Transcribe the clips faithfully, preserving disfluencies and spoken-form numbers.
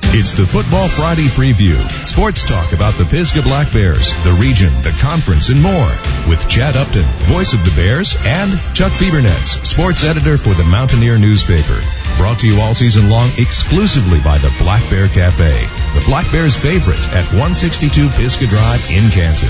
It's the Football Friday Preview. Sports talk about the Pisgah Black Bears, the region, the conference, and more. With Chad Upton, voice of the Bears, and Chuck Fiebernetz, sports editor for the Mountaineer newspaper. Brought to you all season long exclusively by the Black Bear Cafe, the Black Bears' favorite at one sixty-two Pisgah Drive in Canton.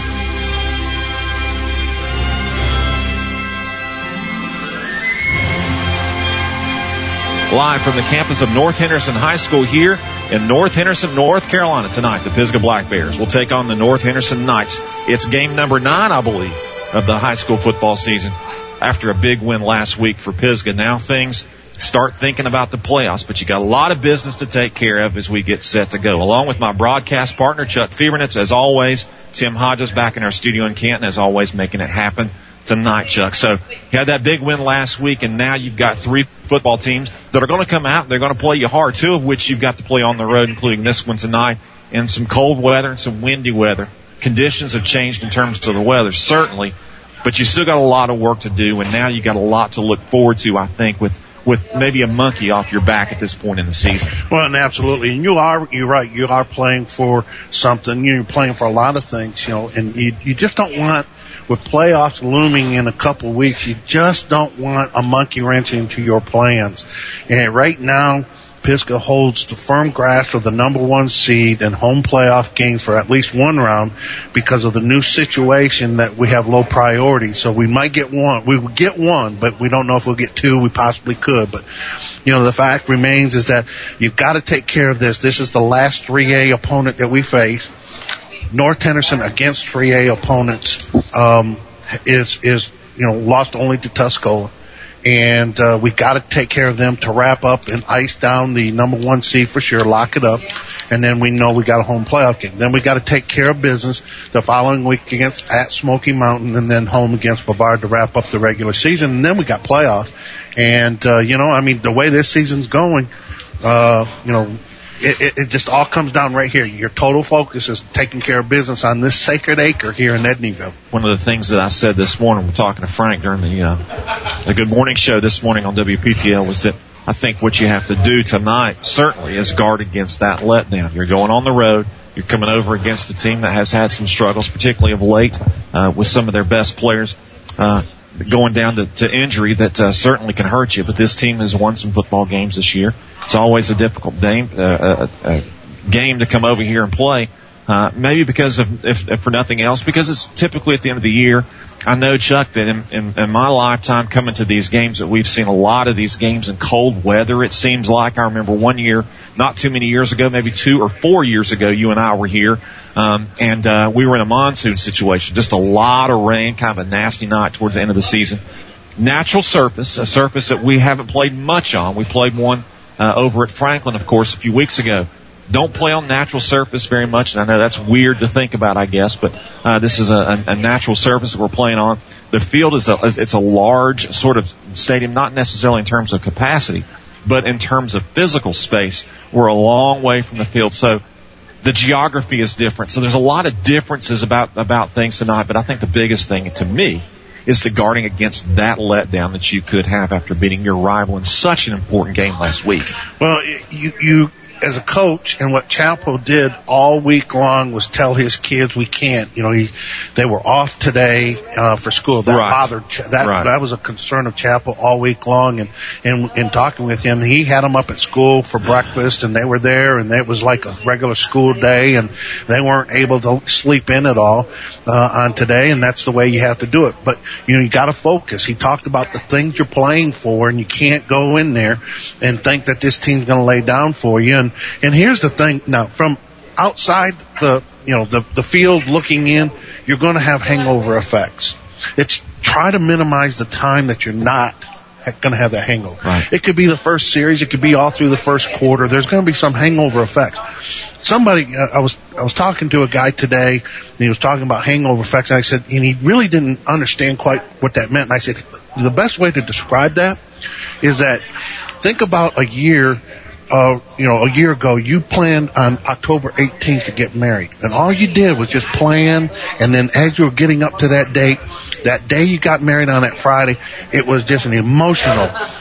Live from the campus of North Henderson High School here in North Henderson, North Carolina tonight, the Pisgah Black Bears will take on the North Henderson Knights. It's game number nine, I believe, of the high school football season. After a big win last week for Pisgah, now things start thinking about the playoffs, but you got a lot of business to take care of as we get set to go. Along with my broadcast partner, Chuck Fiebernetz, as always, Tim Hodges back in our studio in Canton, as always, making it happen tonight, Chuck. So you had that big win last week, and now you've got three football teams that are going to come out and they're going to play you hard, two of which you've got to play on the road, including this one tonight, in some cold weather and some windy weather. Conditions have changed in terms of the weather, certainly, but you still got a lot of work to do, and now you got a lot to look forward to, I think, with with maybe a monkey off your back at this point in the season. Well, and absolutely. And you are, you're right, you are playing for something. You're playing for a lot of things, you know, and you, you just don't want, with playoffs looming in a couple of weeks, you just don't want a monkey wrench into your plans. And right now, Pisgah holds the firm grasp of the number one seed and home playoff games for at least one round because of the new situation that we have low priority. So we might get one. We will get one, but we don't know if we'll get two. We possibly could. But, you know, the fact remains is that you've got to take care of this. This is the last three A opponent that we face. North Henderson against three A opponents um, is, is, you know, lost only to Tuscola. And uh, we've got to take care of them to wrap up and ice down the number one seed for sure, lock it up, and then we know we got a home playoff game. Then we got to take care of business the following week against at Smoky Mountain, and then home against Brevard to wrap up the regular season. And then we got playoffs. And uh, you know, I mean, the way this season's going, uh, you know. It, it, it just all comes down right here. Your total focus is taking care of business on this sacred acre here in Edneyville. One of the things that I said this morning, we're talking to Frank during the, uh, the Good Morning Show this morning on W P T L, was that I think what you have to do tonight certainly is guard against that letdown. You're going on the road. You're coming over against a team that has had some struggles, particularly of late, uh, with some of their best players, uh, going down to, to injury that uh, certainly can hurt you. But this team has won some football games this year. It's always a difficult game, uh, uh, uh, game to come over here and play. Uh, maybe because of, if, if for nothing else, because it's typically at the end of the year. I know, Chuck, that in, in, in my lifetime coming to these games that we've seen a lot of these games in cold weather. It seems like I remember one year, not too many years ago, maybe two or four years ago, you and I were here, um, and uh, we were in a monsoon situation, just a lot of rain, kind of a nasty night towards the end of the season. Natural surface, a surface that we haven't played much on. We played one uh, over at Franklin, of course, a few weeks ago. Don't play on natural surface very much, and I know that's weird to think about, I guess, but uh, this is a, a, a natural surface that we're playing on. The field is a, it's a large sort of stadium, not necessarily in terms of capacity, but in terms of physical space. We're a long way from the field, so the geography is different. So there's a lot of differences about about things tonight, but I think the biggest thing to me is the guarding against that letdown that you could have after beating your rival in such an important game last week. Well, you you. As a coach, and what Chapel did all week long was tell his kids we can't. You know, he, they were off today uh, for school. That right. bothered. That right. that was a concern of Chapel all week long. And and in talking with him, he had them up at school for breakfast, and they were there, and it was like a regular school day, and they weren't able to sleep in at all uh, on today. And that's the way you have to do it. But you know, you got to focus. He talked about the things you're playing for, and you can't go in there and think that this team's going to lay down for you. And And here's the thing. Now, from outside the, you know, the, the field looking in, you're going to have hangover effects. It's try to minimize the time that you're not going to have that hangover. Right. It could be the first series. It could be all through the first quarter. There's going to be some hangover effect. Somebody, uh, I was, I was talking to a guy today, and he was talking about hangover effects, and I said, and he really didn't understand quite what that meant. And I said, the best way to describe that is that think about a year. Uh, you know, a year ago, you planned on October eighteenth to get married. And all you did was just plan, and then as you were getting up to that date, that day you got married on that Friday, it was just an emotional,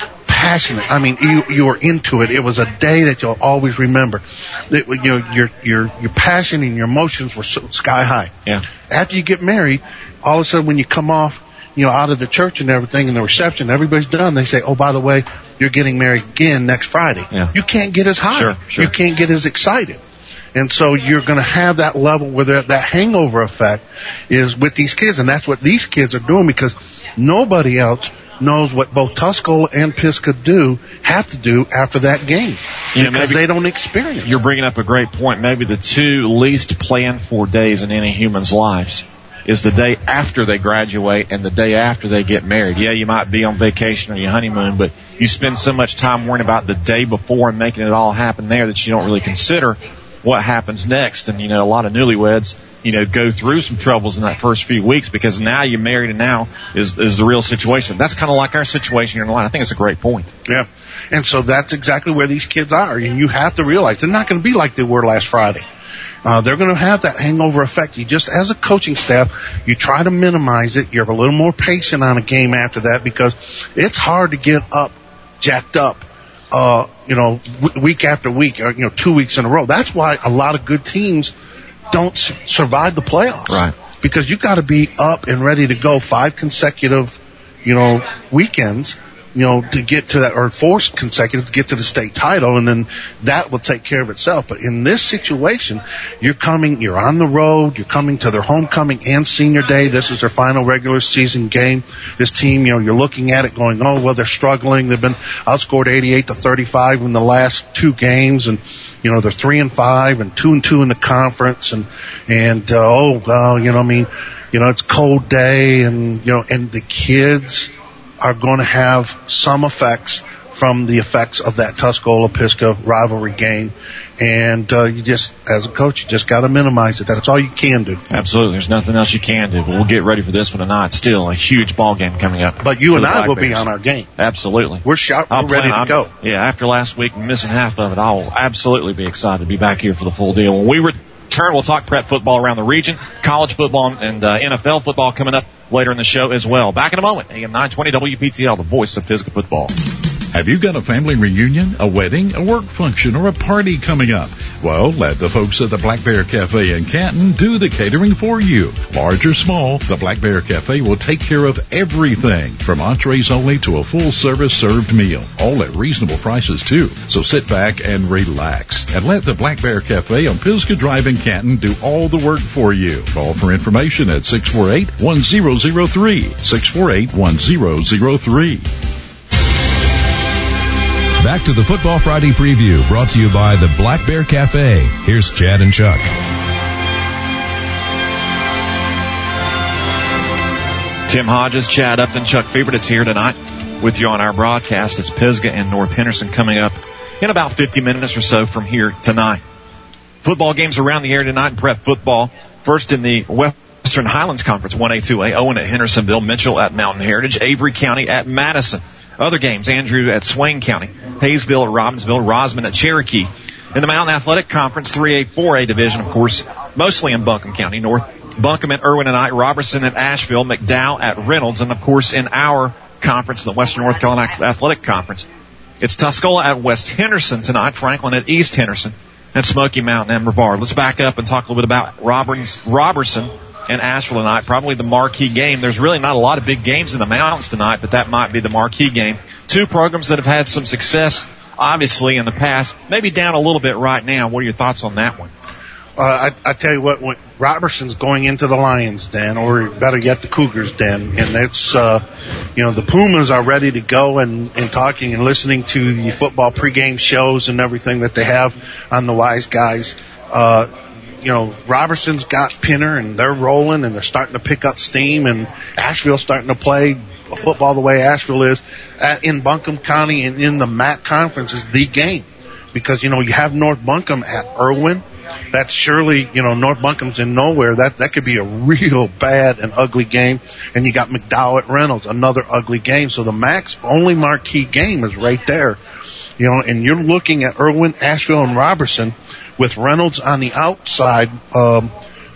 passionate. I mean, you you were into it. It was a day that you'll always remember. It, you know, your your your passion and your emotions were so sky high. Yeah. After you get married, all of a sudden when you come off, you know, out of the church and everything and the reception, everybody's done. They say, oh, by the way, you're getting married again next Friday. Yeah. You can't get as high. Sure, sure. You can't get as excited. And so you're going to have that level where that, that hangover effect is with these kids. And that's what these kids are doing, because nobody else knows what both Tuscola and Pisgah do, have to do after that game. You know, because maybe they don't experience You're it. bringing up a great point. Maybe the two least planned for days in any human's lives is the day after they graduate and the day after they get married. Yeah, you might be on vacation or your honeymoon, but you spend so much time worrying about the day before and making it all happen there that you don't really consider what happens next. And, you know, a lot of newlyweds, you know, go through some troubles in that first few weeks because now you're married and now is is the real situation. That's kind of like our situation here in the line. I think it's a great point. Yeah. And so that's exactly where these kids are. And you have to realize they're not going to be like they were last Friday. Uh, they're going to have that hangover effect. You just, as a coaching staff, you try to minimize it. You're a little more patient on a game after that, because it's hard to get up, jacked up, uh, you know, w- week after week, or, you know, two weeks in a row. That's why a lot of good teams don't s- survive the playoffs. Right. Because you got to be up and ready to go five consecutive, you know, weekends, you know, to get to that, or four consecutive to get to the state title, and then that will take care of itself. But in this situation, you're coming, you're on the road, you're coming to their homecoming and senior day. This is their final regular season game. This team, you know, you're looking at it going, oh, well, they're struggling. They've been outscored eighty-eight to thirty-five in the last two games, and, you know, they're three and five and two and two in the conference, and, and, uh, oh, well, you know, I mean, you know, it's a cold day, and, you know, and the kids are going to have some effects from the effects of that Tuscola-Pisgah rivalry game. And uh, you just, as a coach, you just got to minimize it. That's all you can do. Absolutely. There's nothing else you can do. But we'll get ready for this one tonight. Still a huge ball game coming up. But you and I will Bears. be on our game. Absolutely. We're sharp. We're I'll ready plan, to I'm, go. Yeah, after last week missing half of it, I'll absolutely be excited to be back here for the full deal. When we return, we'll talk prep football around the region, college football, and uh, N F L football coming up later in the show as well. Back in a moment. A M nine twenty W P T L, the voice of Pisgah football. Have you got a family reunion, a wedding, a work function, or a party coming up? Well, let the folks at the Black Bear Cafe in Canton do the catering for you. Large or small, the Black Bear Cafe will take care of everything, from entrees only to a full-service served meal, all at reasonable prices, too. So sit back and relax, and let the Black Bear Cafe on Pisgah Drive in Canton do all the work for you. Call for information at six four eight, one zero zero three, six four eight, one zero zero three. Back to the Football Friday preview, brought to you by the Black Bear Cafe. Here's Chad and Chuck. Tim Hodges, Chad Upton, Chuck Fiebert. It's here tonight with you on our broadcast. It's Pisgah and North Henderson coming up in about fifty minutes or so from here tonight. Football games around the area tonight in prep football. First in the Western Highlands Conference, one A, two A. Owen at Hendersonville, Mitchell at Mountain Heritage, Avery County at Madison. Other games, Andrew at Swain County, Hayesville at Robbinsville, Rosman at Cherokee. In the Mountain Athletic Conference, three A, four A division, of course, mostly in Buncombe County. North Buncombe at Irwin and I, Robertson at Asheville, McDowell at Reynolds, and of course in our conference, the Western North Carolina Athletic Conference, it's Tuscola at West Henderson tonight, Franklin at East Henderson, and Smoky Mountain and Brevard. Let's back up and talk a little bit about Roberts, Robertson and Asheville tonight, probably the marquee game. There's really not a lot of big games in the mountains tonight, but that might be the marquee game. Two programs that have had some success, obviously, in the past, maybe down a little bit right now. What are your thoughts on that one? Uh, I, I tell you what, when Robertson's going into the Lions' den, or better yet, the Cougars' den, and it's, uh, you know, the Pumas are ready to go, and, and talking and listening to the football pregame shows and everything that they have on the Wise Guys. Uh, you know, Robertson's got Pinner, and they're rolling, and they're starting to pick up steam, and Asheville's starting to play football the way Asheville is. At, in Buncombe County and in the M A C conference is the game, because, you know, you have North Buncombe at Irwin. That's surely, you know, North Buncombe's in nowhere. That that could be a real bad and ugly game. And you got McDowell at Reynolds, another ugly game. So the M A C's only marquee game is right there. You know, and you're looking at Irwin, Asheville, and Robertson with Reynolds on the outside, um,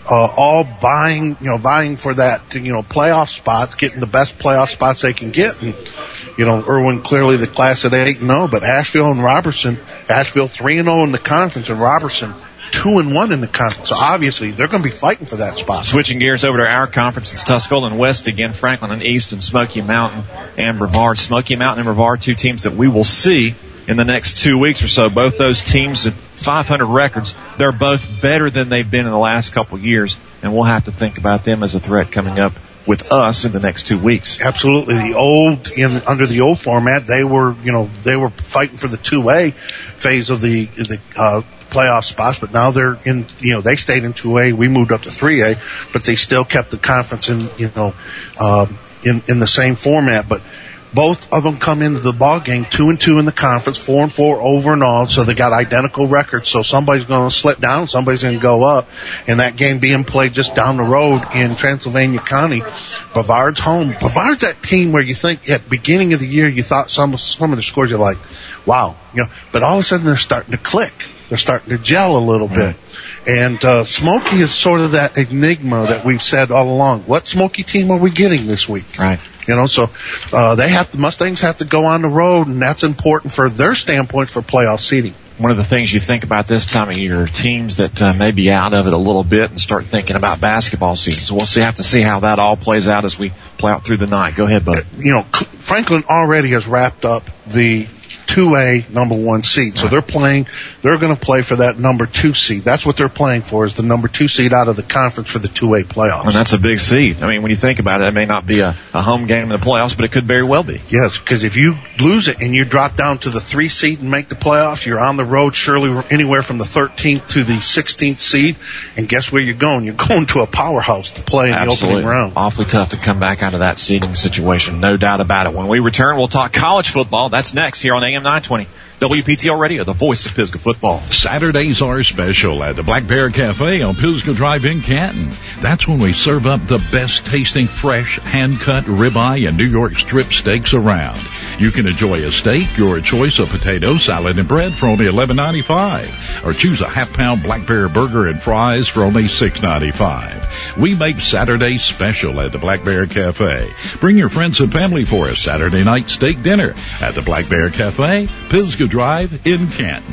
uh, all vying, you know, vying for that, you know, playoff spots, getting the best playoff spots they can get. And, you know, Irwin clearly the class at eight and oh, but Asheville and Robertson, Asheville three and oh in the conference, and Robertson two and one in the conference. So obviously they're going to be fighting for that spot. Switching gears over to our conference, it's Tuscola and West again, Franklin and East, and Smoky Mountain and Brevard. Smoky Mountain and Brevard, two teams that we will see in the next two weeks or so. Both those teams at five hundred records, they're both better than they've been in the last couple of years, and we'll have to think about them as a threat coming up with us in the next two weeks. Absolutely. The old, in, under the old format, they were, you know, they were fighting for the two A phase of the, the, uh, playoff spots, but now they're in, you know, they stayed in two A. We moved up to three A, but they still kept the conference in, you know, um, in, in the same format. But both of them come into the ball game two and two in the conference, four and four over and all. So they got identical records. So somebody's going to slip down, somebody's going to go up. And that game being played just down the road in Transylvania County, Brevard's home. Brevard's that team where you think at the beginning of the year you thought some some of the scores you're like, wow, you know, but all of a sudden they're starting to click. They're starting to gel a little bit. And uh, Smoky is sort of that enigma that we've said all along. What Smoky team are we getting this week? Right. You know, so uh, they have to, Mustangs have to go on the road, and that's important for their standpoint for playoff seeding. One of the things you think about this time of year, teams that uh, may be out of it a little bit and start thinking about basketball season. So we'll see, have to see how that all plays out as we play out through the night. Go ahead, bud. You know, Franklin already has wrapped up the two A number one seed. So right. they're playing, they're going to play for that number two seed. That's what they're playing for, is the number two seed out of the conference for the two A playoffs. And that's a big seed. I mean, when you think about it, it may not be a, a home game in the playoffs, but it could very well be. Yes, because if you lose it and you drop down to the three seed and make the playoffs, you're on the road surely anywhere from the thirteenth to the sixteenth seed. And guess where you're going? You're going to a powerhouse to play in Absolutely. the opening round. Awfully tough to come back out of that seeding situation, no doubt about it. When we return, we'll talk college football. That's next here on A M nine twenty. W P T L Radio, the voice of Pisgah football. Saturdays are special at the Black Bear Cafe on Pisgah Drive in Canton. That's when we serve up the best tasting fresh hand-cut ribeye and New York strip steaks around. You can enjoy a steak, your choice of potato, salad, and bread for only eleven ninety-five, or choose a half-pound Black Bear burger and fries for only six ninety-five. We make Saturdays special at the Black Bear Cafe. Bring your friends and family for a Saturday night steak dinner at the Black Bear Cafe, Pisgah Drive in Canton.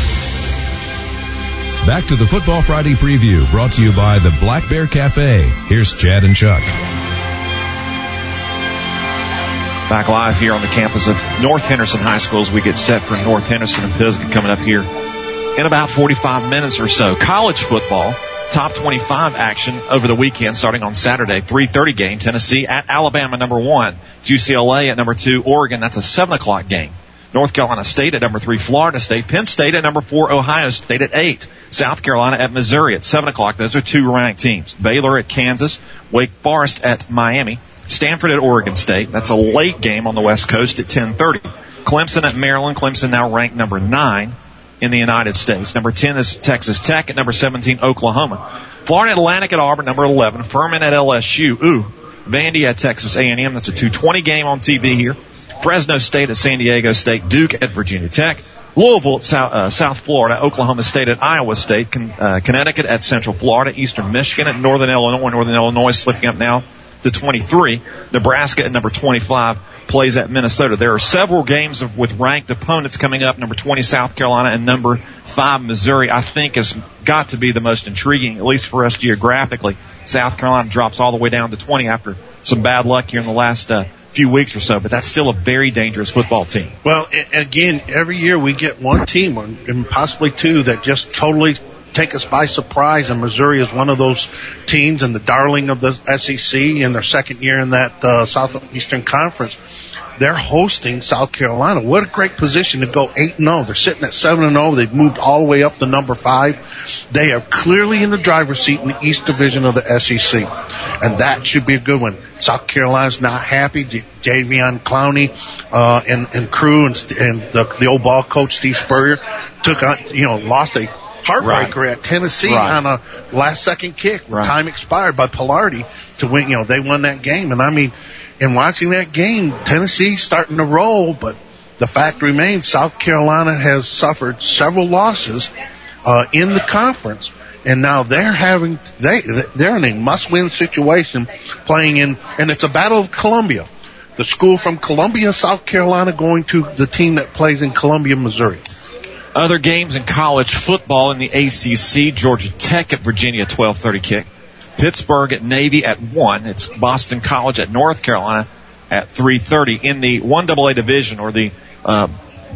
Back to the Football Friday preview, brought to you by the Black Bear Cafe. Here's Chad and Chuck. Back live here on the campus of North Henderson High School as we get set for North Henderson and Pisgah coming up here in about forty-five minutes or so. College football, top twenty-five action over the weekend starting on Saturday, three thirty game, Tennessee at Alabama, number one. It's U C L A at number two, Oregon. That's a seven o'clock game. North Carolina State at number three, Florida State. Penn State at number four, Ohio State at eight. South Carolina at Missouri at seven o'clock. Those are two ranked teams. Baylor at Kansas. Wake Forest at Miami. Stanford at Oregon State. That's a late game on the West Coast at ten thirty. Clemson at Maryland. Clemson now ranked number nine in the United States. Number ten is Texas Tech. At number seventeen, Oklahoma. Florida Atlantic at Auburn, number eleven. Furman at L S U. Ooh. Vandy at Texas A and M. That's a two twenty game on T V here. Fresno State at San Diego State. Duke at Virginia Tech. Louisville at South, uh, South Florida. Oklahoma State at Iowa State. Con, uh, Connecticut at Central Florida. Eastern Michigan at Northern Illinois. Northern Illinois slipping up now to twenty-three. Nebraska at number twenty-five plays at Minnesota. There are several games of, with ranked opponents coming up. Number twenty, South Carolina, and number five, Missouri, I think has got to be the most intriguing, at least for us geographically. South Carolina drops all the way down to twenty after some bad luck here in the last uh, few weeks or so, but that's still a very dangerous football team. Well, again, every year we get one team, and possibly two, that just totally take us by surprise, and Missouri is one of those teams and the darling of the S E C in their second year in that uh, Southeastern Conference. They're hosting South Carolina. What a great position to go eight and oh. They're sitting at seven and oh. They've moved all the way up to number five. They are clearly in the driver's seat in the East Division of the S E C, and that should be a good one. South Carolina's not happy. J- Javion Clowney uh, and, and crew and, and the, the old ball coach Steve Spurrier took on, you know, lost a heartbreaker right. at Tennessee right. on a last-second kick. Right. Time expired by Pilardi to win. You know, they won that game, and I mean. And watching that game, Tennessee starting to roll, but the fact remains South Carolina has suffered several losses uh, in the conference. And now they're having, they, they're in a must-win situation playing in, and it's a Battle of Columbia. The school from Columbia, South Carolina, going to the team that plays in Columbia, Missouri. Other games in college football in the A C C, Georgia Tech at Virginia, twelve thirty kick. Pittsburgh at Navy at one. It's Boston College at North Carolina at three thirty. In the one double A division, or the uh,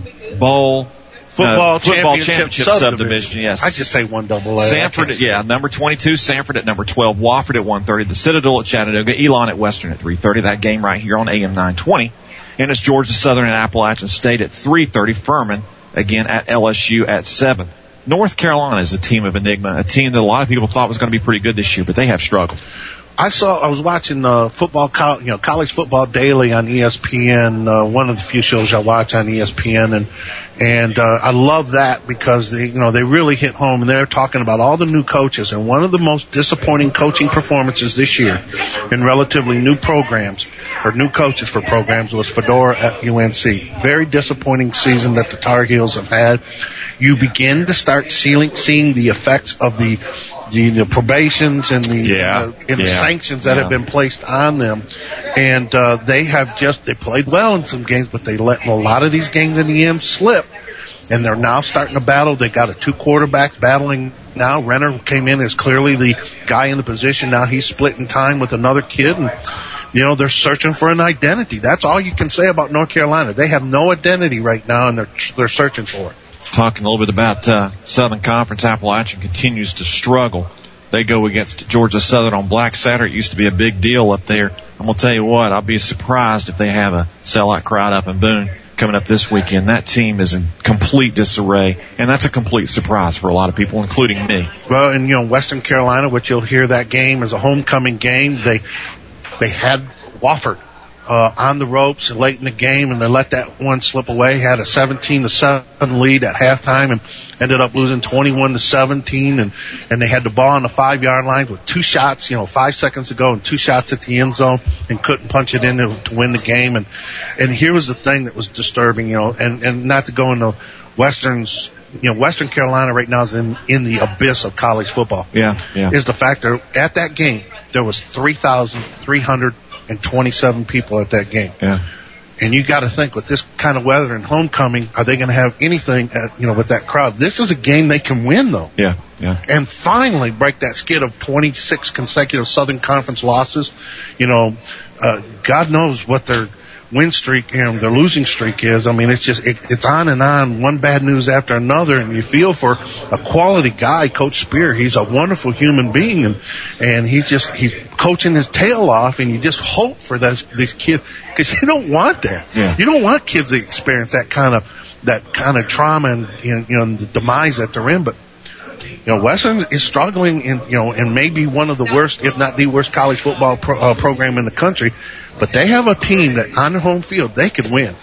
bowl Football, uh, football championship, championship subdivision. subdivision, yes. I just say one double A. Sanford, yeah, number twenty-two, Sanford at number twelve, Wofford at one thirty, the Citadel at Chattanooga, Elon at Western at three thirty. That game right here on A M nine twenty. And it's Georgia Southern and Appalachian State at three thirty. Furman, again, at L S U at seven. North Carolina is a team of enigma, a team that a lot of people thought was going to be pretty good this year, but they have struggled. I saw, I was watching, uh, football, you know, college football daily on E S P N, uh, one of the few shows I watch on E S P N, and, and, uh, I love that because they, you know, they really hit home, and they're talking about all the new coaches, and one of the most disappointing coaching performances this year in relatively new programs, or new coaches for programs, was Fedora at U N C. Very disappointing season that the Tar Heels have had. You begin to start seeing, seeing the effects of the, The, the probations and the, yeah, uh, and the yeah, sanctions that yeah. have been placed on them. And, uh, they have just, they played well in some games, but they let a lot of these games in the end slip. And they're now starting to battle. They got a two quarterbacks battling now. Renner came in as clearly the guy in the position. Now he's splitting time with another kid, and, you know, they're searching for an identity. That's all you can say about North Carolina. They have no identity right now, and they're, they're searching for it. Talking a little bit about uh, Southern Conference, Appalachian continues to struggle. They go against Georgia Southern on Black Saturday. It used to be a big deal up there. I'm going to tell you what, I'll be surprised if they have a sellout crowd up in Boone coming up this weekend. That team is in complete disarray, and that's a complete surprise for a lot of people, including me. Well, and, you know, Western Carolina, which you'll hear that game as a homecoming game, they they had Wofford Uh, on the ropes late in the game, and they let that one slip away. Had a seventeen to seven lead at halftime, and ended up losing twenty-one to seventeen. And and they had the ball on the five yard line with two shots, you know, five seconds to go, and two shots at the end zone, and couldn't punch it in to, to win the game. And and here was the thing that was disturbing, you know, and and not to go into Western's. You know, Western Carolina right now is in in the abyss of college football. Yeah, yeah. Is the fact that at that game there was three thousand three hundred and twenty-seven people at that game. Yeah. And you got to think, with this kind of weather and homecoming, are they going to have anything at, you know, with that crowd? This is a game they can win, though. Yeah, yeah. And finally break that skid of twenty-six consecutive Southern Conference losses. You know, uh, God knows what their win streak, you know, their losing streak is. I mean, it's just, it, it's on and on, one bad news after another, and you feel for a quality guy, Coach Spear. He's a wonderful human being, and, and he's just, he's coaching his tail off, and you just hope for those, these kids, because you don't want that. Yeah. You don't want kids to experience that kind of, that kind of trauma and, you know, the demise that they're in, but, you know, Western is struggling in, you know, and maybe one of the worst, if not the worst college football pro, uh, program in the country. But they have a team that on their home field, they could win.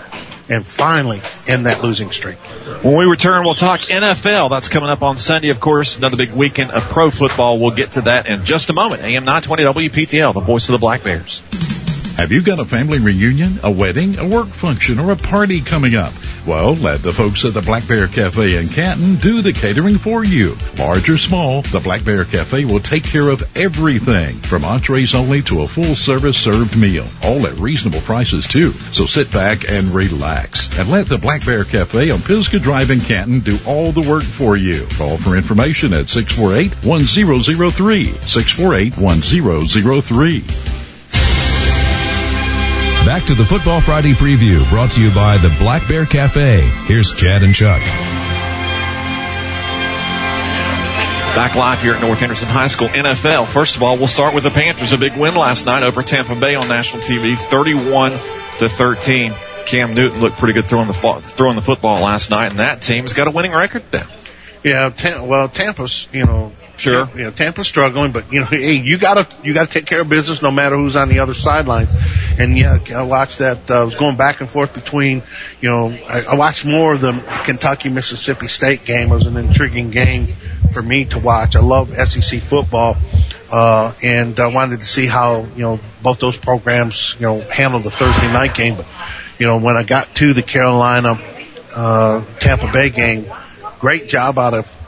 And finally end that losing streak. When we return, we'll talk N F L. That's coming up on Sunday, of course. Another big weekend of pro football. We'll get to that in just a moment. A M nine twenty W P T L, the voice of the Black Bears. Have you got a family reunion, a wedding, a work function, or a party coming up? Well, let the folks at the Black Bear Cafe in Canton do the catering for you. Large or small, the Black Bear Cafe will take care of everything, from entrees only to a full-service served meal, all at reasonable prices, too. So sit back and relax, and let the Black Bear Cafe on Pisgah Drive in Canton do all the work for you. Call for information at six four eight, one zero zero three, six four eight, one zero zero three. Back to the Football Friday preview, brought to you by the Black Bear Cafe. Here's Chad and Chuck. Back live here at North Henderson High School. N F L. First of all, we'll start with the Panthers. A big win last night over Tampa Bay on national T V, thirty-one to thirteen. Cam Newton looked pretty good throwing the throwing the football last night, and that team's got a winning record now. Yeah, Tam- well, Tampa's, you know, Sure. You know, Tampa's struggling, but you know, hey, you gotta you gotta take care of business no matter who's on the other sidelines. And yeah, I watched that. Uh, I was going back and forth between, you know, I, I watched more of the Kentucky Mississippi State game. It was an intriguing game for me to watch. I love S E C football, uh, and I wanted to see how, you know, both those programs, you know, handled the Thursday night game. But you know, when I got to the Carolina uh, Tampa Bay game, great job out of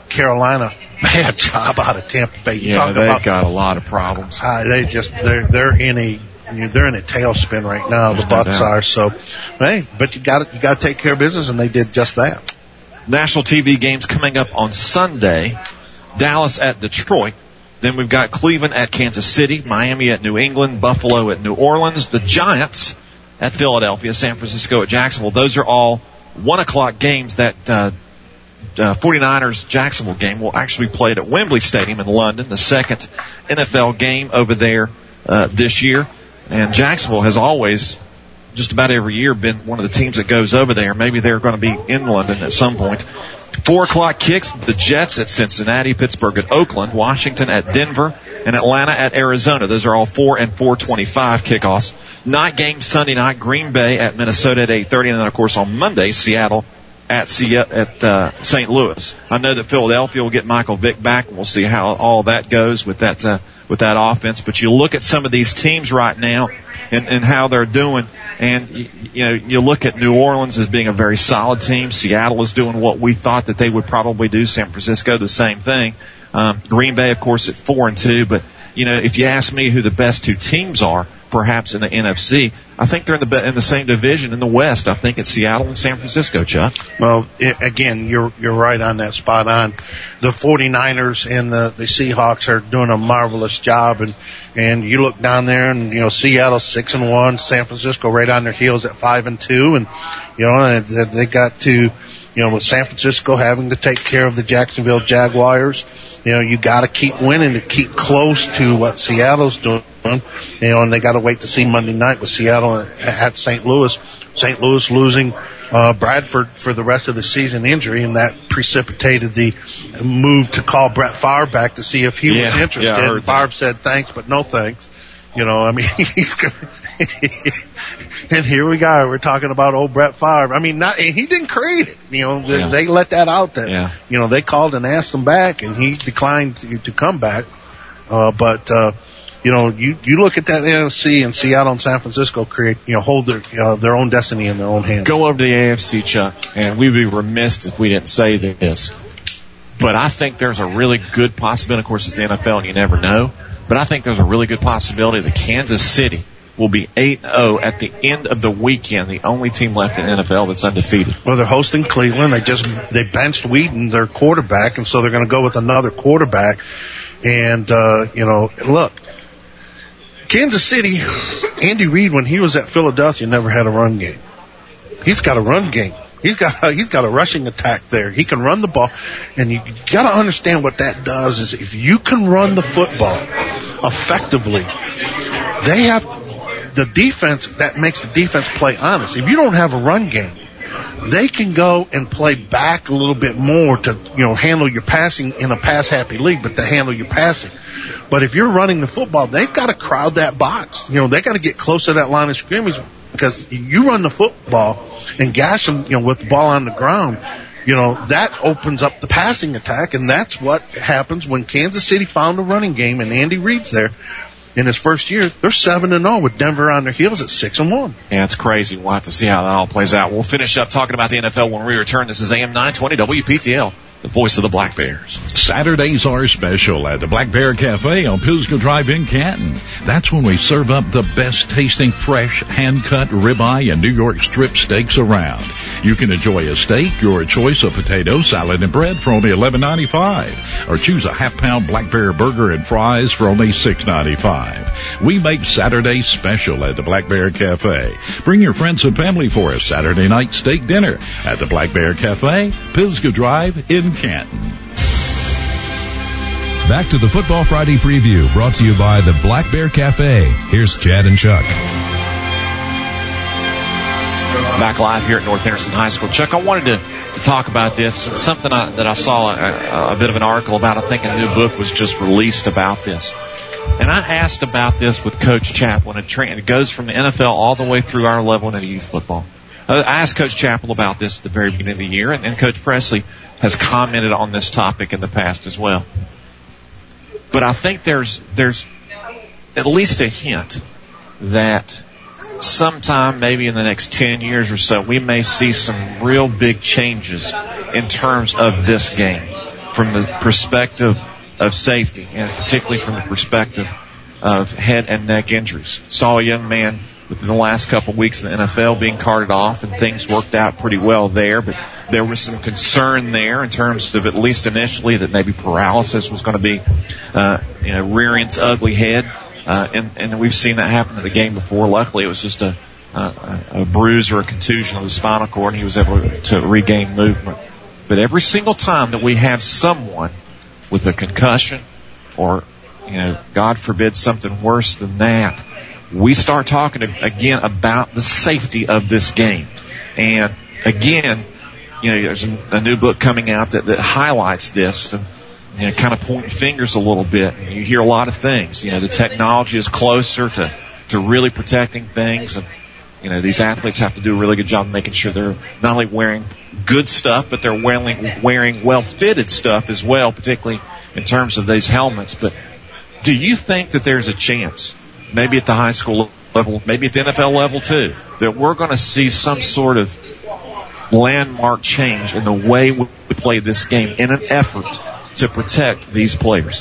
Carolina, bad job out of Tampa Bay. You yeah, they've about, got a lot of problems. Uh, they just they're they're in a they're in a tailspin right now. There's the no Bucs doubt. are. So, hey, but you got you got to take care of business, and they did just that. National T V games coming up on Sunday. Dallas at Detroit. Then we've got Cleveland at Kansas City, Miami at New England, Buffalo at New Orleans, the Giants at Philadelphia, San Francisco at Jacksonville. Those are all one o'clock games. That uh, uh, 49ers Jacksonville game will actually be played at Wembley Stadium in London, the second N F L game over there uh, this year. And Jacksonville has always, just about every year, been one of the teams that goes over there. Maybe they're going to be in London at some point. Four o'clock kicks, the Jets at Cincinnati, Pittsburgh at Oakland, Washington at Denver, and Atlanta at Arizona. Those are all four and four twenty-five kickoffs. Night game Sunday night, Green Bay at Minnesota at eight thirty, and then of course on Monday, Seattle at C- at uh, Saint Louis. I know that Philadelphia will get Michael Vick back, and we'll see how all that goes with that uh, with that offense. But you look at some of these teams right now and, and how they're doing. And, you, you know, you look at New Orleans as being a very solid team. Seattle is doing what we thought that they would probably do. San Francisco, the same thing. Um, Green Bay, of course, at four and two. But, you know, if you ask me who the best two teams are, perhaps in the N F C, I think they're in the in the same division in the West. I think it's Seattle and San Francisco, Chuck. Well, it, again, you're you're right on that, spot on. The 49ers and the, the Seahawks are doing a marvelous job, and and you look down there, and you know Seattle six and one, San Francisco right on their heels at five and two, and you know and they, they got to, you know, with San Francisco having to take care of the Jacksonville Jaguars, you know you got to keep winning to keep close to what Seattle's doing. You know, and they got to wait to see Monday night with Seattle at Saint Louis. Saint Louis losing uh, Bradford for the rest of the season injury, and that precipitated the move to call Brett Favre back to see if he yeah, was interested. Yeah, and Favre said thanks, but no thanks. You know, I mean, he's gonna and here we go. We're talking about old Brett Favre. I mean, not, he didn't create it. You know, they, yeah. they let that out there. Yeah. You know, they called and asked him back, and he declined to, to come back. Uh, but, uh, you know, you, you look at that N F C, and Seattle and San Francisco create, you know, hold their, you know, their own destiny in their own hands. Go over to the A F C, Chuck, and we'd be remiss if we didn't say this. But I think there's a really good possibility. Of course, it's the N F L, and you never know. But I think there's a really good possibility that Kansas City will be eight and oh at the end of the weekend, the only team left in the N F L that's undefeated. Well, they're hosting Cleveland. They just they benched Whedon, their quarterback, and so they're going to go with another quarterback. And, uh, you know, look, Kansas City, Andy Reid, when he was at Philadelphia, never had a run game. He's got a run game. He's got he's got a rushing attack there. He can run the ball, and you got to understand what that does is if you can run the football effectively, they have to, the defense that makes the defense play honest. If you don't have a run game, they can go and play back a little bit more to, you know, handle your passing in a pass-happy league, but to handle your passing. But if you're running the football, they've got to crowd that box. You know, they got to get close to that line of scrimmage because you run the football and gash them, you know, with the ball on the ground. You know, that opens up the passing attack, and that's what happens when Kansas City found a running game, and Andy Reid's there. In his first year, they're seven and zero with Denver on their heels at six and one. Yeah, it's crazy. We'll have to see how that all plays out. We'll finish up talking about the N F L when we return. This is A M nine twenty W P T L, the voice of the Black Bears. Saturdays are special at the Black Bear Cafe on Pisgah Drive in Canton. That's when we serve up the best tasting fresh hand-cut ribeye and New York strip steaks around. You can enjoy a steak, your choice of potato, salad, and bread for only eleven ninety-five, or choose a half-pound Black Bear burger and fries for only six ninety-five. We make Saturdays special at the Black Bear Cafe. Bring your friends and family for a Saturday night steak dinner at the Black Bear Cafe, Pisgah Drive in Canton. Back to the Football Friday preview, brought to you by the Black Bear Cafe. Here's Chad and Chuck. Back live here at North Anderson High School. Chuck, I wanted to, to talk about this. It's something I, that I saw a, a bit of an article about. I think a new book was just released about this. And I asked about this with Coach Chappell, and it, tra- it goes from the N F L all the way through our level into youth football. I asked Coach Chappell about this at the very beginning of the year, and, and Coach Presley has commented on this topic in the past as well. But I think there's there's at least a hint that sometime maybe in the next ten years or so, we may see some real big changes in terms of this game. from the perspective of safety, and particularly from the perspective of head and neck injuries. Saw a young man within the last couple of weeks in the N F L being carted off, and things worked out pretty well there, but there was some concern there in terms of, at least initially, that maybe paralysis was going to be, uh, you know, rearing its ugly head, uh, and, and we've seen that happen in the game before. Luckily, it was just a, a, a bruise or a contusion of the spinal cord, and he was able to regain movement. But every single time that we have someone with a concussion, or, you know, God forbid, something worse than that, we start talking again about the safety of this game. And again, you know, there's a, a new book coming out that, that highlights this, and, you know, kind of pointing fingers a little bit. And you hear a lot of things. You know, the technology is closer to, to really protecting things. And, you know, these athletes have to do a really good job of making sure they're not only wearing good stuff, but they're wearing, wearing well-fitted stuff as well, particularly in terms of these helmets. But do you think that there's a chance, maybe at the high school level, maybe at the N F L level too, that we're going to see some sort of landmark change in the way we play this game in an effort to protect these players?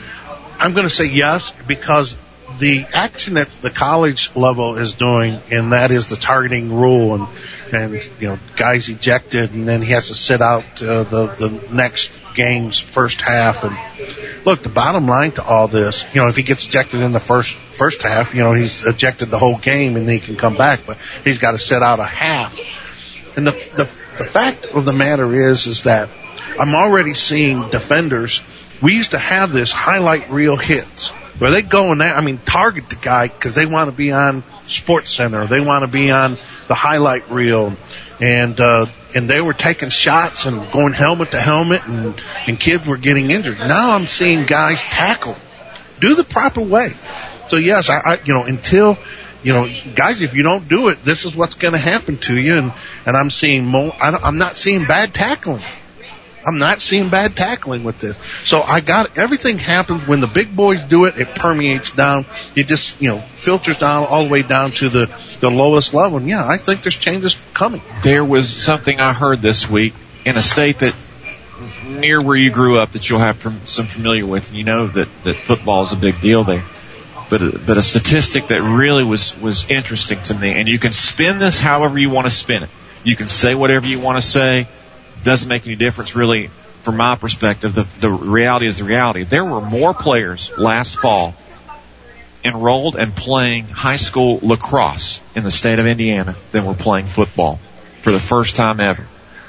I'm going to say yes, because the action that the college level is doing, and that is the targeting rule, and, and you know, guys ejected, and then he has to sit out uh, the, the next game's first half. And look, the bottom line to all this, you know, if he gets ejected in the first first half, you know, he's ejected the whole game, and he can come back, but he's got to sit out a half. And the, the the fact of the matter is, is that I'm already seeing defenders. We used to have this highlight reel hits where they go and, I mean, target the guy because they want to be on Sports Center, they want to be on the highlight reel, and uh, and they were taking shots and going helmet to helmet, and and kids were getting injured. Now I'm seeing guys tackle, do the proper way. So yes, I, I you know until. You know, guys, if you don't do it, this is what's going to happen to you. And, and I'm seeing more, I don't, I'm not seeing bad tackling. I'm not seeing bad tackling with this. So I got, everything happens when the big boys do it, it permeates down. It just, you know, filters down all the way down to the, the lowest level. And yeah, I think there's changes coming. There was something I heard this week in a state that near where you grew up that you'll have some familiar with. And you know that, that football is a big deal there. But a, but a statistic that really was, was interesting to me, and you can spin this however you want to spin it. You can say whatever you want to say. Doesn't make any difference, really, from my perspective. The, the reality is the reality. There were more players last fall enrolled and playing high school lacrosse in the state of Indiana than were playing football for the first time ever.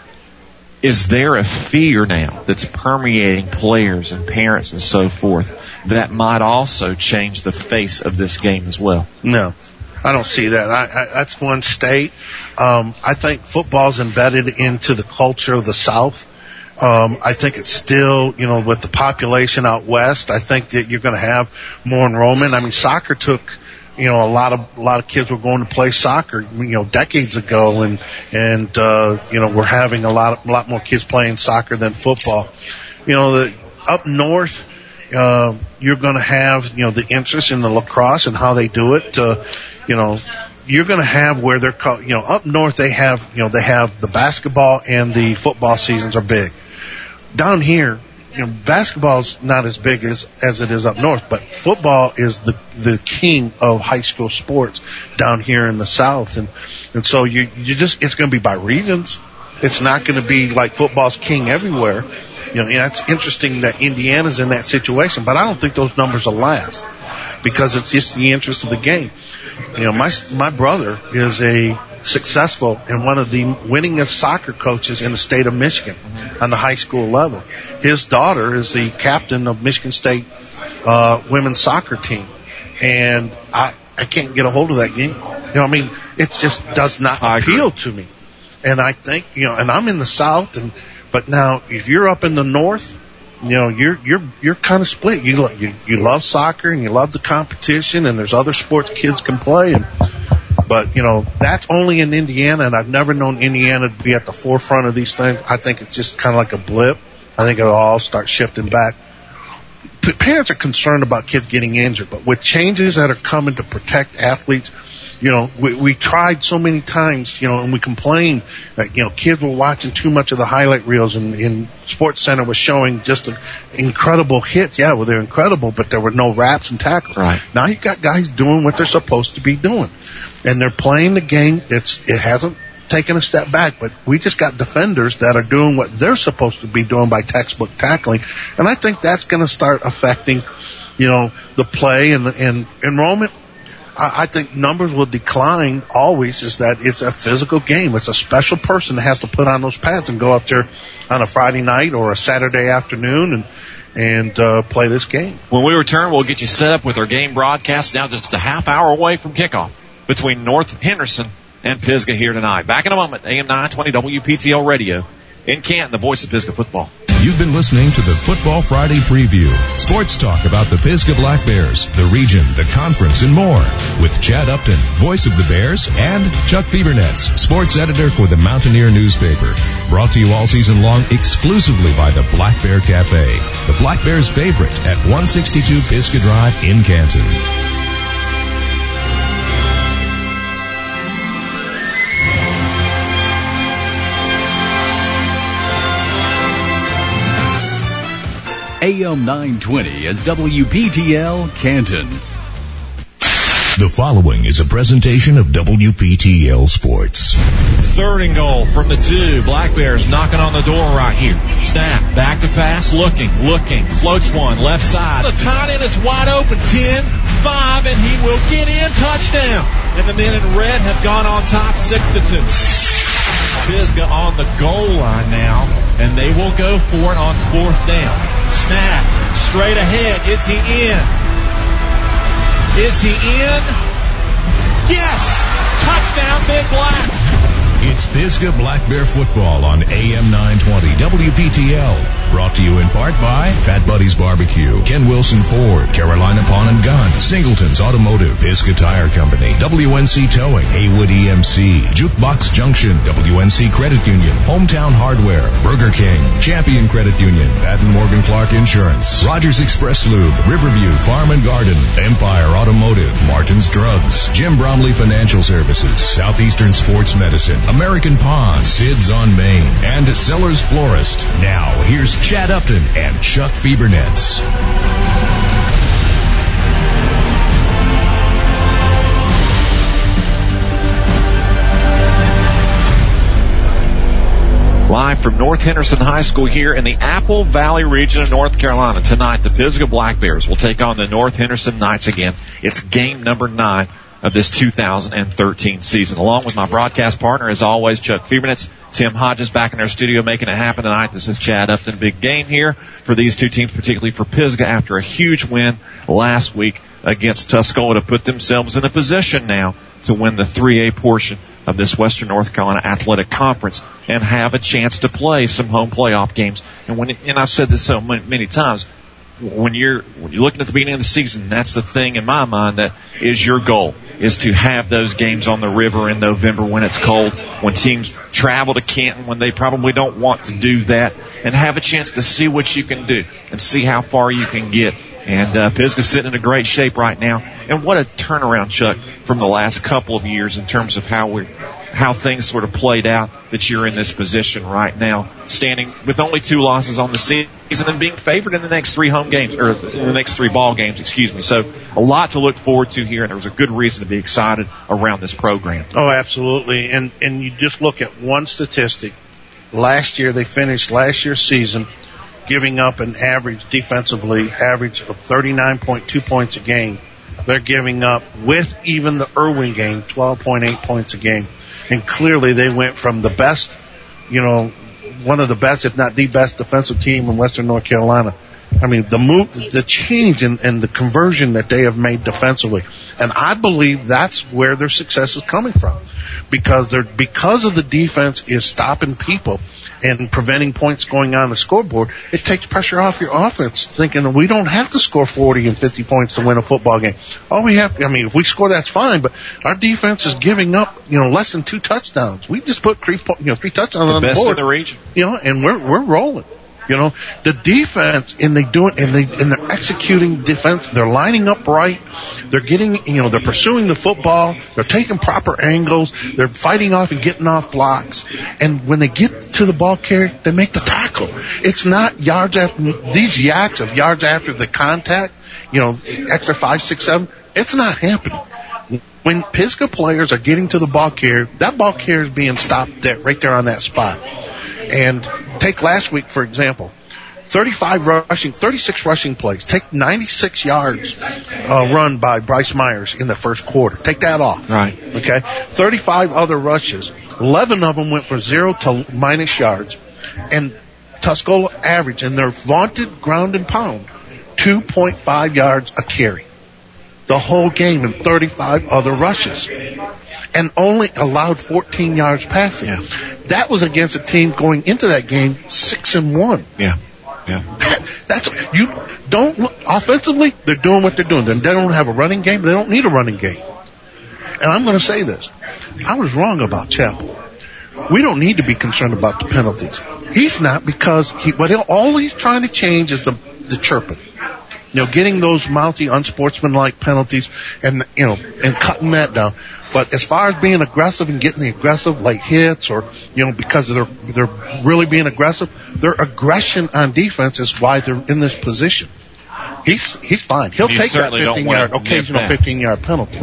Is there a fear now that's permeating players and parents and so forth that might also change the face of this game as well? No, I don't see that. I, I, that's one state. Um, I think football's embedded into the culture of the South. Um, I think it's still, you know, with the population out west, I think that you're going to have more enrollment. I mean, soccer took, you know, a lot of a lot of kids were going to play soccer, you know, decades ago, and and uh, you know, we're having a lot of, a lot more kids playing soccer than football. You know, the up north, uh, you're going to have, you know, the interest in the lacrosse and how they do it. Uh, you know, you're going to have where they're, called, you know, up north they have, you know, they have the basketball and the football seasons are big. Down here, you know, basketball's not as big as, as it is up north, but football is the, the king of high school sports down here in the South. And, and so you, you just, it's going to be by regions. It's not going to be like football's king everywhere. You know, and it's interesting that Indiana's in that situation, but I don't think those numbers will last because it's just the interest of the game. You know, my, my brother is a successful and one of the winningest soccer coaches in the state of Michigan on the high school level. His daughter is the captain of Michigan State uh, women's soccer team, and I I can't get a hold of that game. You know, I mean, it just does not I appeal agree. to me. And I think, you know, and I'm in the South, and but now if you're up in the North, you know, you're you're you're kind of split. You you you love soccer and you love the competition, and there's other sports kids can play, and but you know that's only in Indiana, and I've never known Indiana to be at the forefront of these things. I think it's just kind of like a blip. I think it'll all start shifting back. P- parents are concerned about kids getting injured, but with changes that are coming to protect athletes, You know, we, we tried so many times, you know, and we complained that, you know, kids were watching too much of the highlight reels, and, and Sports Center was showing just a, incredible hits. Yeah, well, they're incredible, but there were no wraps and tackles. Right. Now you got guys doing what they're supposed to be doing, and they're playing the game. It's, it hasn't taken a step back, but we just got defenders that are doing what they're supposed to be doing by textbook tackling, and I think that's going to start affecting, you know, the play and, and enrollment. I, I think numbers will decline always, is that it's a physical game. It's a special person that has to put on those pads and go up there on a Friday night or a Saturday afternoon and and uh, play this game. When we return, we'll get you set up with our game broadcast now just a half hour away from kickoff between North Henderson and Pisgah here tonight. Back in a moment, A M nine twenty W P T L Radio in Canton, the voice of Pisgah football. You've been listening to the Football Friday Preview. Sports talk about the Pisgah Black Bears, the region, the conference, and more. With Chad Upton, voice of the Bears, and Chuck Fiebernetz, sports editor for the Mountaineer newspaper. Brought to you all season long exclusively by the Black Bear Cafe, the Black Bears' favorite at one sixty-two Pisgah Drive in Canton. A M nine twenty is W P T L Canton. The following is a presentation of W P T L Sports. Third and goal from the two. Black Bears knocking on the door right here. Snap, back to pass, looking, looking, floats one, left side. The tight end is wide open, ten five, and he will get in, touchdown. And the men in red have gone on top, six to two. Pisgah on the goal line now, and they will go for it on fourth down. Snap, straight ahead. Is he in? Is he in? Yes! Touchdown, Big Black! It's Pisgah Black Bear football on A M nine twenty W P T L. Brought to you in part by Fat Buddy's Barbecue, Ken Wilson Ford, Carolina Pawn and Gun, Singleton's Automotive, Pisgah Tire Company, W N C Towing, Haywood E M C, Jukebox Junction, W N C Credit Union, Hometown Hardware, Burger King, Champion Credit Union, Patton Morgan Clark Insurance, Rogers Express Lube, Riverview Farm and Garden, Empire Automotive, Martin's Drugs, Jim Bromley Financial Services, Southeastern Sports Medicine, American Pond, Sid's on Main, and Sellers Florist. Now, here's Chad Upton and Chuck Fiebernetz. Live from North Henderson High School here in the Apple Valley region of North Carolina. Tonight, the Pisgah Black Bears will take on the North Henderson Knights again. It's game number nine of this two thousand thirteen season. Along with my broadcast partner, as always, Chuck Fiebernetz, Tim Hodges back in our studio making it happen tonight. This is Chad Upton. Big game here for these two teams, particularly for Pisgah after a huge win last week against Tuscola to put themselves in a position now to win the three A portion of this Western North Carolina Athletic Conference and have a chance to play some home playoff games. And when, and I've said this so many, many times, when you're, when you're looking at the beginning of the season, that's the thing in my mind that is your goal, is to have those games on the river in November when it's cold, when teams travel to Canton, when they probably don't want to do that, and have a chance to see what you can do and see how far you can get. And uh, Pisgah's sitting in a great shape right now. And what a turnaround, Chuck, from the last couple of years in terms of how we, how things sort of played out, that you're in this position right now, standing with only two losses on the season and being favored in the next three home games, or in the next three ball games, excuse me. So a lot to look forward to here, and there's a good reason to be excited around this program. Oh, absolutely. And, and you just look at one statistic. Last year, they finished last year's season giving up an average defensively, average of thirty-nine point two points a game. They're giving up, with even the Irwin game, twelve point eight points a game. And clearly they went from the best, you know, one of the best, if not the best defensive team in Western North Carolina. I mean, the move, the change and, and the conversion that they have made defensively. And I believe that's where their success is coming from. Because they're, because of the defense is stopping people and preventing points going on the scoreboard, it takes pressure off your offense, thinking we don't have to score forty and fifty points to win a football game. All we have, I mean, if we score, that's fine, but our defense is giving up, you know, less than two touchdowns. We just put three, you know, three touchdowns the on the board. The best in the region. You know, and we're, we're rolling. You know, the defense, and they do it, and they and they're executing defense. They're lining up right. They're getting, you know, they're pursuing the football. They're taking proper angles. They're fighting off and getting off blocks. And when they get to the ball carrier, they make the tackle. It's not yards after these yaks of yards after the contact. You know, extra five, six, seven. It's not happening. When Pisgah players are getting to the ball carrier, that ball carrier is being stopped there, right there on that spot. And take last week, for example, thirty-five rushing, thirty-six rushing plays. Take ninety-six yards uh, run by Bryce Myers in the first quarter. Take that off. Right. Okay. thirty-five other rushes. eleven of them went from zero to minus yards. And Tuscola averaged in their vaunted ground and pound two point five yards a carry. The whole game in thirty-five other rushes. And only allowed fourteen yards passing. Yeah. That was against a team going into that game six and one. Yeah. Yeah. That's you don't look, offensively. They're doing what they're doing. They don't have a running game. They don't need a running game. And I'm going to say this: I was wrong about Chappell. We don't need to be concerned about the penalties. He's not, because he. But all he's trying to change is the the chirping. You know, getting those mouthy, unsportsmanlike penalties, and you know, and cutting that down. But as far as being aggressive and getting the aggressive late hits, or you know, because they're they're really being aggressive, their aggression on defense is why they're in this position. He's he's fine. He'll you take that fifteen yard, occasional fifteen yard penalty.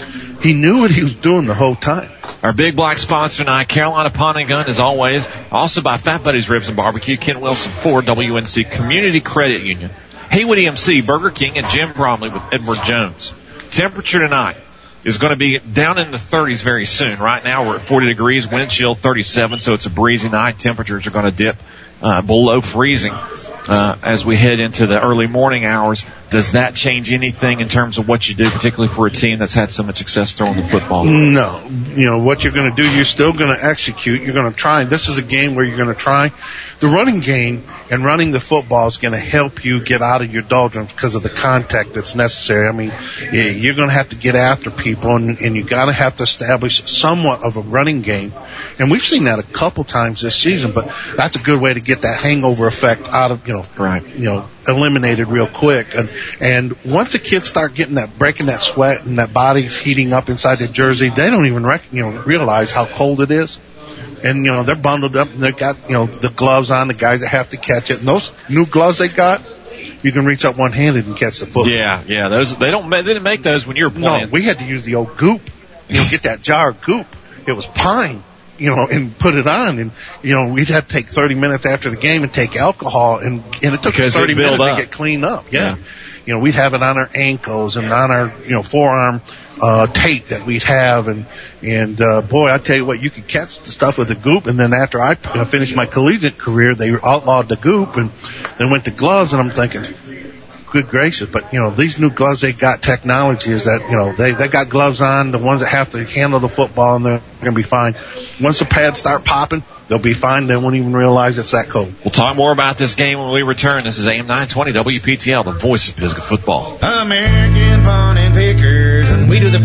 He knew what he was doing the whole time. Our Big Black sponsor tonight, Carolina Pawn and Gun, as always. Also by Fat Buddies Ribs and Barbecue, Ken Wilson Ford, W N C Community Credit Union, Haywood E M C, Burger King, and Jim Bromley with Edward Jones. Temperature tonight is going to be down in the thirties very soon. Right now we're at forty degrees, wind chill thirty-seven, so it's a breezy night. Temperatures are going to dip uh, below freezing uh, as we head into the early morning hours. Does that change anything in terms of what you do, particularly for a team that's had so much success throwing the football? No. You know, what you're going to do, you're still going to execute. You're going to try. This is a game where you're going to try. The running game and running the football is going to help you get out of your doldrums because of the contact that's necessary. I mean, you're going to have to get after people, and, and you got to have to establish somewhat of a running game. And we've seen that a couple times this season, but that's a good way to get that hangover effect out of, you know, right. you know, eliminated real quick. And, and once the kids start getting that, breaking that sweat and that body's heating up inside their jersey, they don't even rec- you know, realize how cold it is. And, you know, they're bundled up and they've got, you know, the gloves on, the guys that have to catch it. And those new gloves they got, you can reach up one-handed and catch the football. Yeah, yeah. Those, they don't, they didn't make those when you were playing. No, we had to use the old goop. You know, get that jar of goop. It was pine. You know, and put it on, and you know, we'd have to take thirty minutes after the game and take alcohol, and, and it took because thirty minutes up. to get cleaned up. Yeah. yeah, you know, we'd have it on our ankles and on our, you know, forearm uh tape that we'd have, and and uh boy, I tell you what, you could catch the stuff with the goop. And then after I you know, finished my collegiate career, they outlawed the goop, and then went to gloves, and I'm thinking, good gracious, but you know, these new gloves, they got technology is that, you know, they, they got gloves on, the ones that have to handle the football, and they're going to be fine. Once the pads start popping, they'll be fine. They won't even realize it's that cold. We'll talk more about this game when we return. This is A M nine twenty W P T L, the voice of Pisgah football. American Pawn and Pickers, and we do the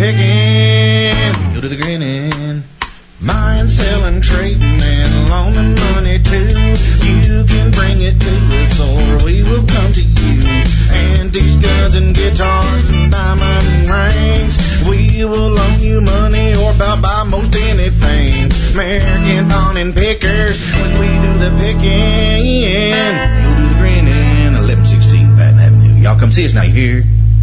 picking, you do the grinning. Buying, selling, trading, and loaning money too. You can bring it to us, or we will come to you. Antiques, guns, and guitars, and diamond rings. We will loan you money or about buy most anything. American Pawn and Pickers, when we do the picking, you do the grinning. eleven sixteen Patton Avenue. Y'all come see us now, you hear?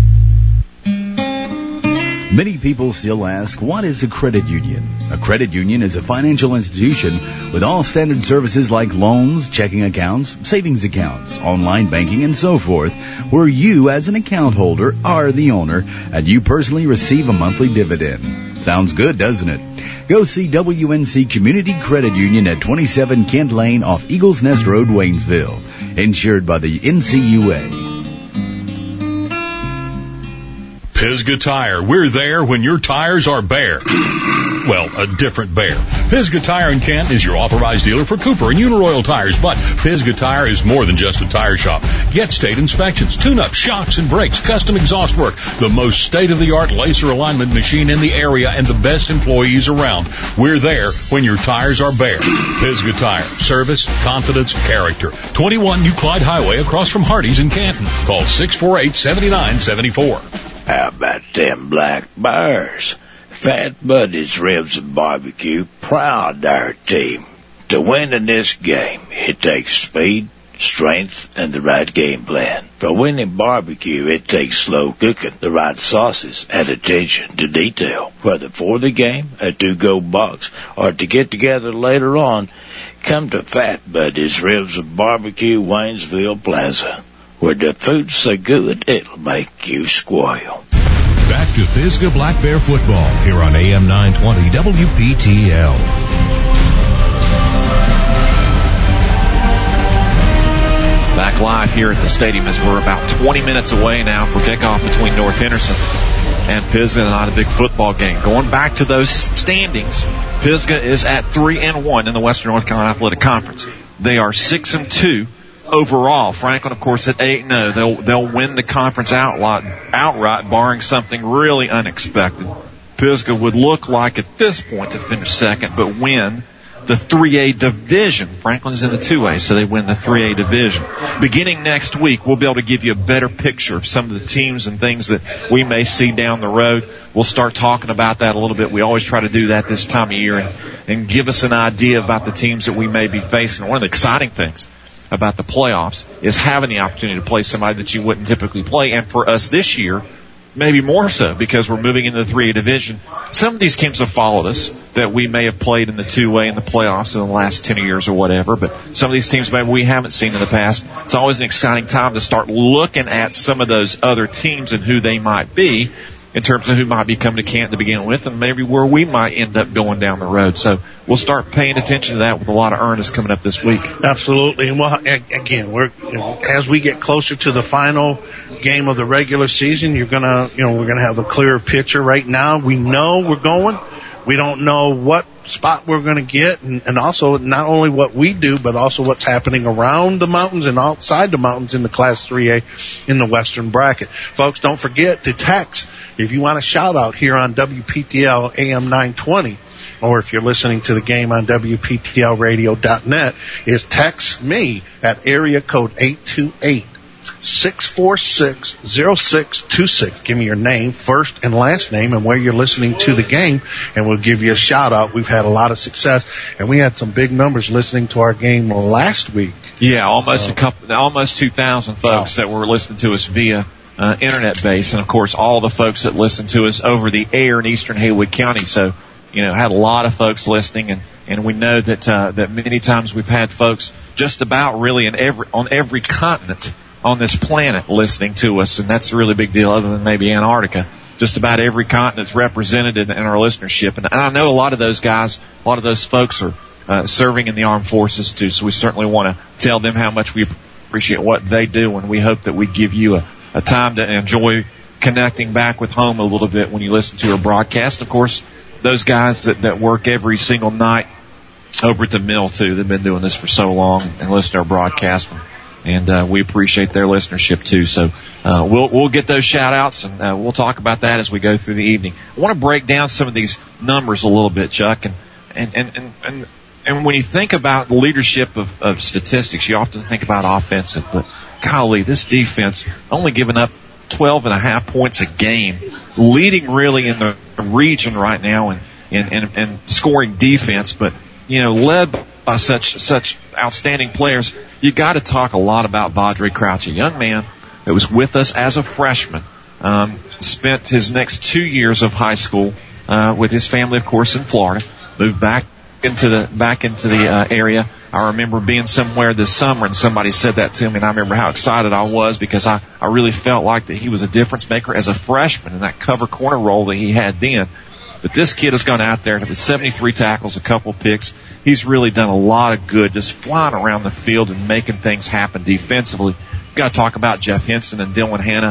Many people still ask, what is a credit union? A credit union is a financial institution with all standard services like loans, checking accounts, savings accounts, online banking, and so forth, where you as an account holder are the owner and you personally receive a monthly dividend. Sounds good, doesn't it? Go see W N C Community Credit Union at twenty-seven Kent Lane off Eagles Nest Road, Waynesville. Insured by the N C U A. Pisgah Tire. We're there when your tires are bare. Well, a different bear. Pisgah Tire in Canton is your authorized dealer for Cooper and Uniroyal tires, but Pisgah Tire is more than just a tire shop. Get state inspections, tune-up, shocks and brakes, custom exhaust work, the most state-of-the-art laser alignment machine in the area, and the best employees around. We're there when your tires are bare. Pisgah Tire. Service, confidence, character. twenty-one New Clyde Highway across from Hardee's in Canton. Call six four eight, seven nine seven four. How about them black bears? Fat Buddy's Ribs and Barbecue, proud of our team. To win in this game, it takes speed, strength, and the right game plan. For winning barbecue, it takes slow cooking, the right sauces, and attention to detail. Whether for the game, a to-go box, or to get together later on, come to Fat Buddy's Ribs and Barbecue, Waynesville Plaza, where the food's so good it'll make you squeal. Back to Pisgah Black Bear football here on A M nine twenty W P T L. Back live here at the stadium as we're about twenty minutes away now for kickoff between North Henderson and Pisgah. Not a big football game. Going back to those standings, Pisgah is at three and one in the Western North Carolina Athletic Conference. They are six and two overall. Franklin, of course, at eight and oh. They'll they'll win the conference outright, outright, barring something really unexpected. Pisgah would look like at this point to finish second, but win the three A division. Franklin's in the two A, so they win the three A division. Beginning next week, we'll be able to give you a better picture of some of the teams and things that we may see down the road. We'll start talking about that a little bit. We always try to do that this time of year and, and give us an idea about the teams that we may be facing. One of the exciting things about the playoffs is having the opportunity to play somebody that you wouldn't typically play. And for us this year, maybe more so because we're moving into the three A division. Some of these teams have followed us that we may have played in the two A in the playoffs in the last ten years or whatever, but some of these teams maybe we haven't seen in the past. It's always an exciting time to start looking at some of those other teams and who they might be in terms of who might be coming to Canton to begin with and maybe where we might end up going down the road. So we'll start paying attention to that with a lot of earnest coming up this week. Absolutely. And well, again, we're, you know, as we get closer to the final game of the regular season, you're going to, you know, we're going to have a clearer picture. Right now, we know we're going. We don't know what spot we're going to get, and, and also not only what we do, but also what's happening around the mountains and outside the mountains in the Class three A in the Western bracket. Folks, don't forget to text if you want a shout out here on W P T L A M nine twenty, or if you're listening to the game on W P T L radio dot net, is text me at area code eight two eight, six four six, zero six two six. Give me your name, first and last name, and where you're listening to the game, and we'll give you a shout out. We've had a lot of success, and we had some big numbers listening to our game last week. Yeah, almost uh, a couple, almost two thousand folks that were listening to us via uh, internet base, and of course all the folks that listen to us over the air in eastern Haywood County. So, you know, had a lot of folks listening, and and we know that uh, that many times we've had folks just about really in every on every continent on this planet listening to us, and that's a really big deal other than maybe Antarctica. Just about every continent's represented in, in our listenership. And, and I know a lot of those guys, a lot of those folks are uh, serving in the armed forces too, so we certainly want to tell them how much we appreciate what they do, and we hope that we give you a, a time to enjoy connecting back with home a little bit when you listen to our broadcast. Of course, those guys that, that work every single night over at the mill too, they've been doing this for so long and listen to our broadcast. And uh, we appreciate their listenership too. So uh, we'll we'll get those shout outs, and uh, we'll talk about that as we go through the evening. I want to break down some of these numbers a little bit, Chuck. And and and and, and, and when you think about the leadership of, of statistics, you often think about offensive. But golly, this defense only giving up twelve and a half points a game, leading really in the region right now in in, in, in scoring defense. But you know, led by such such outstanding players, you got to talk a lot about Badre Crouch, a young man that was with us as a freshman, um, spent his next two years of high school uh, with his family, of course, in Florida, moved back into the back into the uh, area. I remember being somewhere this summer, and somebody said that to me, and I remember how excited I was because I, I really felt like that he was a difference maker as a freshman in that cover corner role that he had then. But this kid has gone out there with seventy-three tackles, a couple picks. He's really done a lot of good just flying around the field and making things happen defensively. We've got to talk about Jeff Henson and Dylan Hanna.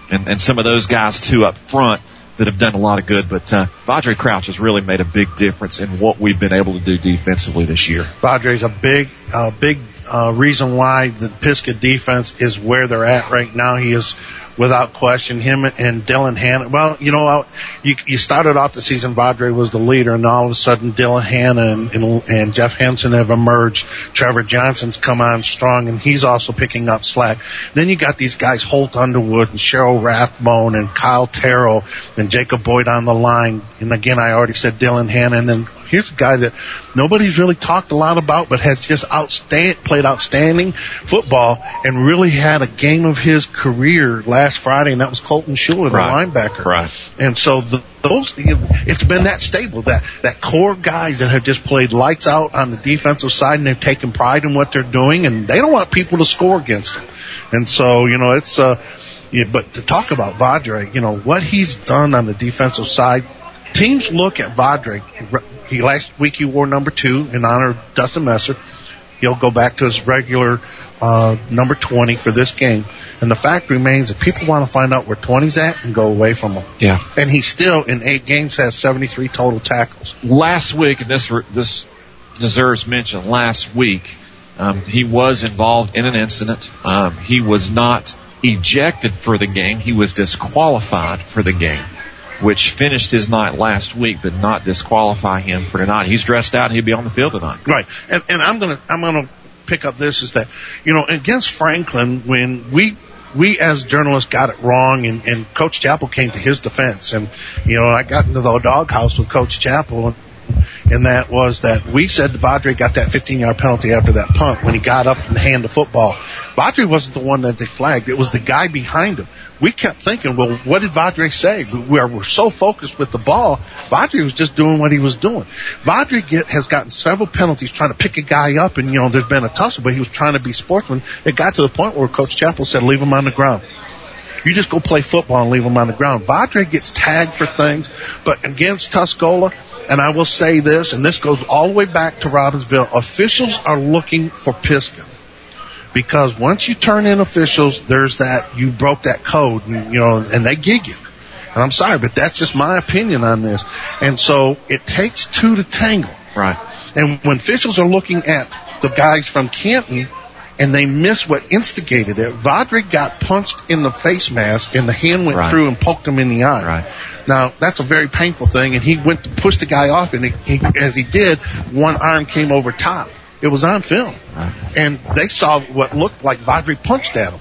and, and some of those guys too up front that have done a lot of good. But uh, Vadre Crouch has really made a big difference in what we've been able to do defensively this year. Vadre's a big, uh, big uh, reason why the Pisgah defense is where they're at right now. He is, without question, him and Dylan Hanna. Well, you know, you, you started off the season, Vadre was the leader, and all of a sudden Dylan Hanna and, and, and Jeff Henson have emerged. Trevor Johnson's come on strong, and he's also picking up slack. Then you got these guys, Holt Underwood and Cheryl Rathbone and Kyle Terrell and Jacob Boyd on the line. And again, I already said Dylan Hanna. And then here's a guy that nobody's really talked a lot about, but has just outstand, played outstanding football and really had a game of his career last Friday, and that was Colton Schuler, the right. linebacker. Right. And so the, those, you know, it's been that stable, that, that core guys that have just played lights out on the defensive side, and they've taken pride in what they're doing, and they don't want people to score against them. And so, you know, it's, uh, yeah, but to talk about Vadre, you know, what he's done on the defensive side, teams look at Vadre. He last week he wore number two in honor of Dustin Messer. He'll go back to his regular uh number twenty for this game. And the fact remains that people want to find out where twenty's at and go away from him. Yeah. And he still, in eight games, has seventy-three total tackles. Last week, and this this deserves mention, last week um, he was involved in an incident. Um, he was not ejected for the game. He was disqualified for the game, which finished his night last week, but not disqualify him for tonight. He's dressed out. He'll be on the field tonight. Right. And, and I'm going to, I'm going to pick up this is that, you know, against Franklin, when we, we as journalists got it wrong, and, and Coach Chappell came to his defense. And, you know, I got into the doghouse with Coach Chappell, and, and that was that we said Vadre got that fifteen-yard penalty after that punt when he got up and handed the football. Vadre wasn't the one that they flagged. It was the guy behind him. We kept thinking, well, what did Vadre say? We are, we're so focused with the ball. Vadre was just doing what he was doing. Vadre get, has gotten several penalties trying to pick a guy up, and, you know, there's been a tussle, but he was trying to be sportsman. It got to the point where Coach Chappell said, leave him on the ground. You just go play football and leave him on the ground. Vadre gets tagged for things, but against Tuscola, and I will say this, and this goes all the way back to Robbinsville, officials are looking for Pisgah. Because once you turn in officials, there's that, you broke that code, and, you know, and they gig you. And I'm sorry, but that's just my opinion on this. And so it takes two to tangle. Right. And when officials are looking at the guys from Canton and they miss what instigated it, Vadre got punched in the face mask and the hand went right. through and poked him in the eye. Right. Now, that's a very painful thing, and he went to push the guy off, and he, he, as he did, one arm came over top. It was on film. Right. And they saw what looked like Vadre punched at him.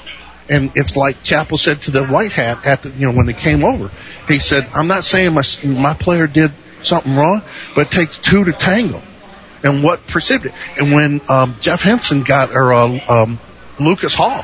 And it's like Chappell said to the white hat at the, you know, when they came over. He said, I'm not saying my, my player did something wrong, but it takes two to tangle. And what precipitated, and when, um, Jeff Henson got, or, uh, um, Lucas Hall,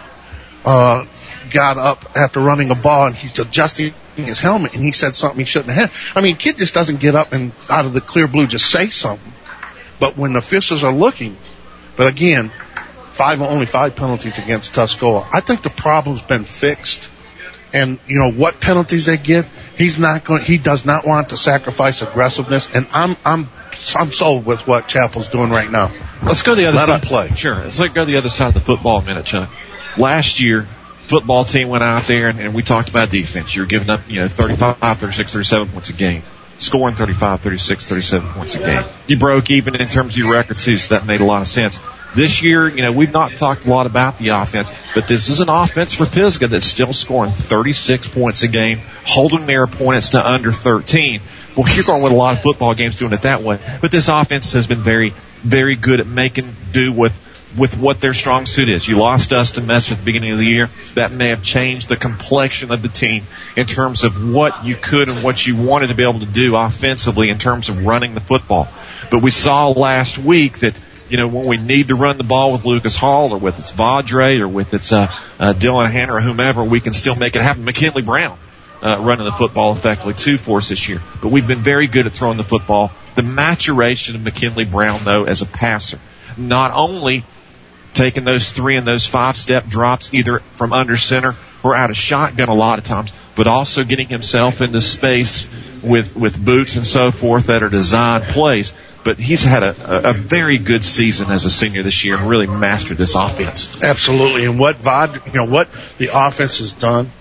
uh, got up after running a ball, and he's adjusting his helmet, and he said something he shouldn't have. I mean, kid just doesn't get up and out of the clear blue just say something. But when the officials are looking, but again, five, only five penalties against Tuscola. I think the problem's been fixed. And, you know, what penalties they get, he's not going, he does not want to sacrifice aggressiveness. And I'm, I'm, I'm sold with what Chappell's doing right now. Let's go the other Let side. him play. Sure. Let's go the other side of the football a minute, Chuck. Last year, football team went out there and, and we talked about defense. You're giving up, you know, thirty-five, thirty-six, thirty-seven points a game. Scoring thirty-five, thirty-six, thirty-seven points a game. You broke even in terms of your record too, so that made a lot of sense. This year, you know, we've not talked a lot about the offense, but this is an offense for Pisgah that's still scoring thirty-six points a game, holding their opponents to under thirteen. Well, you're going with a lot of football games doing it that way. But this offense has been very, very good at making do with with what their strong suit is. You lost Dustin Messer at the beginning of the year. That may have changed the complexion of the team in terms of what you could and what you wanted to be able to do offensively in terms of running the football. But we saw last week that, you know, when we need to run the ball with Lucas Hall or with its Vadre or with its uh, uh, Dylan Hanna or whomever, we can still make it happen. McKinley Brown uh, running the football effectively too for us this year. But we've been very good at throwing the football. The maturation of McKinley Brown, though, as a passer, not only taking those three and those five-step drops either from under center or out of shotgun a lot of times, but also getting himself into space with, with boots and so forth that are designed plays. But he's had a, a very good season as a senior this year and really mastered this offense. Absolutely. And what Vod, you know, what the offense has done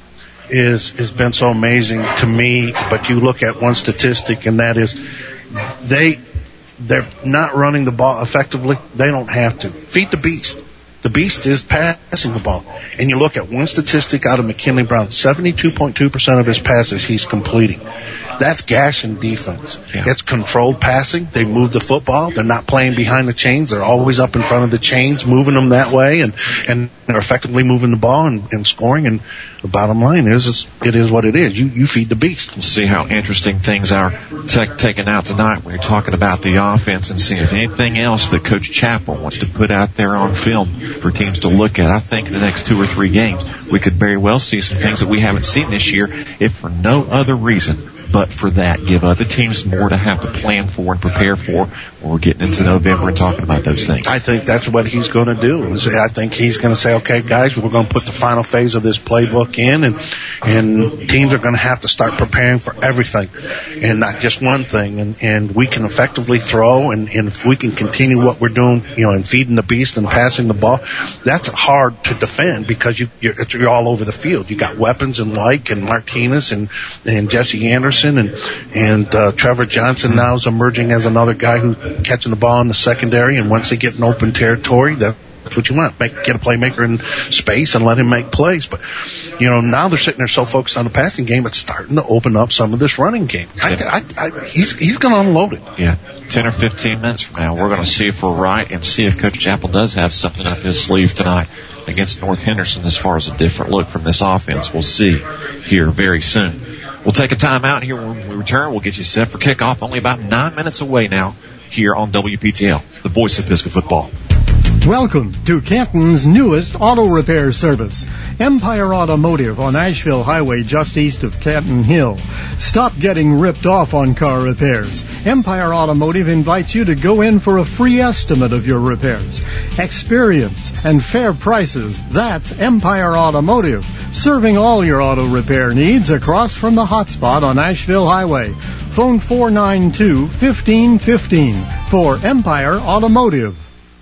is has been so amazing to me. But you look at one statistic, and that is they they're not running the ball effectively. They don't have to. Feed the beast. The beast is passing the ball. And you look at one statistic out of McKinley Brown, seventy-two point two percent of his passes he's completing. That's gashing defense. Yeah. It's controlled passing. They move the football. They're not playing behind the chains. They're always up in front of the chains, moving them that way, and, and they're effectively moving the ball and, and scoring. And the bottom line is, is it is what it is. You, you feed the beast. We'll see how interesting things are t- taken out tonight when you're talking about the offense and seeing if anything else that Coach Chappell wants to put out there on film for teams to look at. I think in the next two or three games, we could very well see some things that we haven't seen this year, if for no other reason but for that. Give other teams more to have to plan for and prepare for when we're getting into November and talking about those things. I think that's what he's going to do. I think he's going to say, okay, guys, we're going to put the final phase of this playbook in, and and teams are going to have to start preparing for everything and not just one thing. And, and we can effectively throw, and, and if we can continue what we're doing, you know, and feeding the beast and passing the ball, that's hard to defend because you, you're, you're all over the field. You got weapons in Like and Martinez and, and Jesse Anderson. And and uh, Trevor Johnson now is emerging as another guy who's catching the ball in the secondary. And once they get in open territory, that's what you want. Make, get a playmaker in space and let him make plays. But, you know, now they're sitting there so focused on the passing game, it's starting to open up some of this running game. I, I, I, he's he's going to unload it. Yeah, ten or fifteen minutes from now, we're going to see if we're right and see if Coach Chappell does have something up his sleeve tonight against North Henderson as far as a different look from this offense. We'll see here very soon. We'll take a time out here. When we return, we'll get you set for kickoff. Only about nine minutes away now here on W P T L, the voice of Pisgah football. Welcome to Canton's newest auto repair service, Empire Automotive on Asheville Highway just east of Canton Hill. Stop getting ripped off on car repairs. Empire Automotive invites you to go in for a free estimate of your repairs. Experience and fair prices, that's Empire Automotive, serving all your auto repair needs across from the hotspot on Asheville Highway. Phone four nine two, one five one five for Empire Automotive.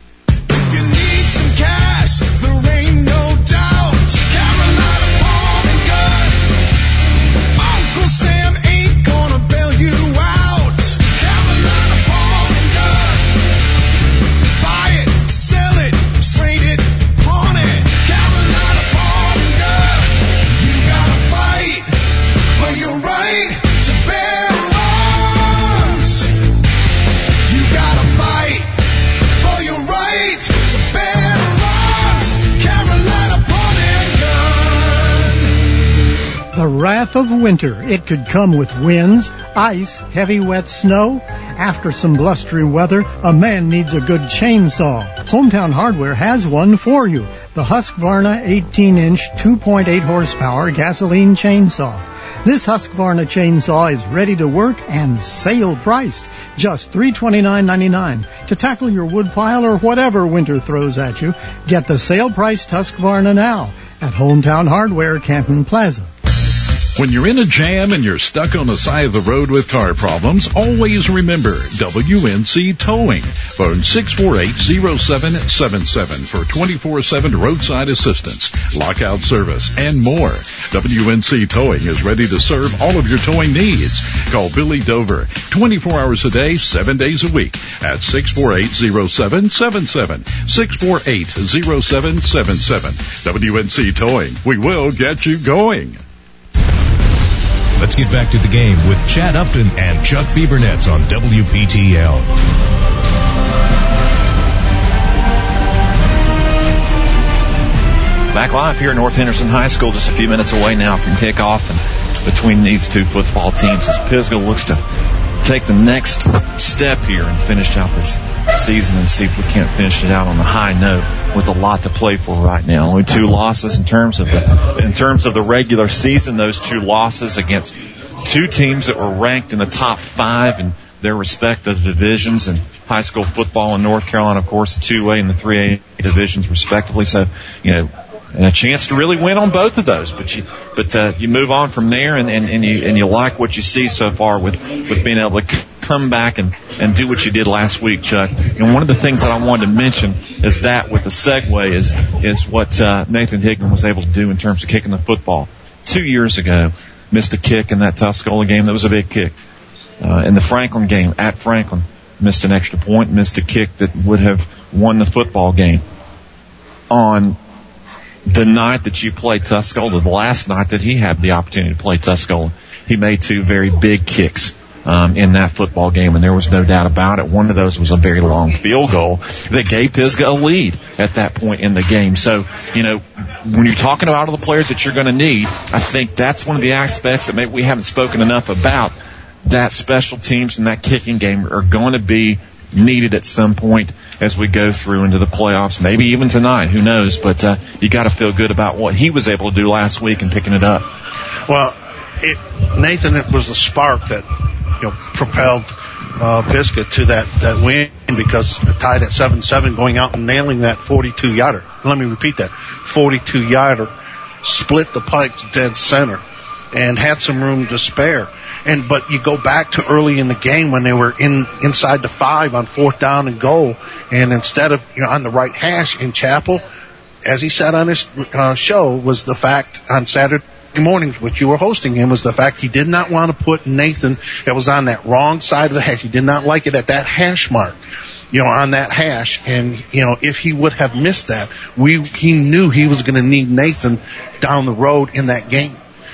You need some cash, there ain't no doubt. Carolina Pawn and Gun. Uncle Sam ain't gonna bail you out. Carolina Pawn and Gun. Buy it, sell it, trade it, pawn it. Carolina Pawn and Gun. You gotta fight for your right to bear arms. You gotta fight for your right to bear arms. Carolina Pawn and Gun. The wrath of winter. It could come with winds, ice, heavy wet snow. After some blustery weather, a man needs a good chainsaw. Hometown Hardware has one for you. The Husqvarna eighteen inch, two point eight horsepower gasoline chainsaw. This Husqvarna chainsaw is ready to work and sale priced. Just three hundred twenty-nine dollars and ninety-nine cents. To tackle your woodpile or whatever winter throws at you, get the sale priced Husqvarna now at Hometown Hardware, Canton Plaza. When you're in a jam and you're stuck on the side of the road with car problems, always remember W N C Towing. Phone six four eight, zero seven seven seven for twenty-four seven roadside assistance, lockout service, and more. W N C Towing is ready to serve all of your towing needs. Call Billy Dover twenty-four hours a day, seven days a week at six four eight, zero seven seven seven, six four eight, zero seven seven seven. W N C Towing. We will get you going. Let's get back to the game with Chad Upton and Chuck Fiebernettes on W P T L. Back live here at North Henderson High School, just a few minutes away now from kickoff, and between these two football teams as Pisgah looks to take the next step here and finish out this season and see if we can't finish it out on a high note with a lot to play for right now. Only two losses in terms of the in terms of the regular season. Those two losses against two teams that were ranked in the top five in their respective divisions in high school football in North Carolina, of course, the two A and the three A divisions respectively. So, you know, and a chance to really win on both of those, but you, but uh, you move on from there, and, and, and you and you like what you see so far with, with being able to come back and, and do what you did last week, Chuck. And one of the things that I wanted to mention is that with the segue is is what uh, Nathan Higman was able to do in terms of kicking the football. two years ago, missed a kick in that Tuscola game. That was a big kick. Uh, in the Franklin game at Franklin, missed an extra point, missed a kick that would have won the football game. On the night that you played Tuscola, the last night that he had the opportunity to play Tuscola, he made two very big kicks um, in that football game, and there was no doubt about it. One of those was a very long field goal that gave Pisgah a lead at that point in the game. So, you know, when you're talking about all the players that you're going to need, I think that's one of the aspects that maybe we haven't spoken enough about. That special teams and that kicking game are going to be needed at some point as we go through into the playoffs, maybe even tonight, who knows, but uh, you got to feel good about what he was able to do last week and picking it up. Well, it, Nathan, it was the spark that, you know, propelled uh, Pisgah to that, that win, because tied at seven seven, going out and nailing that forty-two yarder. Let me repeat that. forty-two yarder, split the pipes dead center, and had some room to spare. And but you go back to early in the game when they were in inside the five on fourth down and goal, and instead of, you know, on the right hash in Chapel, as he said on his uh, show, was the fact on Saturday mornings, which you were hosting him, was the fact he did not want to put Nathan that was on that wrong side of the hash. He did not like it at that hash mark, you know, on that hash. And, you know, if he would have missed that, we he knew he was going to need Nathan down the road in that game.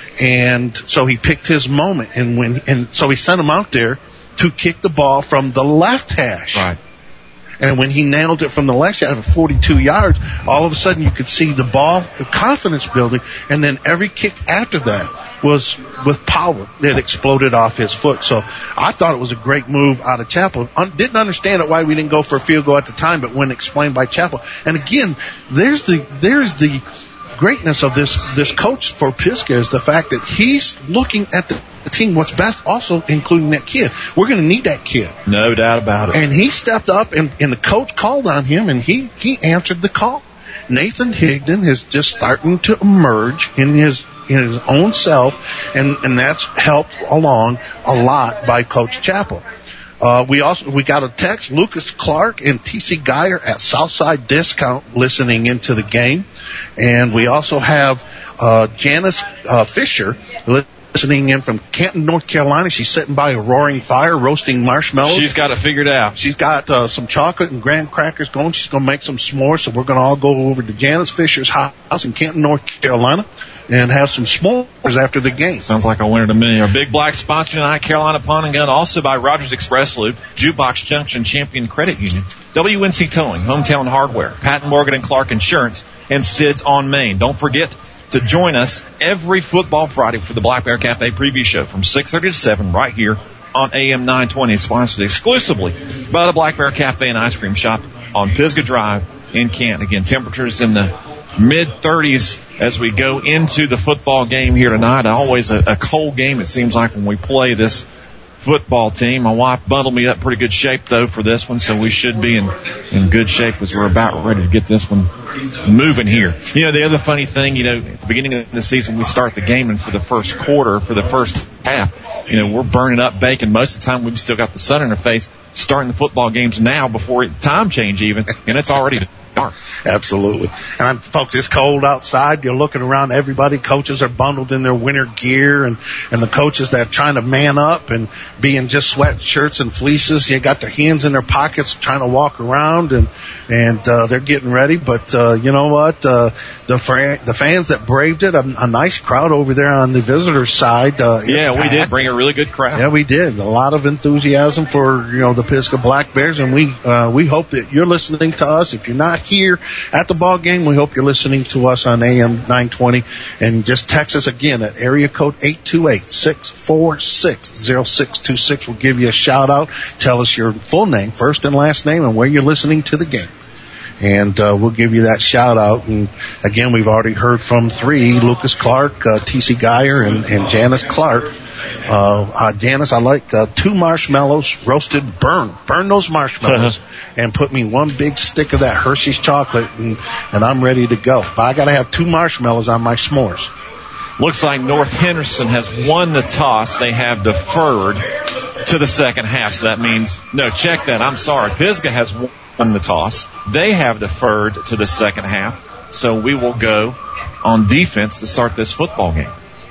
And so he picked his moment, and when and so he sent him out there to kick the ball from the left hash. Right. And when he nailed it from the left hash of forty-two yards, all of a sudden you could see the ball, the confidence building, and then every kick after that was with power that exploded off his foot. So I thought it was a great move out of Chapel. Un- didn't understand it why we didn't go for a field goal at the time, but when explained by Chapel. And again, there's the there's the greatness of this this coach for Pisgah, is the fact that he's looking at the, the team what's best, also including that kid. We're going to need that kid, no doubt about it. And he stepped up, and, and the coach called on him, and he he answered the call. Nathan Higdon is just starting to emerge in his in his own self, and and that's helped along a lot by Coach Chapel. Uh, we also, we got a text, Lucas Clark and T C Geyer at Southside Discount listening into the game. And we also have, uh, Janice, uh, Fisher listening in from Canton, North Carolina. She's sitting by a roaring fire roasting marshmallows. She's got it figured out. She's got, uh, some chocolate and graham crackers going. She's going to make some s'mores. So we're going to all go over to Janice Fisher's house in Canton, North Carolina, and have some s'mores after the game. Sounds like a winner to me. Our Big Black sponsor tonight, Carolina Pawn and Gun, also by Rogers Express Loop, Jukebox Junction Champion Credit Union, W N C Towing, Hometown Hardware, Patton Morgan and Clark Insurance, and Sid's on Main. Don't forget to join us every Football Friday for the Black Bear Cafe preview show from six thirty to seven right here on A M nine twenty, sponsored exclusively by the Black Bear Cafe and Ice Cream Shop on Pisgah Drive in Canton. Again, temperatures in the mid thirties as we go into the football game here tonight. Always a, a cold game, it seems like, when we play this football team. My wife bundled me up pretty good shape, though, for this one, so we should be in, in good shape as we're about ready to get this one moving here. You know, the other funny thing, you know, at the beginning of the season, we start the game, and for the first quarter, for the first half, you know, we're burning up bacon. Most of the time, we've still got the sun in our face, starting the football games now before it, time change even, and it's already dark. Absolutely. And folks, it's cold outside. You're looking around, everybody, coaches are bundled in their winter gear, and, and the coaches that are trying to man up and be in just sweatshirts and fleeces, they got their hands in their pockets trying to walk around, and, and, uh, they're getting ready. But, uh, you know what, uh, the, fran- the fans that braved it, a, a nice crowd over there on the visitors side. Uh, yeah, we did bring a really good crowd. Yeah, we did. A lot of enthusiasm for, you know, the Pisgah Black Bears, and we, uh, we hope that you're listening to us. If you're not here at the ball game, we hope you're listening to us on A M nine twenty, and just text us again at area code eight two eight, six four six, zero six two six. We'll give you a shout out. Tell us your full name, first and last name, and where you're listening to the game. And uh, we'll give you that shout out. And again, we've already heard from three: Lucas Clark, uh, T C Geyer, and, and Janice Clark. Uh, uh, Janice, I like uh, two marshmallows roasted, burn, burn those marshmallows, and put me one big stick of that Hershey's chocolate, and, and I'm ready to go. But I got to have two marshmallows on my s'mores. Looks like North Henderson has won the toss. They have deferred to the second half. So that means, no, check that. I'm sorry. Pisgah has won the toss. They have deferred to the second half. So we will go on defense to start this football game.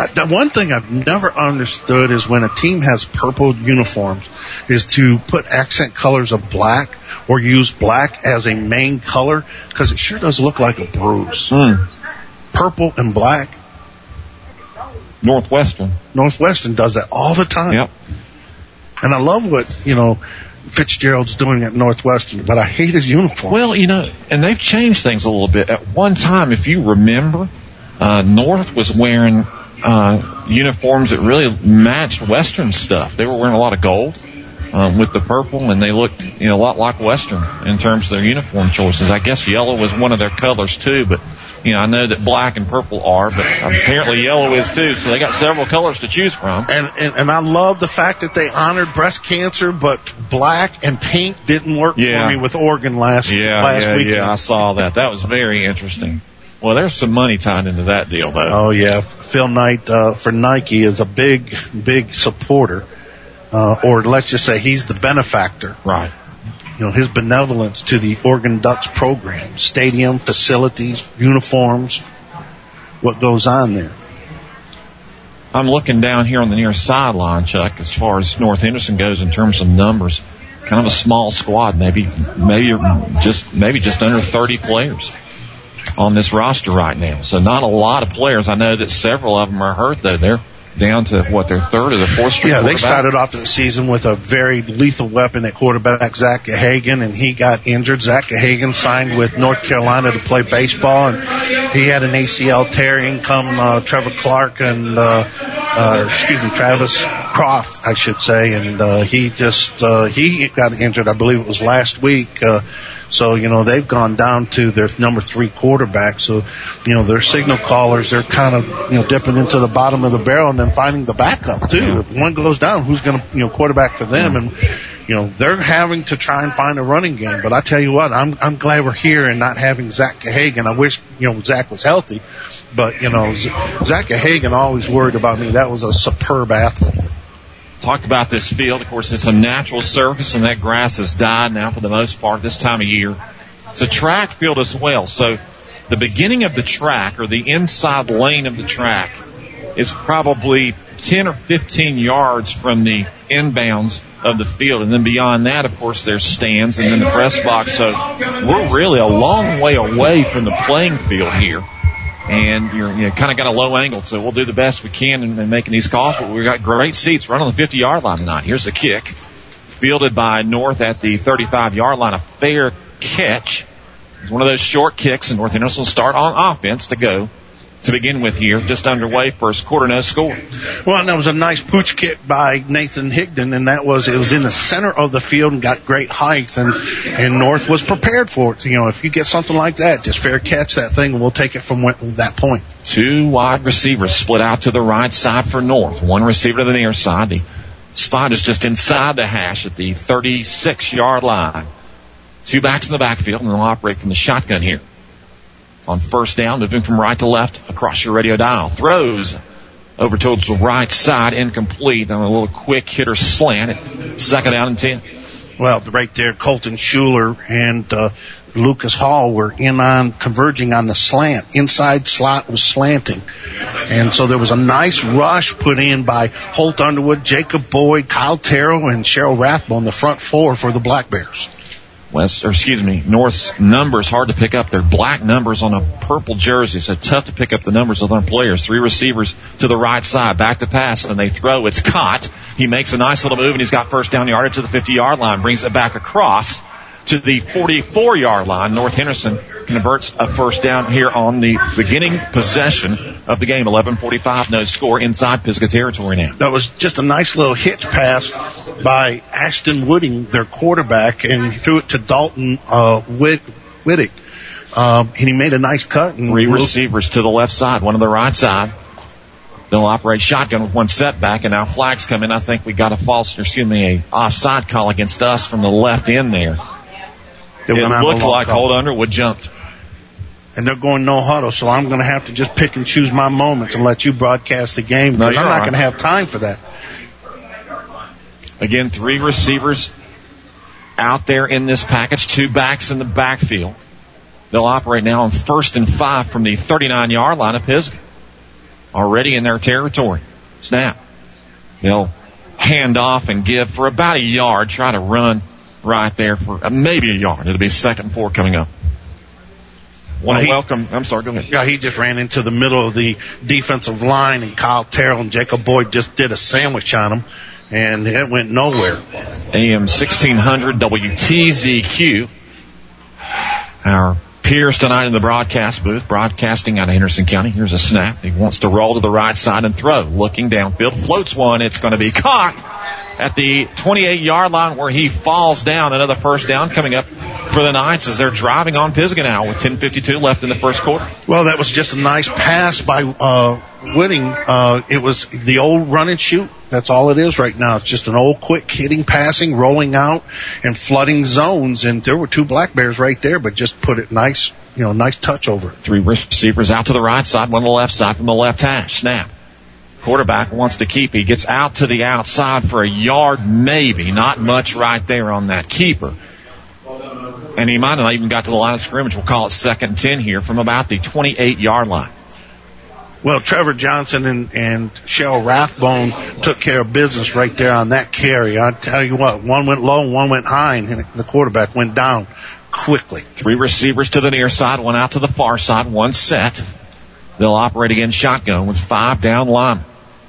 Uh, the one thing I've never understood is when a team has purple uniforms is to put accent colors of black or use black as a main color, because it sure does look like a bruise. Mm. Purple and black. Northwestern. Northwestern does that all the time. Yep. And I love what, you know, Fitzgerald's doing at Northwestern, but I hate his uniform. Well, you know, and they've changed things a little bit. At one time, if you remember, uh, North was wearing uh, uniforms that really matched Western stuff. They were wearing a lot of gold um, with the purple, and they looked, you know, a lot like Western in terms of their uniform choices. I guess yellow was one of their colors too, but you know, I know that black and purple are, but apparently yellow is too, so they got several colors to choose from. And, and and I love the fact that they honored breast cancer, but black and pink didn't work yeah. for me with Oregon last yeah, last yeah, weekend. Yeah, I saw that. That was very interesting. Well, there's some money tied into that deal, though. Oh, yeah. Phil Knight uh, for Nike is a big, big supporter, uh, or let's just say he's the benefactor. Right. You know, his benevolence to the Oregon Ducks program, stadium, facilities, uniforms, what goes on there. I'm looking down here on the near sideline, Chuck, as far as North Henderson goes in terms of numbers. Kind of a small squad, maybe, maybe just, maybe just under thirty players on this roster right now. So not a lot of players. I know that several of them are hurt, though. They're down to, what, their third or their fourth string Yeah, they started off the season with a very lethal weapon at quarterback, Zach Gahagan, and he got injured. Zach Gahagan signed with North Carolina to play baseball, and he had an A C L tear. In come uh, Trevor Clark and, uh, uh, excuse me, Travis Croft, I should say, and uh, he just, uh, he got injured, I believe it was last week. Uh, So, you know, they've gone down to their number three quarterback. So, you know, their signal callers, they're kind of, you know, dipping into the bottom of the barrel and then finding the backup, too. If one goes down, who's going to, you know, quarterback for them? And, you know, they're having to try and find a running game. But I tell you what, I'm I'm glad we're here and not having Zach Gahagan. I wish, you know, Zach was healthy. But, you know, Zach Gahagan always worried about me. That was a superb athlete. Talked about this field. Of course, it's a natural surface, and that grass has died now for the most part this time of year. It's a track field as well. So the beginning of the track, or the inside lane of the track, is probably ten or fifteen yards from the inbounds of the field. And then beyond that, of course, there's stands and then the press box. So we're really a long way away from the playing field here. And you're, you know, kind of got a low angle, so we'll do the best we can in, in making these calls. But we've got great seats right on the fifty-yard line tonight. Here's the kick, fielded by North at the thirty-five-yard line. A fair catch. It's one of those short kicks, and North Henderson will start on offense to go to begin with here. Just underway, first quarter, no score. Well, and that was a nice pooch kick by Nathan Higdon, and that was, it was in the center of the field and got great height, and, and North was prepared for it. You know, if you get something like that, just fair catch that thing, and we'll take it from that point. Two wide receivers split out to the right side for North. One receiver to the near side. The spot is just inside the hash at the thirty-six-yard line. Two backs in the backfield, and they'll operate from the shotgun here. On first down, moving from right to left across your radio dial. Throws over towards the right side, incomplete on a little quick hitter slant at second down and ten. Well, right there, Colton Schuler and uh, Lucas Hall were in on, converging on the slant. Inside slot was slanting. And so there was a nice rush put in by Holt Underwood, Jacob Boyd, Kyle Terrell, and Cheryl Rathbone, the front four for the Black Bears. West, or excuse me, North's numbers hard to pick up. They're black numbers on a purple jersey, so tough to pick up the numbers of their players. Three receivers to the right side, back to pass, and they throw. It's caught. He makes a nice little move, and he's got first down yardage to the fifty-yard line, brings it back across to the forty-four-yard line. North Henderson converts a first down here on the beginning possession of the game. eleven forty-five, no score, inside Pisgah territory now. That was just a nice little hitch pass by Ashton Wooding, their quarterback, and he threw it to Dalton uh, Whit- Whittick. Uh, and he made a nice cut. And Three receivers to the left side, one to the right side. They'll operate shotgun with one setback, and now flags come in. I think we got a false, or excuse me, a offside call against us from the left end there. It, it looked like Holt Underwood jumped. And they're going no huddle, so I'm going to have to just pick and choose my moments and let you broadcast the game, because no, I'm not right. going to have time for that. Again, three receivers out there in this package, two backs in the backfield. They'll operate now on first and five from the thirty-nine-yard line of Pisgah. already in their territory. Snap. They'll hand off and give for about a yard. Try to run right there for uh, maybe a yard. It'll be second and four coming up. Want to welcome. I'm sorry, go ahead. Yeah, he just ran into the middle of the defensive line, and Kyle Terrell and Jacob Boyd just did a sandwich on him, and it went nowhere. A M sixteen hundred W T Z Q. Our peers tonight in the broadcast booth, broadcasting out of Henderson County. Here's a snap. He wants to roll to the right side and throw. Looking downfield, floats one. It's going to be caught at the twenty-eight-yard line where he falls down. Another first down coming up for the Knights as they're driving on Pisgah now with ten fifty-two left in the first quarter. Well, that was just a nice pass by uh, Whitting. Uh, it was the old run and shoot. That's all it is right now. It's just an old quick hitting, passing, rolling out, and flooding zones. And there were two Black Bears right there, but just put it nice, you know, nice touch over it. Three receivers out to the right side, one to the left side from the left hash. Snap. Quarterback wants to keep. He gets out to the outside for a yard, maybe. Not much right there on that keeper. And he might have even got to the line of scrimmage. We'll call it second and ten here from about the twenty-eight-yard line. Well, Trevor Johnson and, and Cheryl Rathbone took care of business right there on that carry. I tell you what, one went low, one went high, and the quarterback went down quickly. Three receivers to the near side, one out to the far side, one set. They'll operate again shotgun with five down linemen.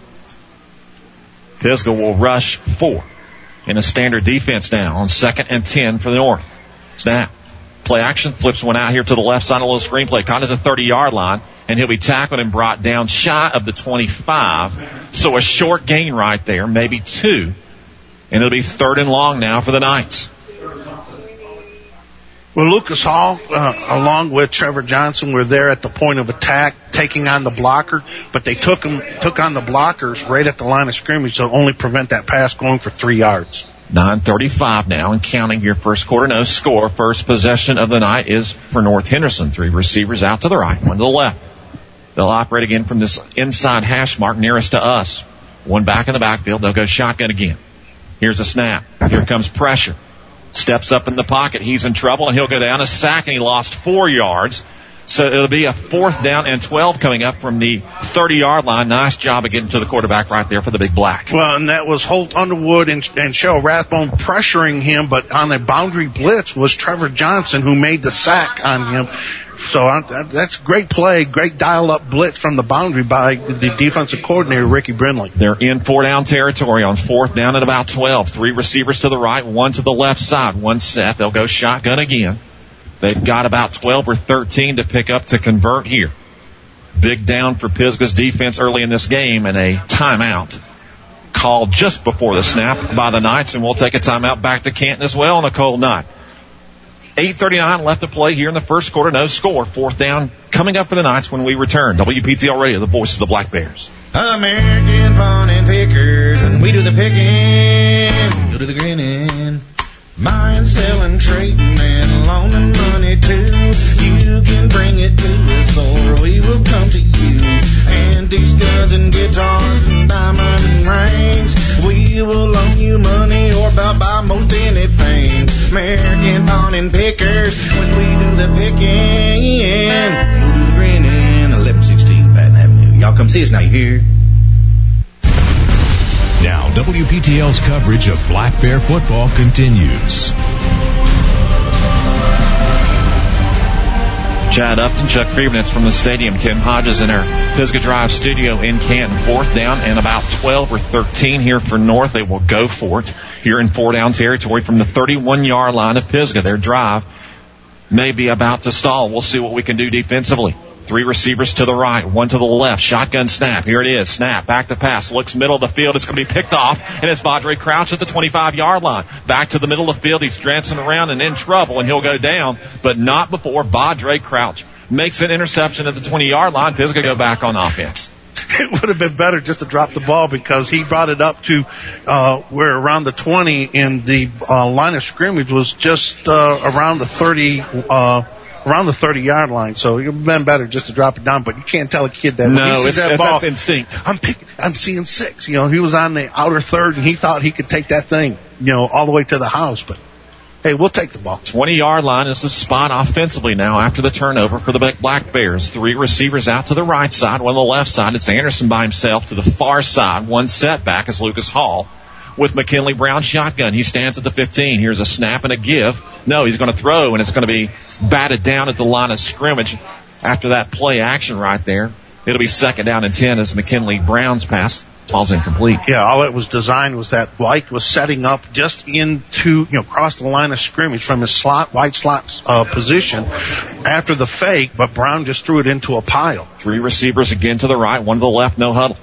Pisgah will rush four in a standard defense now on second and ten for the North. Snap. Play action, flips one out here to the left side, a little screenplay, kind of the thirty-yard line, and he'll be tackled and brought down shy of the twenty-five. So a short gain right there, maybe two. And it'll be third and long now for the Knights. Well, Lucas Hall, uh, along with Trevor Johnson, were there at the point of attack, taking on the blocker, but they took him, took on the blockers right at the line of scrimmage to only prevent that pass going for three yards. nine thirty-five now and counting here. First quarter, no score. First possession of the night is for North Henderson. Three receivers out to the right, one to the left. They'll operate again from this inside hash mark nearest to us. One back in the backfield. They'll go shotgun again. Here's a snap. Here comes pressure. Steps up in the pocket. He's in trouble, and he'll go down a sack, and he lost four yards. So it'll be a fourth down and twelve coming up from the thirty-yard line. Nice job of getting to the quarterback right there for the big black. Well, and that was Holt Underwood and, and Cheryl Rathbone pressuring him, but on a boundary blitz was Trevor Johnson who made the sack on him. So uh, that's a great play, great dial-up blitz from the boundary by the defensive coordinator, Ricky Brindley. They're in four-down territory on fourth down at about twelve. Three receivers to the right, one to the left side, one set. They'll go shotgun again. They've got about twelve or thirteen to pick up to convert here. Big down for Pisgah's defense early in this game, and a timeout called just before the snap by the Knights, and we'll take a timeout back to Canton as well on a cold night. eight thirty-nine left to play here in the first quarter. No score. Fourth down coming up for the Knights when we return. W P T L Radio, the voice of the Black Bears. American Pawn and Pickers, and we do the picking, you do the grinning. Buying, selling, trading, and loaning money too. You can bring it to us or we will come to you. Antiques, guns, and guitars, and diamond and rings. We will loan you money or about buy most anything. American Pawn and Pickers, when we do the picking, you do the grinning. eleven sixteen Patton Avenue. Y'all come see us now, you hear? Now, W P T L's coverage of Black Bear football continues. Chad Upton, Chuck Fiebernitz's from the stadium. Tim Hodges in our Pisgah Drive studio in Canton. Fourth down and about twelve or thirteen here for North. They will go for it here in four-down territory from the thirty-one-yard line of Pisgah. Their drive may be about to stall. We'll see what we can do defensively. Three receivers to the right, one to the left. Shotgun snap. Here it is. Snap. Back to pass. Looks middle of the field. It's going to be picked off. And it's Vadre Crouch at the twenty-five-yard line. Back to the middle of the field. He's dancing around and in trouble, and he'll go down. But not before Vadre Crouch makes an interception at the twenty-yard line. Pisgah go back on offense. It would have been better just to drop the ball because he brought it up to uh, where around the twenty, and the uh, line of scrimmage was just uh, around the thirty. Uh, Around the thirty-yard line, so it would have been better just to drop it down. But you can't tell a kid that. No, when he sees it's, that it's ball, that's instinct. I'm picking. I'm seeing six. You know, he was on the outer third, and he thought he could take that thing, you know, all the way to the house. But hey, we'll take the ball. twenty-yard line is the spot offensively now after the turnover for the Black Bears. Three receivers out to the right side, one on the left side. It's Anderson by himself to the far side. One setback is Lucas Hall with McKinley Brown shotgun. He stands at the fifteen. Here's a snap and a give. No, he's going to throw, and it's going to be batted down at the line of scrimmage after that play action right there. It'll be second down and ten as McKinley Brown's pass falls incomplete. Yeah, all it was designed was that White was setting up just into, you know, across the line of scrimmage from his slot, White slot uh, position after the fake, but Brown just threw it into a pile. Three receivers again to the right, one to the left, no huddle.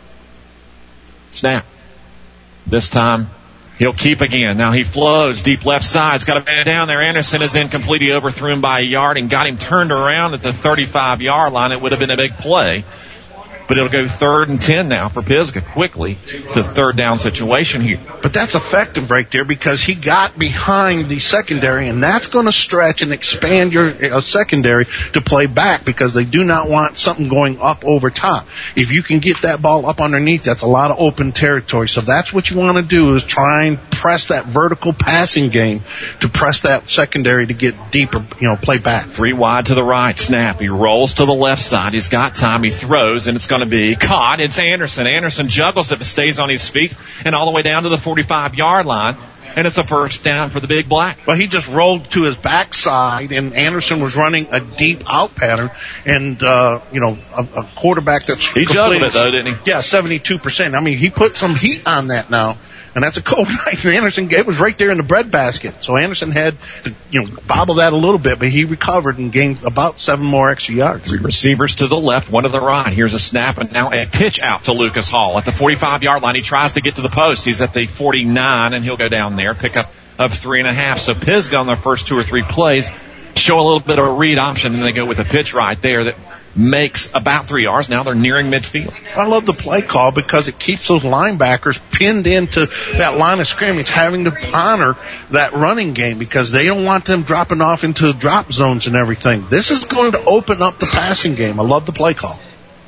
Snap. This time, he'll keep again. Now he flows deep left side. He's got a man down there. Anderson is incomplete. He overthrew him by a yard and got him turned around at the thirty-five-yard line. It would have been a big play. But it'll go third and ten now for Pisgah quickly to third down situation here. But that's effective right there because he got behind the secondary, and that's going to stretch and expand your uh, secondary to play back because they do not want something going up over top. If you can get that ball up underneath, that's a lot of open territory. So that's what you want to do is try and press that vertical passing game to press that secondary to get deeper, you know, play back. Three wide to the right, snap. He rolls to the left side. He's got time. He throws, and it's going to be caught. It's Anderson. Anderson juggles it, but stays on his feet and all the way down to the forty-five-yard line, and it's a first down for the Big Black. Well, he just rolled to his backside, and Anderson was running a deep out pattern, and, uh, you know, a, a quarterback that's He juggled it, though, didn't he? Yeah, seventy-two percent. I mean, he put some heat on that now. And that's a cold night. And Anderson, it was right there in the breadbasket. So Anderson had to, you know, bobble that a little bit, but he recovered and gained about seven more extra yards. Three receivers to the left, one to the right. Here's a snap and now a pitch out to Lucas Hall at the forty-five-yard line. He tries to get to the post. He's at the forty-nine, and he'll go down there, pick up of three and a half. So Pisgah on their first two or three plays show a little bit of a read option, and they go with a pitch right there that makes about three yards. Now they're nearing midfield. I love the play call because it keeps those linebackers pinned into that line of scrimmage, having to honor that running game because they don't want them dropping off into drop zones and everything. This is going to open up the passing game. I love the play call.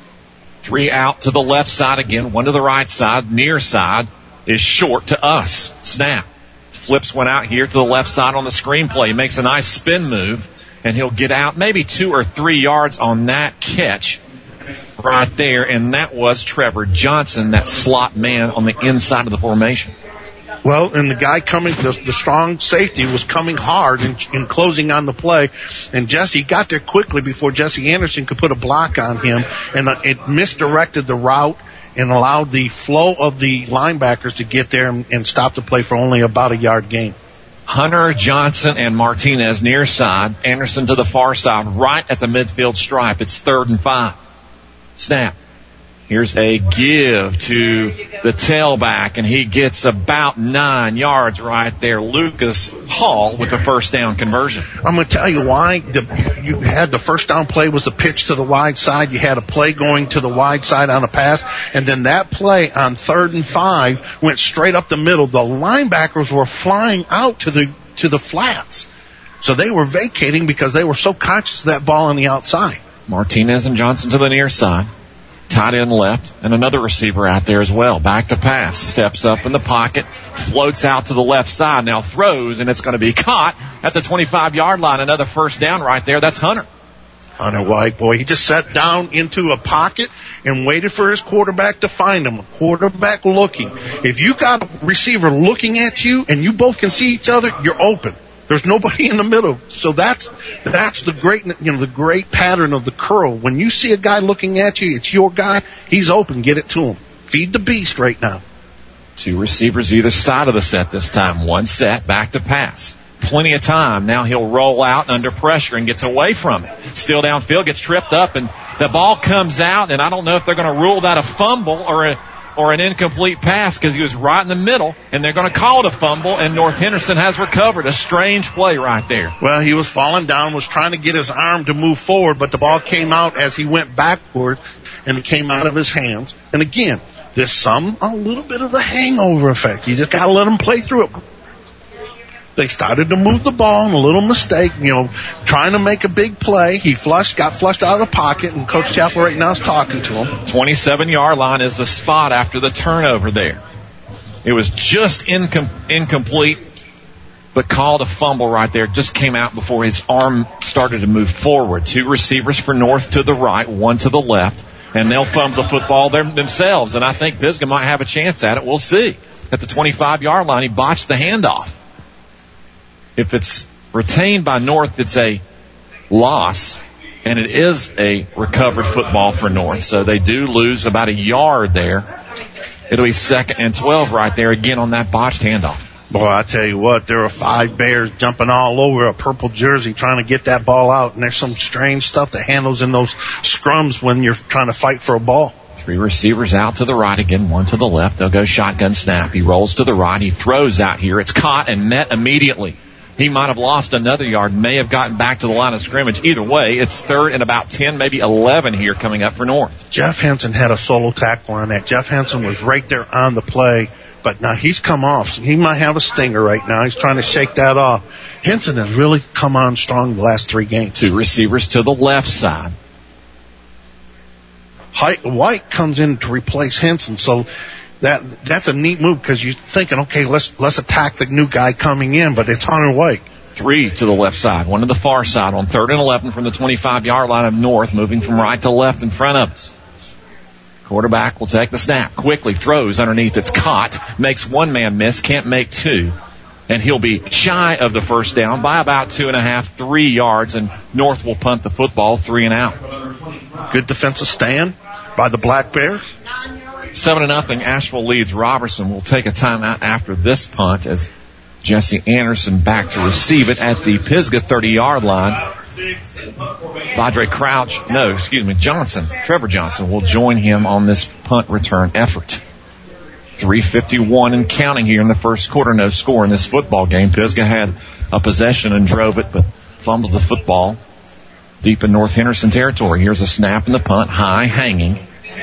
Three out to the left side again, one to the right side. Near side is short to us. Snap. Flips one out here to the left side on the screenplay. He makes a nice spin move, and he'll get out maybe two or three yards on that catch right there, and that was Trevor Johnson, that slot man on the inside of the formation. Well, and the guy coming, the, the strong safety was coming hard and, and closing on the play, and Jesse got there quickly before Jesse Anderson could put a block on him, and it misdirected the route and allowed the flow of the linebackers to get there and, and stop the play for only about a yard gain. Hunter, Johnson, and Martinez near side. Anderson to the far side, right at the midfield stripe. It's third and five. Snap. Here's a give to the tailback, and he gets about nine yards right there. Lucas Hall with the first down conversion. I'm going to tell you why. The, you had the first down play was the pitch to the wide side. You had a play going to the wide side on a pass, and then that play on third and five went straight up the middle. The linebackers were flying out to the to the flats, so they were vacating because they were so conscious of that ball on the outside. Martinez and Johnson to the near side. Tight end left, and another receiver out there as well. Back to pass. Steps up in the pocket, floats out to the left side, now throws, and it's going to be caught at the twenty-five-yard line. Another first down right there. That's Hunter. Hunter White, boy, he just sat down into a pocket and waited for his quarterback to find him. A quarterback looking. If you got a receiver looking at you and you both can see each other, you're open. There's nobody in the middle. So that's that's the great you know the great pattern of the curl. When you see a guy looking at you, it's your guy. He's open. Get it to him. Feed the beast right now. Two receivers either side of the set this time. One set, back to pass. Plenty of time. Now he'll roll out under pressure and gets away from it. Still downfield, gets tripped up, and the ball comes out, and I don't know if they're going to rule that a fumble or a or an incomplete pass because he was right in the middle, and they're going to call it a fumble, and North Henderson has recovered. A strange play right there. Well, he was falling down, was trying to get his arm to move forward, but the ball came out as he went backward, and it came out of his hands. And again, there's some, a little bit of the hangover effect. You just got to let them play through it. They started to move the ball, and a little mistake, you know, trying to make a big play. He flushed, got flushed out of the pocket, and Coach Chappell right now is talking to him. twenty-seven-yard line is the spot after the turnover there. It was just incom- incomplete but called a fumble right there. Just came out before his arm started to move forward. Two receivers for North to the right, one to the left, and they'll fumble the football them, themselves. And I think Pisgah might have a chance at it. We'll see. At the twenty-five-yard line, he botched the handoff. If it's retained by North, it's a loss, and it is a recovered football for North. So they do lose about a yard there. It'll be second and twelve right there again on that botched handoff. Boy, I tell you what, there are five Bears jumping all over a purple jersey trying to get that ball out, and there's some strange stuff that handles in those scrums when you're trying to fight for a ball. Three receivers out to the right again, one to the left. They'll go shotgun snap. He rolls to the right. He throws out here. It's caught and met immediately. He might have lost another yard, may have gotten back to the line of scrimmage. Either way, it's third and about ten, maybe eleven here coming up for North. Jeff Henson had a solo tackle on that. Jeff Henson was right there on the play. But now he's come off. So he might have a stinger right now. He's trying to shake that off. Henson has really come on strong the last three games. Two receivers to the left side. White comes in to replace Henson. So that that's a neat move because you're thinking, okay, let's let's attack the new guy coming in, but it's Hunter White. Three to the left side, one to the far side on third and eleven from the twenty-five-yard line of North, moving from right to left in front of us. Quarterback will take the snap, quickly throws underneath. It's caught, makes one man miss, can't make two. And he'll be shy of the first down by about two and a half, three yards, and North will punt the football three and out. Good defensive stand by the Black Bears. Seven to nothing, Asheville leads. Robertson will take a timeout after this punt as Jesse Anderson back to receive it at the Pisgah thirty-yard line. Vadre Crouch, no, excuse me, Johnson, Trevor Johnson will join him on this punt return effort. three fifty-one and counting here in the first quarter. No score in this football game. Pisgah had a possession and drove it, but fumbled the football deep in North Henderson territory. Here's a snap in the punt, high, hanging.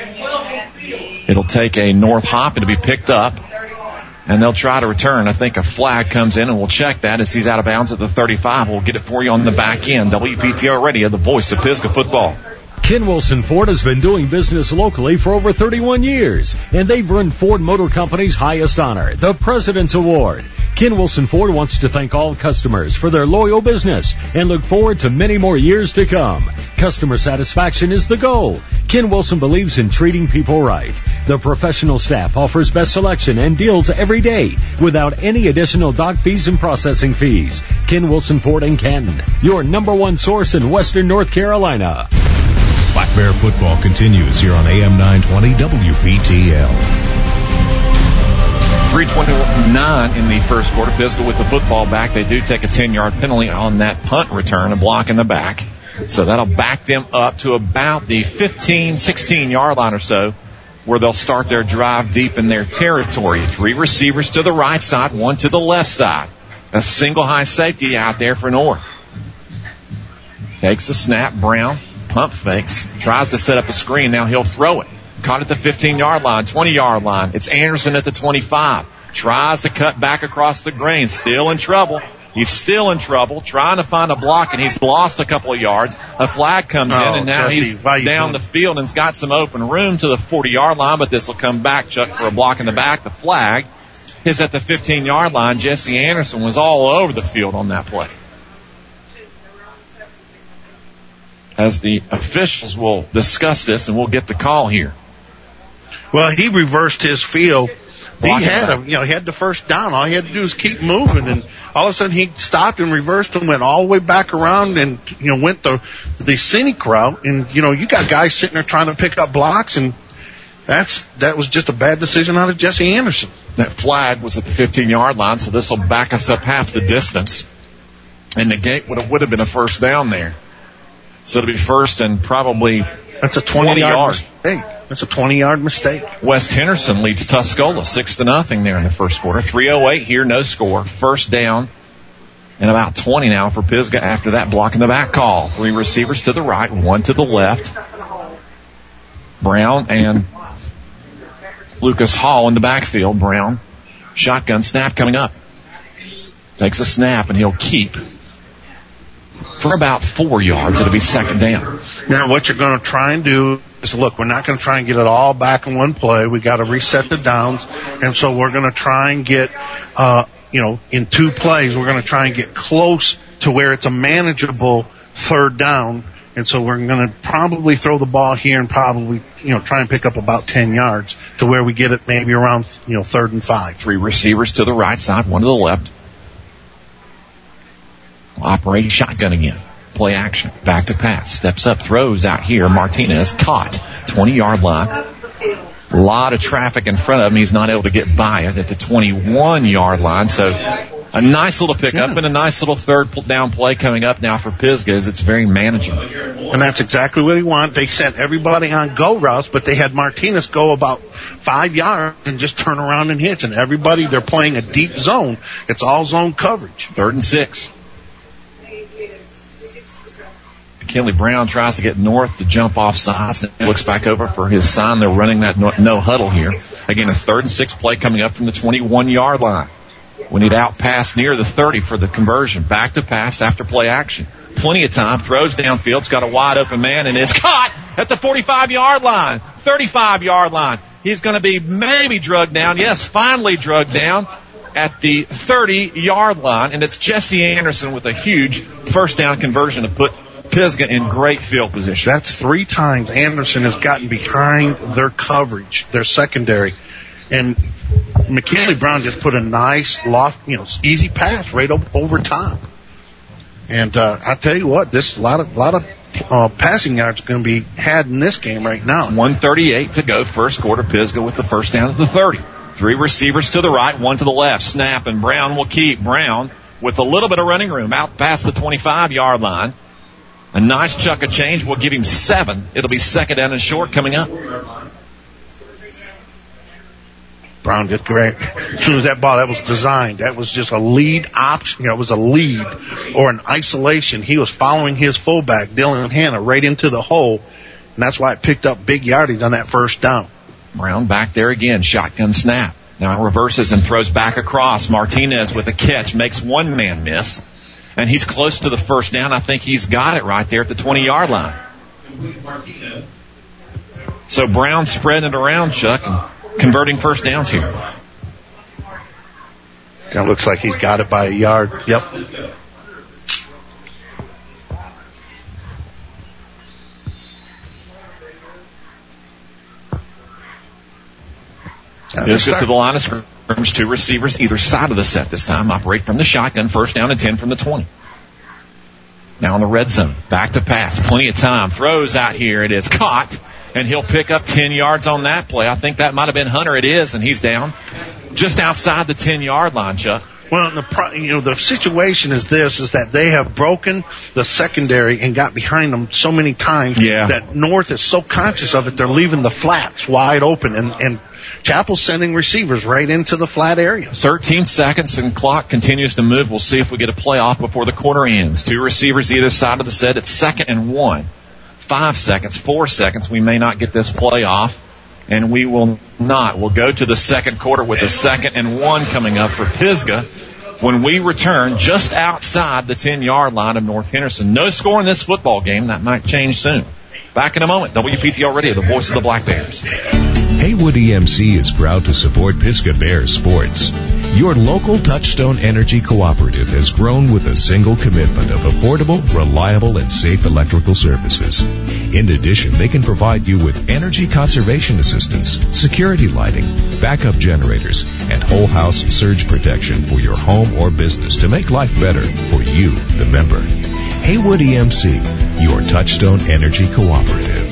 It'll take a North hop and to be picked up, and they'll try to return. I think a flag comes in, and we'll check that as he's out of bounds at the thirty-five. We'll get it for you on the back end. W P T L Radio, the voice of Pisgah football. Ken Wilson Ford has been doing business locally for over thirty-one years, and they've earned Ford Motor Company's highest honor, the President's Award. Ken Wilson Ford wants to thank all customers for their loyal business and look forward to many more years to come. Customer satisfaction is the goal. Ken Wilson believes in treating people right. The professional staff offers best selection and deals every day without any additional dock fees and processing fees. Ken Wilson Ford in Canton, your number one source in Western North Carolina. Black Bear football continues here on A M nine twenty W P T L. three twenty-nine in the first quarter. Pisgah with the football back. They do take a ten-yard penalty on that punt return, a block in the back. So that'll back them up to about the fifteen, sixteen-yard line or so, where they'll start their drive deep in their territory. Three receivers to the right side, one to the left side. A single high safety out there for North. Takes the snap. Brown pump fakes. Tries to set up a screen. Now he'll throw it. Caught at the fifteen-yard line, twenty-yard line. It's Anderson at the twenty-five. Tries to cut back across the grain. Still in trouble. He's still in trouble, trying to find a block, and he's lost a couple of yards. A flag comes oh, in, and now Jesse, he's down the field and's got some open room to the forty-yard line, but this will come back, Chuck, for a block in the back. The flag is at the fifteen-yard line. Jesse Anderson was all over the field on that play. As the officials will discuss this, and we'll get the call here. Well, he reversed his field. Block he had a, you know, he had the first down. All he had to do was keep moving, and all of a sudden he stopped and reversed and went all the way back around and, you know, went the the scenic route. And, you know, you got guys sitting there trying to pick up blocks, and that's that was just a bad decision out of Jesse Anderson. That flag was at the fifteen-yard line, so this will back us up half the distance, and the gate would have would have been a first down there. So it'll be first and probably that's a twenty-yard mistake. That's a twenty-yard mistake. West Henderson leads Tuscola six to nothing there in the first quarter. three oh eight here, no score. First down and about twenty now for Pisgah after that block in the back call. Three receivers to the right, one to the left. Brown and Lucas Hall in the backfield. Brown, shotgun snap coming up. Takes a snap and he'll keep for about four yards. It'll be second down. Now what you're going to try and do is, look, we're not going to try and get it all back in one play. We got to reset the downs, and so we're going to try and get uh, you know, in two plays, we're going to try and get close to where it's a manageable third down. And so we're going to probably throw the ball here and probably, you know, try and pick up about ten yards to where we get it maybe around, you know, third and five. Three receivers to the right side, one to the left. Operating shotgun again. Play action. Back to pass. Steps up, throws out here. Martinez caught. twenty-yard line. A lot of traffic in front of him. He's not able to get by it at the twenty-one-yard line. So a nice little pickup yeah. and a nice little third down play coming up now for Pisgah as it's very manageable. And that's exactly what he wanted. They sent everybody on go routes, but they had Martinez go about five yards and just turn around and hit. And everybody, they're playing a deep zone. It's all zone coverage. Third and six. McKinley Brown tries to get North to jump off sides and looks back over for his sign. They're running that no, no huddle here. Again, a third and six play coming up from the twenty-one-yard line. We need out pass near the thirty for the conversion. Back to pass after play action. Plenty of time. Throws downfield. It's got a wide open man and is caught at the forty-five-yard line. thirty-five-yard line. He's going to be maybe drugged down. Yes, finally drugged down at the thirty-yard line. And it's Jesse Anderson with a huge first down conversion to put Pisgah in great field position. That's three times Anderson has gotten behind their coverage, their secondary. And McKinley Brown just put a nice loft, you know, easy pass right over top. And uh, I tell you what, this a lot of lot of uh, passing yards are going to be had in this game right now. one thirty-eight to go, first quarter. Pisgah with the first down at the thirty. Three receivers to the right, one to the left. Snap, and Brown will keep. Brown with a little bit of running room out past the twenty-five-yard line. A nice chunk of change will give him seven. It'll be second down and short coming up. Brown did great. As soon as that ball, that was designed. That was just a lead option. You know, it was a lead or an isolation. He was following his fullback, Dylan Hanna, right into the hole. And that's why it picked up big yardage on that first down. Brown back there again. Shotgun snap. Now reverses and throws back across. Martinez with a catch. Makes one man miss. And he's close to the first down. I think he's got it right there at the twenty-yard line. So Brown spreading it around, Chuck, and converting first downs here. That looks like he's got it by a yard. Yep. Pisgah to the line of scrimmage. Two receivers either side of the set this time. Operate from the shotgun. First down and ten from the twenty. Now in the red zone. Back to pass. Plenty of time. Throws out here. It is caught. And he'll pick up ten yards on that play. I think that might have been Hunter. It is. And he's down just outside the ten-yard line, Chuck. Well, the you know the situation is this: is that they have broken the secondary and got behind them so many times yeah. that North is so conscious of it, they're leaving the flats wide open, and, and Chapel's sending receivers right into the flat area. thirteen seconds and clock continues to move. We'll see if we get a playoff before the quarter ends. Two receivers either side of the set. It's second and one. Five seconds, four seconds. We may not get this playoff. And we will not. We'll go to the second quarter with a second and one coming up for Pisgah when we return just outside the ten-yard line of North Henderson. No score in this football game. That might change soon. Back in a moment. W P T L Radio, the voice of the Black Bears. Haywood E M C is proud to support Pisgah Bears sports. Your local Touchstone Energy Cooperative has grown with a single commitment of affordable, reliable, and safe electrical services. In addition, they can provide you with energy conservation assistance, security lighting, backup generators, and whole house surge protection for your home or business to make life better for you, the member. Haywood E M C, your Touchstone Energy Cooperative.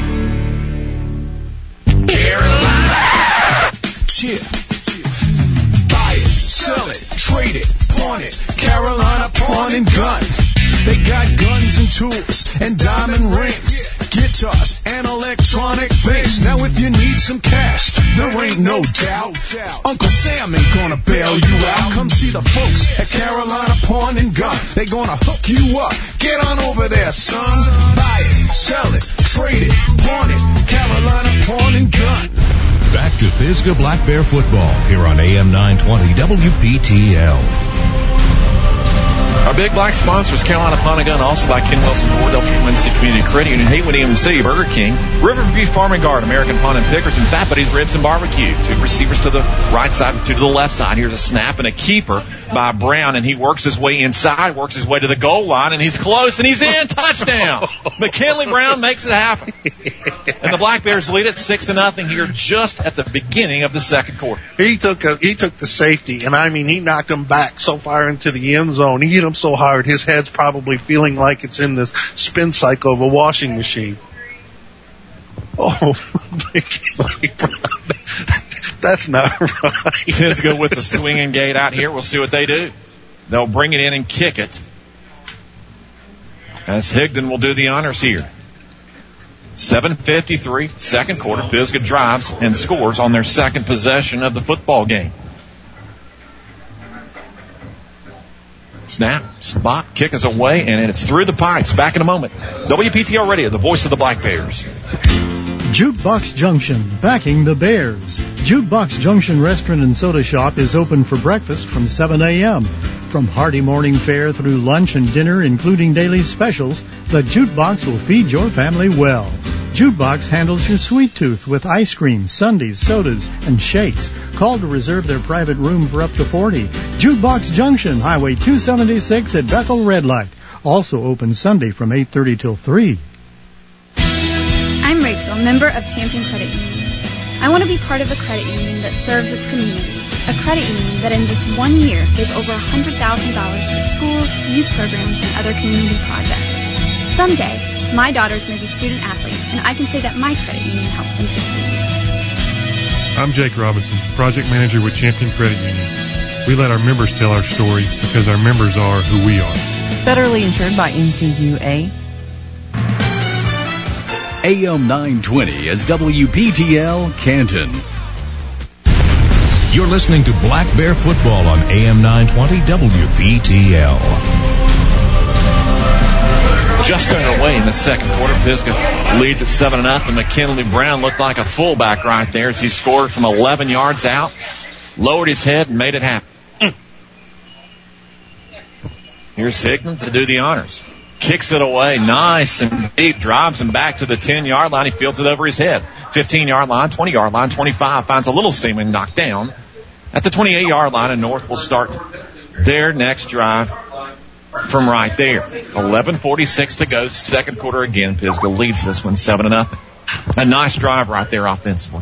Carolina. Chip. Buy it, sell it, trade it, pawn it. Carolina Pawn and Gun. They got guns and tools and diamond rings, guitars and electronic things. Now if you need some cash, there ain't no doubt Uncle Sam ain't gonna bail you out. Come see the folks at Carolina Pawn and Gun. They gonna hook you up. Get on over there, son. Buy it, sell it, trade it, pawn it. Carolina Pawn and Gun. Back to Pisgah Black Bear football here on A M nine twenty W P T L. Our Big Black sponsors, Carolina Pawn and Gun, also by Ken Wilson Ford, W N C Community Credit Union, Haywood E M C, Burger King, Riverview Farm and Garden, American Pawn and Pickers, and Fat Buddies Ribs and Barbecue. Two receivers to the right side, two to the left side. Here's a snap and a keeper by Brown, and he works his way inside, works his way to the goal line, and he's close, and he's in. Touchdown! McKinley Brown makes it happen. And the Black Bears lead it six to nothing here just at the beginning of the second quarter. He took a, he took the safety, and I mean, he knocked him back so far into the end zone. He hit him so hard, his head's probably feeling like it's in this spin cycle of a washing machine. Oh, that's not right. Pisgah with the swinging gate out here. We'll see what they do. They'll bring it in and kick it, as Higdon will do the honors here. seven fifty-three, second quarter. Pisgah drives and scores on their second possession of the football game. Snap, spot, kick is away, and it's through the pipes. Back in a moment. W P T L Radio, the voice of the Black Bears. Jukebox Junction, backing the Bears. Jukebox Junction Restaurant and Soda Shop is open for breakfast from seven a.m. From hearty morning fare through lunch and dinner, including daily specials, the Jukebox will feed your family well. Jukebox handles your sweet tooth with ice cream, sundaes, sodas, and shakes. Call to reserve their private room for up to forty. Jukebox Junction, Highway two seventy-six at Bethel Red Light. Also open Sunday from eight thirty till three. I'm Rachel, member of Champion Credit Union. I want to be part of a credit union that serves its community. A credit union that in just one year gave over one hundred thousand dollars to schools, youth programs, and other community projects. Someday, my daughters may be student athletes, and I can say that my credit union helps them succeed. I'm Jake Robinson, project manager with Champion Credit Union. We let our members tell our story because our members are who we are. Federally insured by N C U A. A M nine twenty as W P T L Canton. You're listening to Black Bear Football on A M nine twenty W P T L. Just underway in the second quarter. Pisgah leads at seven to nothing. McKinley Brown looked like a fullback right there as he scored from eleven yards out, lowered his head, and made it happen. Here's Hickman to do the honors. Kicks it away, nice and deep, drives him back to the ten-yard line. He fields it over his head. fifteen-yard line, twenty-yard line, twenty-five. Finds a little seaming knocked down at the twenty-eight-yard line, and North will start their next drive from right there. eleven forty-six to go, second quarter again. Pisgah leads this one seven to nothing. A nice drive right there offensively.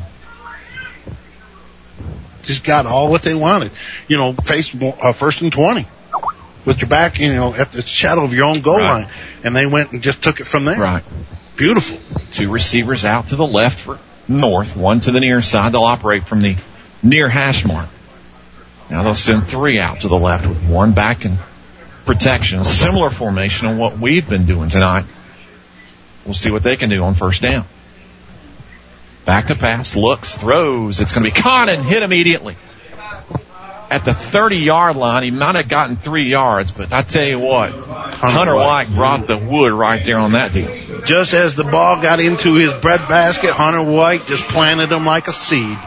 Just got all what they wanted. You know, face uh, first and twenty. With your back, you know, at the shadow of your own goal right. line. And they went and just took it from there. Right. Beautiful. Two receivers out to the left for North, one to the near side. They'll operate from the near hash mark. Now they'll send three out to the left with one back in protection. A similar formation on what we've been doing tonight. We'll see what they can do on first down. Back to pass, looks, throws. It's going to be caught and hit immediately. At the thirty-yard line, he might have gotten three yards, but I tell you what, Hunter, Hunter White brought the wood right there on that deal. Just as the ball got into his breadbasket, Hunter White just planted him like a seed.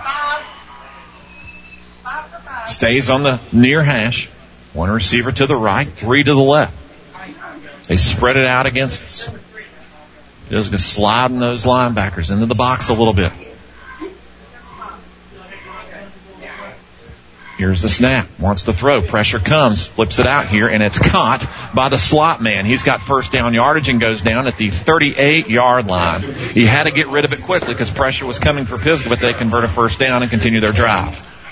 Stays on the near hash. One receiver to the right, three to the left. They spread it out against us. Just going to slide those linebackers into the box a little bit. Here's the snap. Wants to throw. Pressure comes. Flips it out here, and it's caught by the slot man. He's got first down yardage and goes down at the thirty-eight-yard line. He had to get rid of it quickly because pressure was coming for Pisgah, but they convert a first down and continue their drive.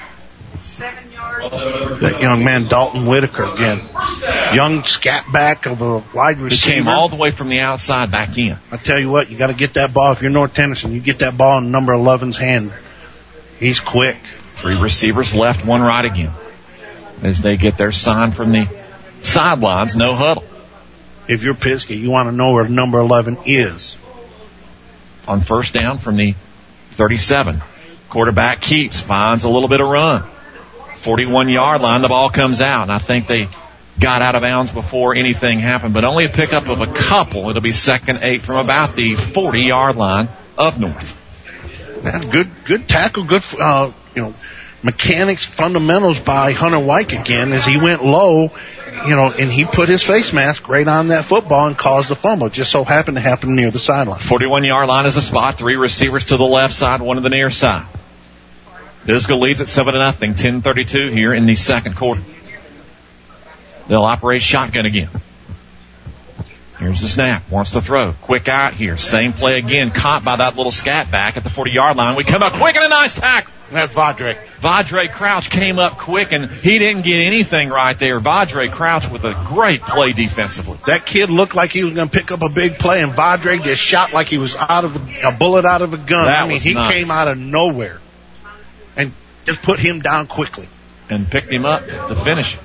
That young man, Dalton Whitaker, again. Young scat back of a wide receiver. He came all the way from the outside back in. I tell you what, you got to get that ball. If you're North Tennyson, you get that ball in number eleven's hand. He's quick. Three receivers left, one right again. As they get their sign from the sidelines, no huddle. If you're Pisgah, you want to know where number eleven is. On first down from the thirty-seven. Quarterback keeps, finds a little bit of run. forty-one-yard line, the ball comes out, and I think they got out of bounds before anything happened, but only a pickup of a couple. It'll be second eight from about the forty-yard line of North. That's good, good tackle, good, uh, you know, mechanics, fundamentals by Hunter White again as he went low you know, and he put his face mask right on that football and caused the fumble. It just so happened to happen near the sideline. forty-one-yard line is a spot. Three receivers to the left side, one to the near side. Pisgah leads at seven to nothing. ten thirty-two here in the second quarter. They'll operate shotgun again. Here's the snap. Wants to throw. Quick out here. Same play again. Caught by that little scat back at the forty-yard line. We come up quick and a nice tackle. That's Vadre. Vadre Crouch came up quick, and he didn't get anything right there. Vadre Crouch with a great play defensively. That kid looked like he was going to pick up a big play, and Vadre just shot like he was out of a, a bullet out of a gun. That I mean, was he nice. came out of nowhere and just put him down quickly. And picked him up to finish it.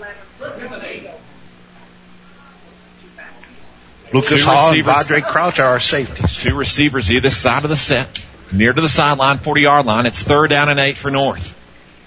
Lucas Two Hall and receivers. Vadre Crouch are our safeties. Two receivers either side of the set. Near to the sideline, forty-yard line. It's third down and eight for North.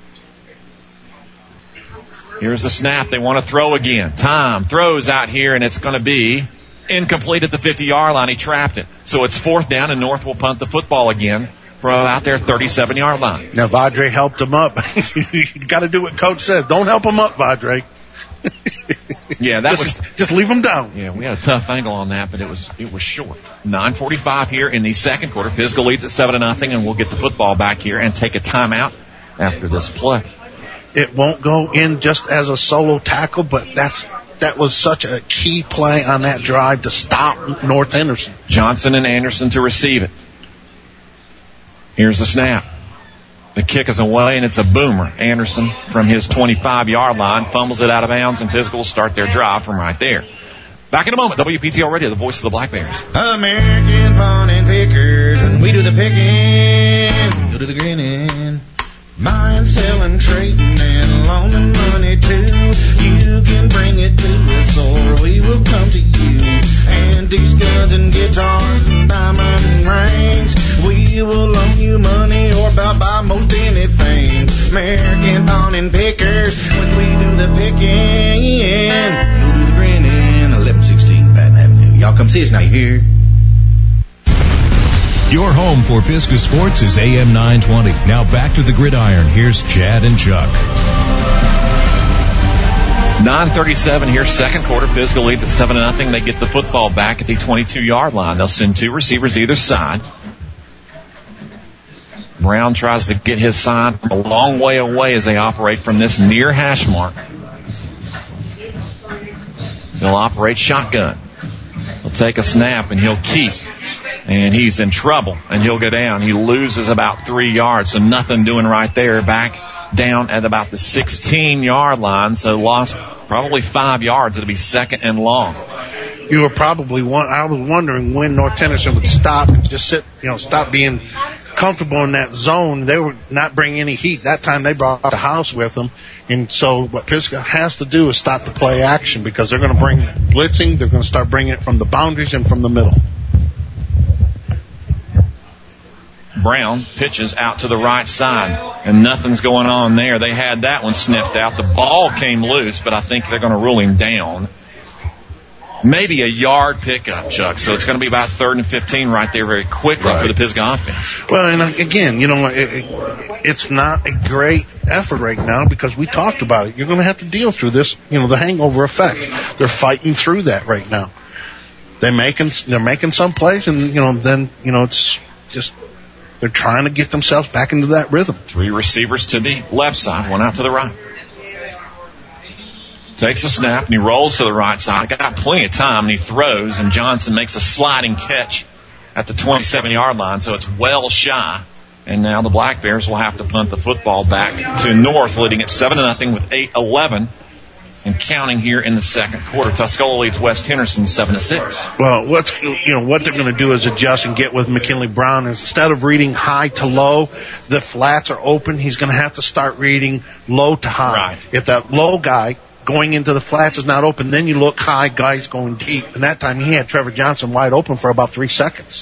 Here's the snap. They want to throw again. Tom throws out here, and it's going to be incomplete at the fifty-yard line. He trapped it. So it's fourth down, and North will punt the football again from out there thirty-seven-yard line. Now, Vadre helped him up. You got to do what Coach says. Don't help him up, Vadre. Yeah, that just, was just leave him down. Yeah, we had a tough angle on that, but it was it was short. nine forty-five here in the second quarter. Pisgah leads at seven to nothing, and we'll get the football back here and take a timeout after this play. It won't go in just as a solo tackle, but that's that was such a key play on that drive to stop North Henderson. Johnson and Anderson to receive it. Here's the snap. The kick is away, and it's a boomer. Anderson from his twenty-five-yard line fumbles it out of bounds, and Pisgah will start their drive from right there. Back in a moment. W P T L Radio, the voice of the Black Bears. American Pawn and Pickers, and we do the picking, go to the grinning. Buying, selling, trading, and loaning money too. You can bring it to us, or we will come to you. Antiques, guns, and guitars, and diamond rings. We will loan you money or about buy most anything. American Pawn and Pickers, when we do the picking, go to the grinning. eleven sixteen Patton Avenue. Y'all come see us now. You hear? Your home for Pisgah Sports is A M nine twenty. Now back to the gridiron. Here's Chad and Chuck. nine thirty-seven here, second quarter. Pisgah leads at seven to nothing. They get the football back at the twenty-two-yard line. They'll send two receivers either side. Brown tries to get his side a long way away as they operate from this near hash mark. They'll operate shotgun. He'll take a snap and he'll keep. And he's in trouble, and he'll go down. He loses about three yards, so nothing doing right there. Back down at about the sixteen-yard line, so lost probably five yards. It'll be second and long. You were probably one. I was wondering when North Tennessee would stop and just sit, you know, stop being comfortable in that zone. They were not bringing any heat. That time they brought the house with them. And so what Pisgah has to do is stop the play action because they're going to bring blitzing. They're going to start bringing it from the boundaries and from the middle. Brown pitches out to the right side, and nothing's going on there. They had that one sniffed out. The ball came loose, but I think they're going to rule him down. Maybe a yard pickup, Chuck. So it's going to be about third and fifteen right there very quickly right. for the Pisgah offense. Well, and again, you know, it, it, it's not a great effort right now because we talked about it. You're going to have to deal through this, you know, the hangover effect. They're fighting through that right now. They're making, they're making some plays, and, you know, then, you know, it's just... They're trying to get themselves back into that rhythm. Three receivers to the left side, one out to the right. Takes a snap, and he rolls to the right side. Got plenty of time, and he throws, and Johnson makes a sliding catch at the twenty-seven-yard line, so it's well shy. And now the Black Bears will have to punt the football back to North, leading at seven to nothing with eight eleven. And counting here in the second quarter. Tuscola leads West Henderson seven to six. Well, what's you know what they're going to do is adjust and get with McKinley Brown. Instead of reading high to low, the flats are open. He's going to have to start reading low to high. Right. If that low guy going into the flats is not open, then you look high, guys going deep. And that time he had Trevor Johnson wide open for about three seconds.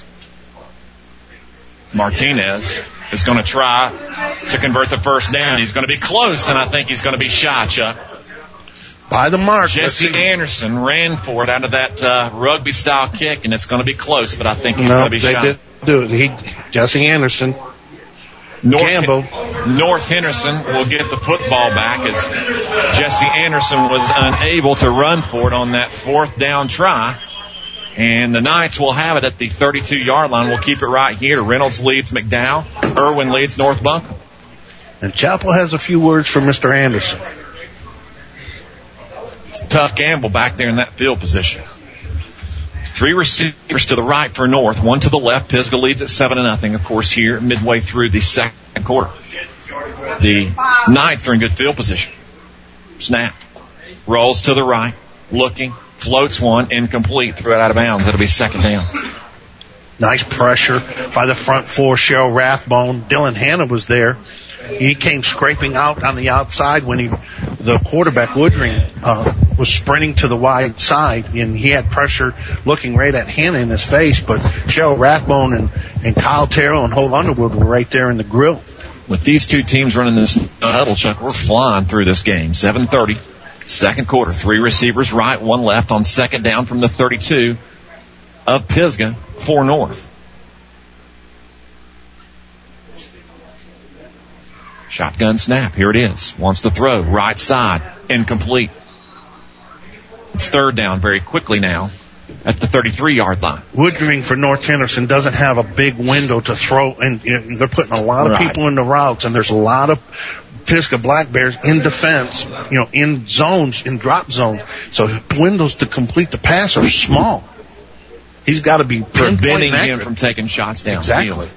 Martinez is going to try to convert the first down. He's going to be close, and I think he's going to be shy, Chuck. By the mark. Jesse Anderson ran for it out of that uh, rugby-style kick, and it's going to be close, but I think he's no, going to be they shot. Did do it. He, Jesse Anderson. North, North Henderson will get the football back as Jesse Anderson was unable to run for it on that fourth down try. And the Knights will have it at the thirty-two-yard line. We'll keep it right here. Reynolds leads McDowell. Irwin leads North Buncombe. And Chapel has a few words for Mister Anderson. It's a tough gamble back there in that field position. Three receivers to the right for North, one to the left. Pisgah leads at seven to nothing, of course, here midway through the second quarter. The Knights are in good field position. Snap. Rolls to the right. Looking. Floats one. Incomplete. Threw it out of bounds. That'll be second down. Nice pressure by the front four. Cheryl Rathbone. Dylan Hanna was there. He came scraping out on the outside when he, the quarterback Woodring, uh, was sprinting to the wide side, and he had pressure looking right at Hanna in his face. But Cheryl Rathbone and, and Kyle Terrell and Holt Underwood were right there in the grill. With these two teams running this huddle, Chuck, we're flying through this game. seven thirty, second quarter. Three receivers right, one left on second down from the thirty-two of Pisgah for North. Shotgun snap. Here it is. Wants to throw. Right side. Incomplete. It's third down very quickly now at the thirty-three-yard line. Woodring for North Henderson doesn't have a big window to throw, and you know, they're putting a lot of right. people in the routes, and there's a lot of Pisgah Black Bears in defense, you know, in zones, in drop zones. So windows to complete the pass are small. He's got to be preventing him from taking shots downfield. Exactly.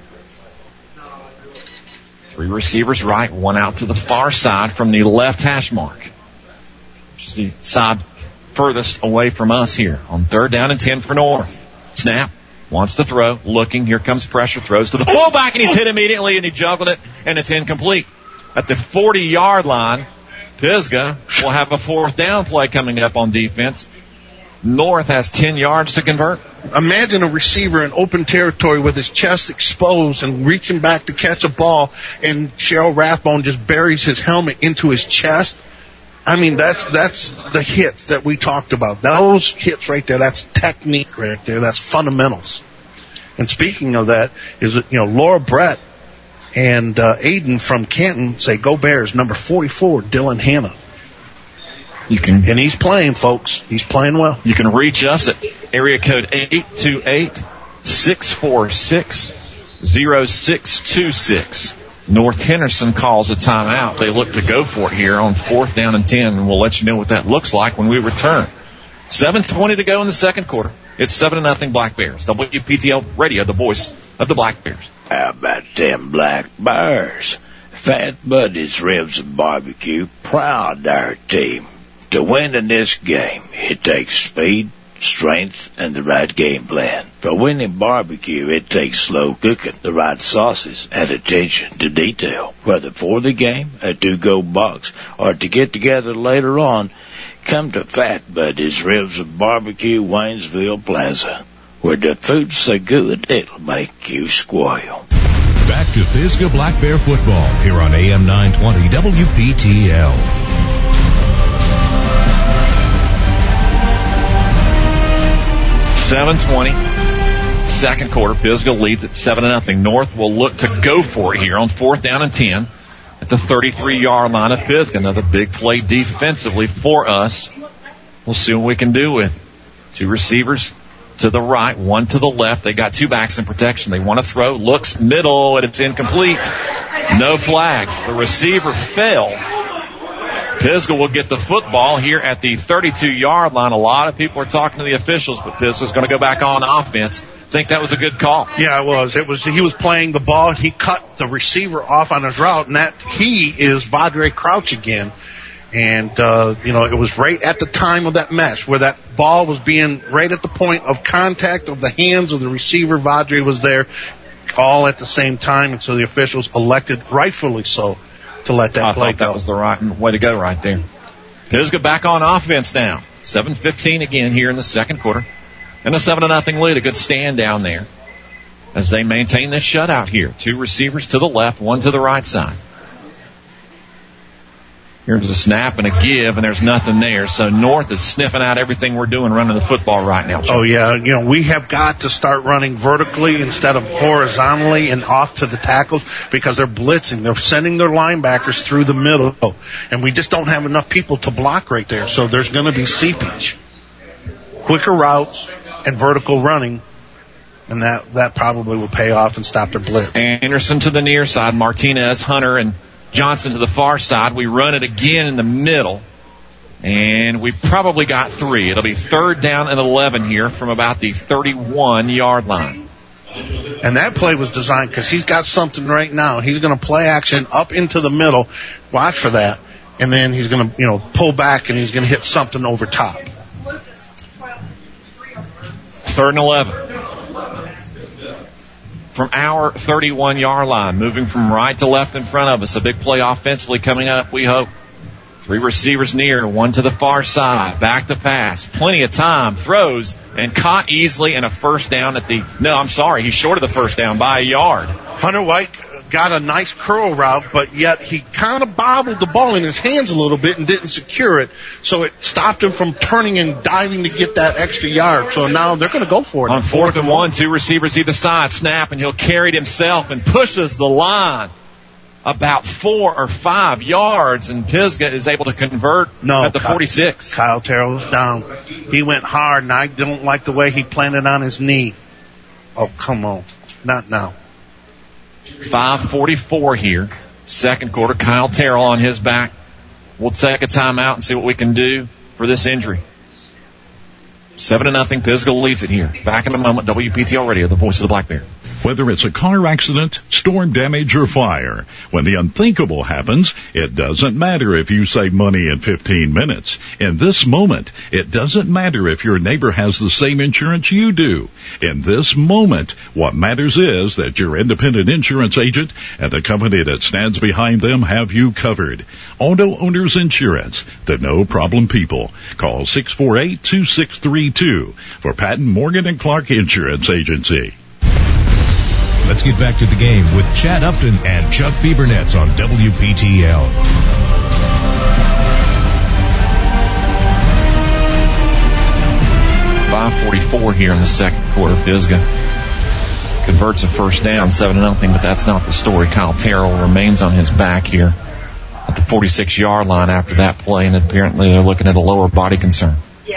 Three receivers right, one out to the far side from the left hash mark, which is the side furthest away from us here on third down and ten for North. Snap. Wants to throw. Looking. Here comes pressure. Throws to the fullback, and he's hit immediately, and he juggled it, and it's incomplete. At the forty-yard line, Pisgah will have a fourth down play coming up on defense. North has ten yards to convert. Imagine a receiver in open territory with his chest exposed and reaching back to catch a ball, and Cheryl Rathbone just buries his helmet into his chest. I mean, that's that's the hits that we talked about. Those hits right there, that's technique right there. That's fundamentals. And speaking of that, is you know Laura Brett and uh, Aiden from Canton say, "Go Bears!" Number forty-four, Dylan Hanna. You can, and he's playing, folks. He's playing well. You can reach us at area code eight two eight, six four six, zero six two six. North Henderson calls a timeout. They look to go for it here on fourth down and ten, and we'll let you know what that looks like when we return. seven twenty to go in the second quarter. It's seven to nothing Black Bears. W P T L Radio, the voice of the Black Bears. How about them Black Bears? Fat Buddies Ribs and Barbecue, proud our team. To win in this game, it takes speed, strength, and the right game plan. For winning barbecue, it takes slow cooking, the right sauces, and attention to detail. Whether for the game, a to-go box, or to get together later on, come to Fat Buddies Ribs and Barbecue, Waynesville Plaza, where the food's so good it'll make you squeal. Back to Pisgah Black Bear football here on A M nine twenty W P T L. seven twenty, second quarter. Pisgah leads at seven to nothing. North will look to go for it here on fourth down and ten at the thirty-three-yard line of Pisgah. Another big play defensively for us. We'll see what we can do with two receivers to the right, one to the left. They got two backs in protection. They want to throw. Looks middle, and it's incomplete. No flags. The receiver fell. Pisgah will get the football here at the thirty-two-yard line. A lot of people are talking to the officials, but Pisgah's going to go back on offense. Think that was a good call. Yeah, it was. It was. He was playing the ball. He cut the receiver off on his route, and that he is Vadre Crouch again. And, uh, you know, it was right at the time of that mesh where that ball was being right at the point of contact of the hands of the receiver. Vadre was there all at the same time, and so the officials elected, rightfully so, to let that I play thought go. That was the right way to go right there. Pisgah back on offense now. seven fifteen again here in the second quarter. And a seven to nothing lead. A good stand down there as they maintain this shutout here. Two receivers to the left, one to the right side. Here's a snap and a give, and there's nothing there. So North is sniffing out everything we're doing running the football right now. Oh, yeah. You know, we have got to start running vertically instead of horizontally and off to the tackles because they're blitzing. They're sending their linebackers through the middle, and we just don't have enough people to block right there. So there's going to be seepage. Quicker routes and vertical running, and that, that probably will pay off and stop their blitz. Anderson to the near side, Martinez, Hunter, and Johnson to the far side. We run it again in the middle, and we probably got three. It'll be third down and eleven here from about the thirty-one-yard line. And that play was designed because he's got something right now. He's going to play action up into the middle. Watch for that. And then he's going to, you know, pull back, and he's going to hit something over top. Third and eleven. From our thirty-one-yard line, moving from right to left in front of us. A big play offensively coming up, we hope. Three receivers near, one to the far side. Back to pass. Plenty of time. Throws and caught easily, and a first down at the... No, I'm sorry. He's short of the first down by a yard. Hunter White got a nice curl route, but yet he kind of bobbled the ball in his hands a little bit and didn't secure it, so it stopped him from turning and diving to get that extra yard. So now they're going to go for it. On fourth and one, two receivers either side. Snap, and he'll carry it himself and pushes the line about four or five yards, and Pisgah is able to convert no, at the forty-six. Kyle Terrell's down. He went hard, and I don't like the way he planted on his knee. Oh, come on. Not now. five forty-four here. Second quarter. Kyle Terrell on his back. We'll take a timeout and see what we can do for this injury. Seven to nothing. Pisgah leads it here. Back in a moment. W P T L Radio, the voice of the Black Bear. Whether it's a car accident, storm damage, or fire, when the unthinkable happens, it doesn't matter if you save money in fifteen minutes. In this moment, it doesn't matter if your neighbor has the same insurance you do. In this moment, what matters is that your independent insurance agent and the company that stands behind them have you covered. Auto Owners Insurance, the no-problem people. Call six four eight, two six three two for Patton Morgan and Clark Insurance Agency. Let's get back to the game with Chad Upton and Chuck Fiebernetz on W P T L. five forty-four here in the second quarter. Pisgah converts a first down, seven to nothing, but that's not the story. Kyle Terrell remains on his back here at the forty-six-yard line after that play, and apparently they're looking at a lower body concern.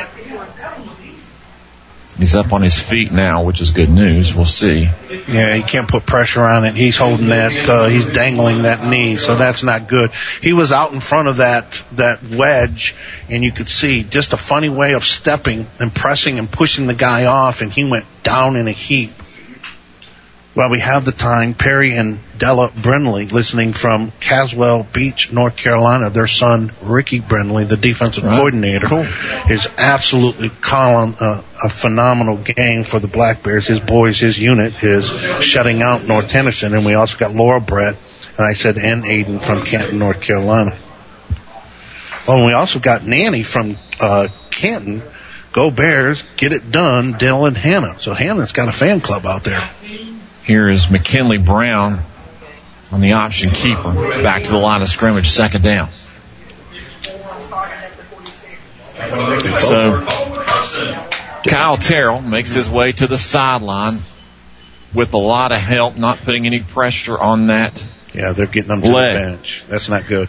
He's up on his feet now, which is good news. We'll see. Yeah, he can't put pressure on it. He's holding that, uh, he's dangling that knee, so that's not good. He was out in front of that, that wedge, and you could see just a funny way of stepping and pressing and pushing the guy off, and he went down in a heap. Well, we have the time. Perry and Della Brindley, listening from Caswell Beach, North Carolina. Their son, Ricky Brindley, the defensive right. coordinator, cool. is absolutely calling a, a phenomenal game for the Black Bears. His boys, his unit is shutting out North Henderson. And we also got Laura Brett, and I said, and Aiden from Canton, North Carolina. Oh, and we also got Nanny from uh, Canton. Go Bears, get it done, Dylan Hannah. So Hannah's got a fan club out there. Here is McKinley Brown on the option keeper. Back to the line of scrimmage, second down. So Kyle Terrell makes his way to the sideline with a lot of help, not putting any pressure on that. Yeah, they're getting them to leg. the bench. That's not good.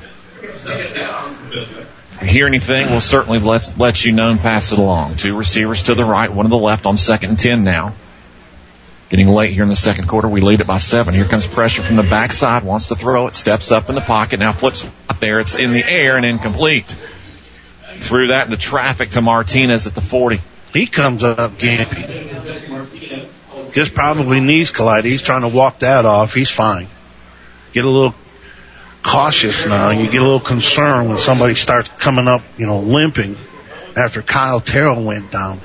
If you hear anything, we'll certainly let, let you know and pass it along. Two receivers to the right, one to the left on second and ten now. Getting late here in the second quarter, we lead it by seven. Here comes pressure from the backside, wants to throw it, steps up in the pocket, now flips out there. It's in the air and incomplete. Threw that into traffic to Martinez at the forty. He comes up gampy. Just probably knees collide. He's trying to walk that off. He's fine. Get a little cautious now. You get a little concerned when somebody starts coming up, you know, limping after Kyle Terrell went down.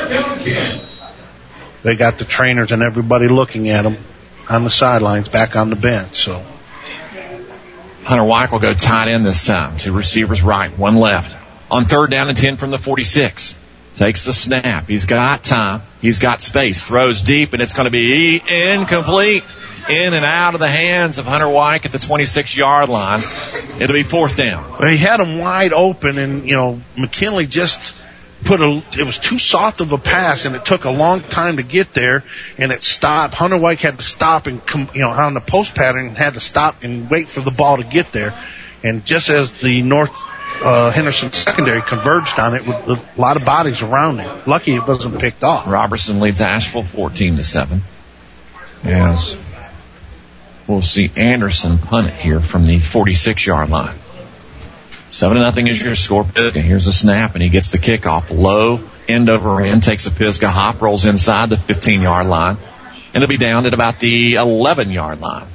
They got the trainers and everybody looking at him on the sidelines, back on the bench. So Hunter White will go tight end this time. Two receivers right, one left. On third down and ten from the forty-six. Takes the snap. He's got time. He's got space. Throws deep, and it's going to be incomplete. in and out of the hands of Hunter White at the twenty-six-yard line. It'll be fourth down. Well, he had him wide open, and, you know, McKinley just put a, it was too soft of a pass, and it took a long time to get there, and it stopped. Hunter White had to stop and, come, you know, on the post pattern, had to stop and wait for the ball to get there. And just as the North uh, Henderson secondary converged on it with a lot of bodies around it, lucky it wasn't picked off. Robertson leads Asheville fourteen to seven. As we'll see Anderson punt it here from the forty-six-yard line. Seven to nothing is your score. Pisgah. Here's a snap, and he gets the kickoff low, end over end, takes a Pisgah hop, rolls inside the fifteen-yard line, and it'll be down at about the eleven-yard line.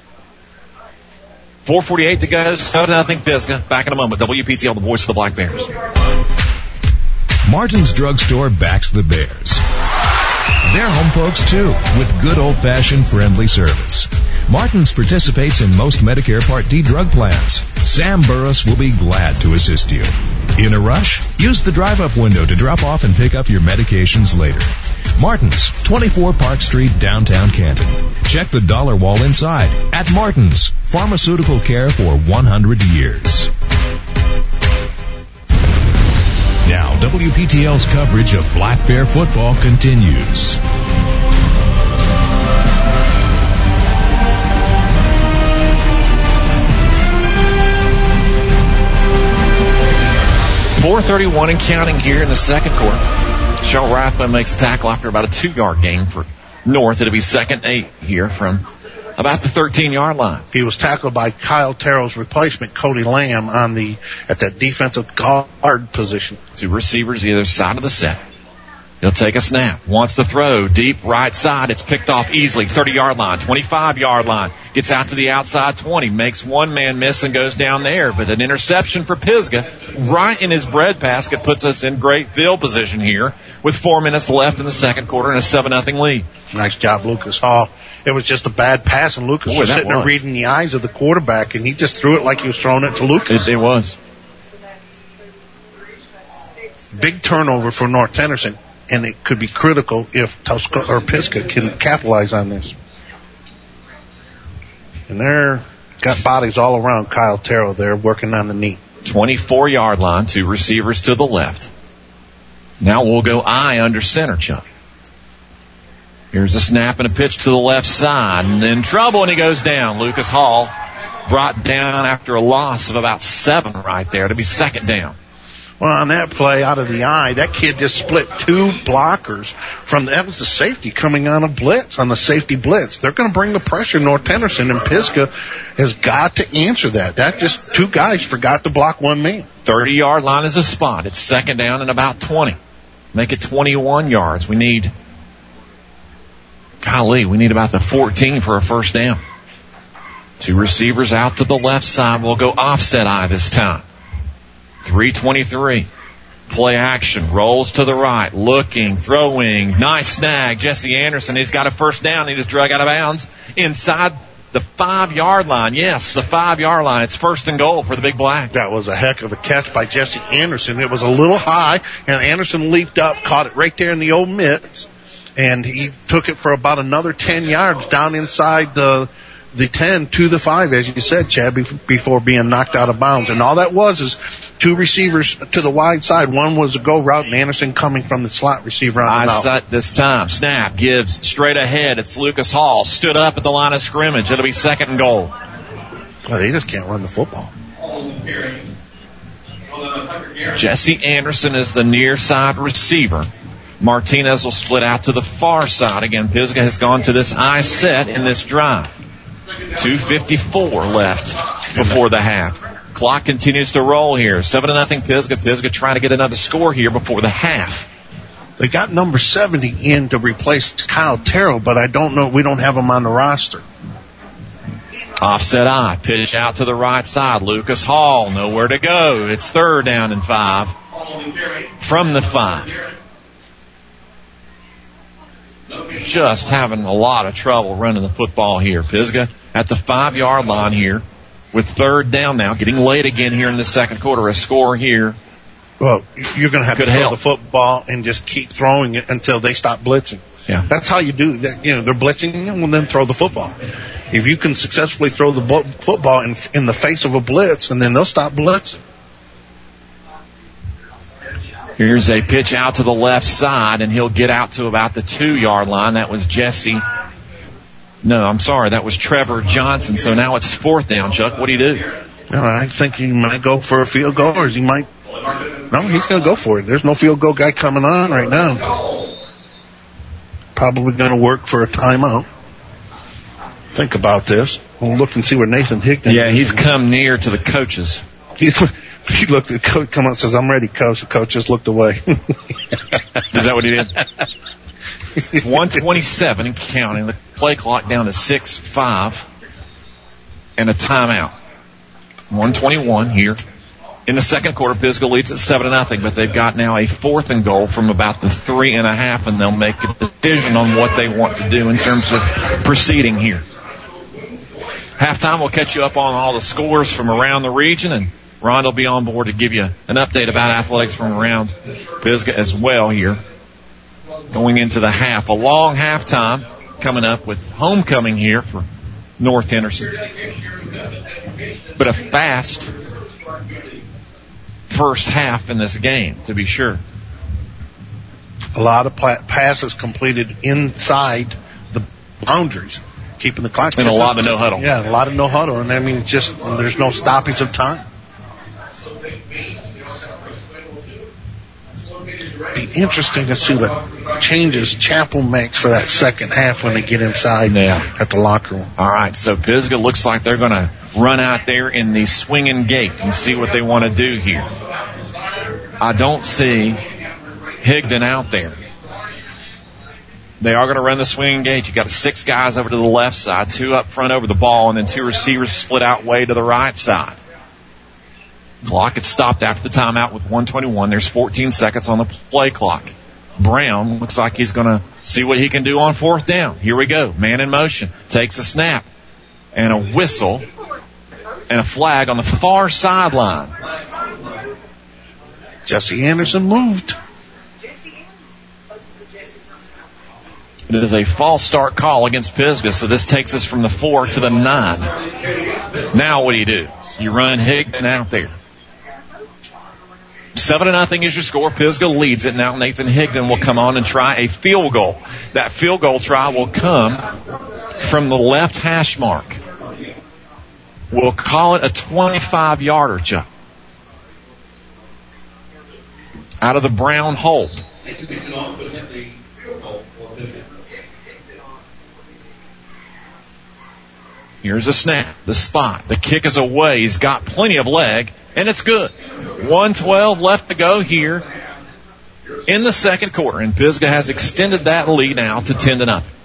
four forty-eight to go, seven to nothing Pisgah. Back in a moment. W P T L, the voice of the Black Bears. Martin's Drugstore backs the Bears. They're home folks, too, with good old-fashioned friendly service. Martin's participates in most Medicare Part D drug plans. Sam Burris will be glad to assist you. In a rush? Use the drive-up window to drop off and pick up your medications later. Martin's, twenty-four Park Street, downtown Canton. Check the dollar wall inside. At Martin's, pharmaceutical care for one hundred years. Now, W P T L's coverage of Black Bear football continues. four thirty-one and counting here in the second quarter. Cheryl Rathbun makes a tackle after about a two-yard gain for North. It'll be second eight here from about the thirteen-yard line. He was tackled by Kyle Terrell's replacement, Cody Lamb, on the at that defensive guard position. Two receivers either side of the set. He'll take a snap. Wants to throw. Deep right side. It's picked off easily. thirty-yard line. twenty-five-yard line. Gets out to the outside twenty. Makes one man miss and goes down there. But an interception for Pisgah right in his breadbasket puts us in great field position here with four minutes left in the second quarter and a seven nothing lead. Nice job, Lucas Hall. It was just a bad pass, and Lucas Boy, was that sitting was. there reading the eyes of the quarterback, and he just threw it like he was throwing it to Lucas. It, it was. Big turnover for North Henderson. And it could be critical if Tusca or Pisgah can capitalize on this. And they're got bodies all around Kyle Terrell there working on the knee. twenty-four-yard line, two receivers to the left. Now we'll go I under center, Chuck. Here's a snap and a pitch to the left side. And then trouble, and he goes down. Lucas Hall brought down after a loss of about seven right there to be second down. Well, on that play out of the eye, that kid just split two blockers from, that was the safety coming on a blitz, on the safety blitz. They're going to bring the pressure. North Henderson, and Pisgah has got to answer that. That just, two guys forgot to block one man. thirty-yard line is a spot. It's second down and about twenty. Make it twenty-one yards. We need, golly, we need about the fourteen for a first down. Two receivers out to the left side. We'll go offset eye this time. three twenty-three. Play action. Rolls to the right. Looking. Throwing. Nice snag. Jesse Anderson. He's got a first down. He just drug out of bounds inside the five-yard line. Yes, the five-yard line. It's first and goal for the Big Black. That was a heck of a catch by Jesse Anderson. It was a little high, and Anderson leaped up, caught it right there in the old mitts, and he took it for about another ten yards down inside the the ten to the five, as you said, Chad, before being knocked out of bounds. And all that was is two receivers to the wide side. One was a go route, and Anderson coming from the slot receiver on the I set this time. Snap. Gives straight ahead. It's Lucas Hall. Stood up at the line of scrimmage. It'll be second and goal. Well, they just can't run the football. Jesse Anderson is the near side receiver. Martinez will split out to the far side. Again, Pisgah has gone to this I set in this drive. two fifty-four left before the half. Clock continues to roll here. Seven to nothing Pisgah. Pisgah trying to get another score here before the half. They got number seventy in to replace Kyle Terrell, but I don't know. We don't have him on the roster. Offset eye. Pitch out to the right side. Lucas Hall. Nowhere to go. It's third down and five. From the five. Just having a lot of trouble running the football here. Pisgah at the five-yard line here with third down now. Getting late again here in the second quarter. A score here. Well, you're going to have Could to throw help. the football and just keep throwing it until they stop blitzing. Yeah. That's how you do that. You know, they're blitzing you and then throw the football. If you can successfully throw the bo- football in, in the face of a blitz, and then they'll stop blitzing. Here's a pitch out to the left side, and he'll get out to about the two-yard line. That was Jesse. No, I'm sorry. That was Trevor Johnson. So now it's fourth down, Chuck. What do you do? Well, I think he might go for a field goal, or he might. No, he's going to go for it. There's no field goal guy coming on right now. Probably going to work for a timeout. Think about this. We'll look and see where Nathan Higdon Yeah, is. he's come near to the coaches. He's, he looked at coach, come out and says, "I'm ready, coach." The coach just looked away. Is that what he did? one twenty-seven and counting. The play clock down to six five. And a timeout. one twenty-one here. In the second quarter, Pisgah leads at seven to nothing, but they've got now a fourth and goal from about the three and a half, and they'll make a decision on what they want to do in terms of proceeding here. Halftime, we'll catch you up on all the scores from around the region, and Ron will be on board to give you an update about athletics from around Pisgah as well here. Going into the half, a long halftime coming up with homecoming here for North Henderson. But a fast first half in this game, to be sure. A lot of pla- passes completed inside the boundaries, keeping the clock. And a lot of no huddle. Yeah, a lot of no huddle, and I mean, just there's no stoppage of time. Be interesting to see the changes Chapel makes for that second half when they get inside yeah. at the locker room. All right, so Pisgah looks like they're going to run out there in the swinging gate and see what they want to do here. I don't see Higdon out there. They are going to run the swinging gate. You got six guys over to the left side, two up front over the ball, and then two receivers split out way to the right side. Clock had stopped after the timeout with one twenty-one. There's fourteen seconds on the play clock. Brown looks like he's going to see what he can do on fourth down. Here we go. Man in motion. Takes a snap. And a whistle. And a flag on the far sideline. Jesse Anderson moved. It is a false start call against Pisgah, so this takes us from the four to the nine. Now what do you do? You run Higdon out there. Seven to nothing is your score. Pisgah leads it. Now Nathan Higdon will come on and try a field goal. That field goal try will come from the left hash mark. We'll call it a twenty-five yarder, Chuck. Out of the Brown hold. Here's a snap, the spot. The kick is away. He's got plenty of leg, and it's good. one twelve left to go here in the second quarter, and Pisgah has extended that lead now to ten to nothing.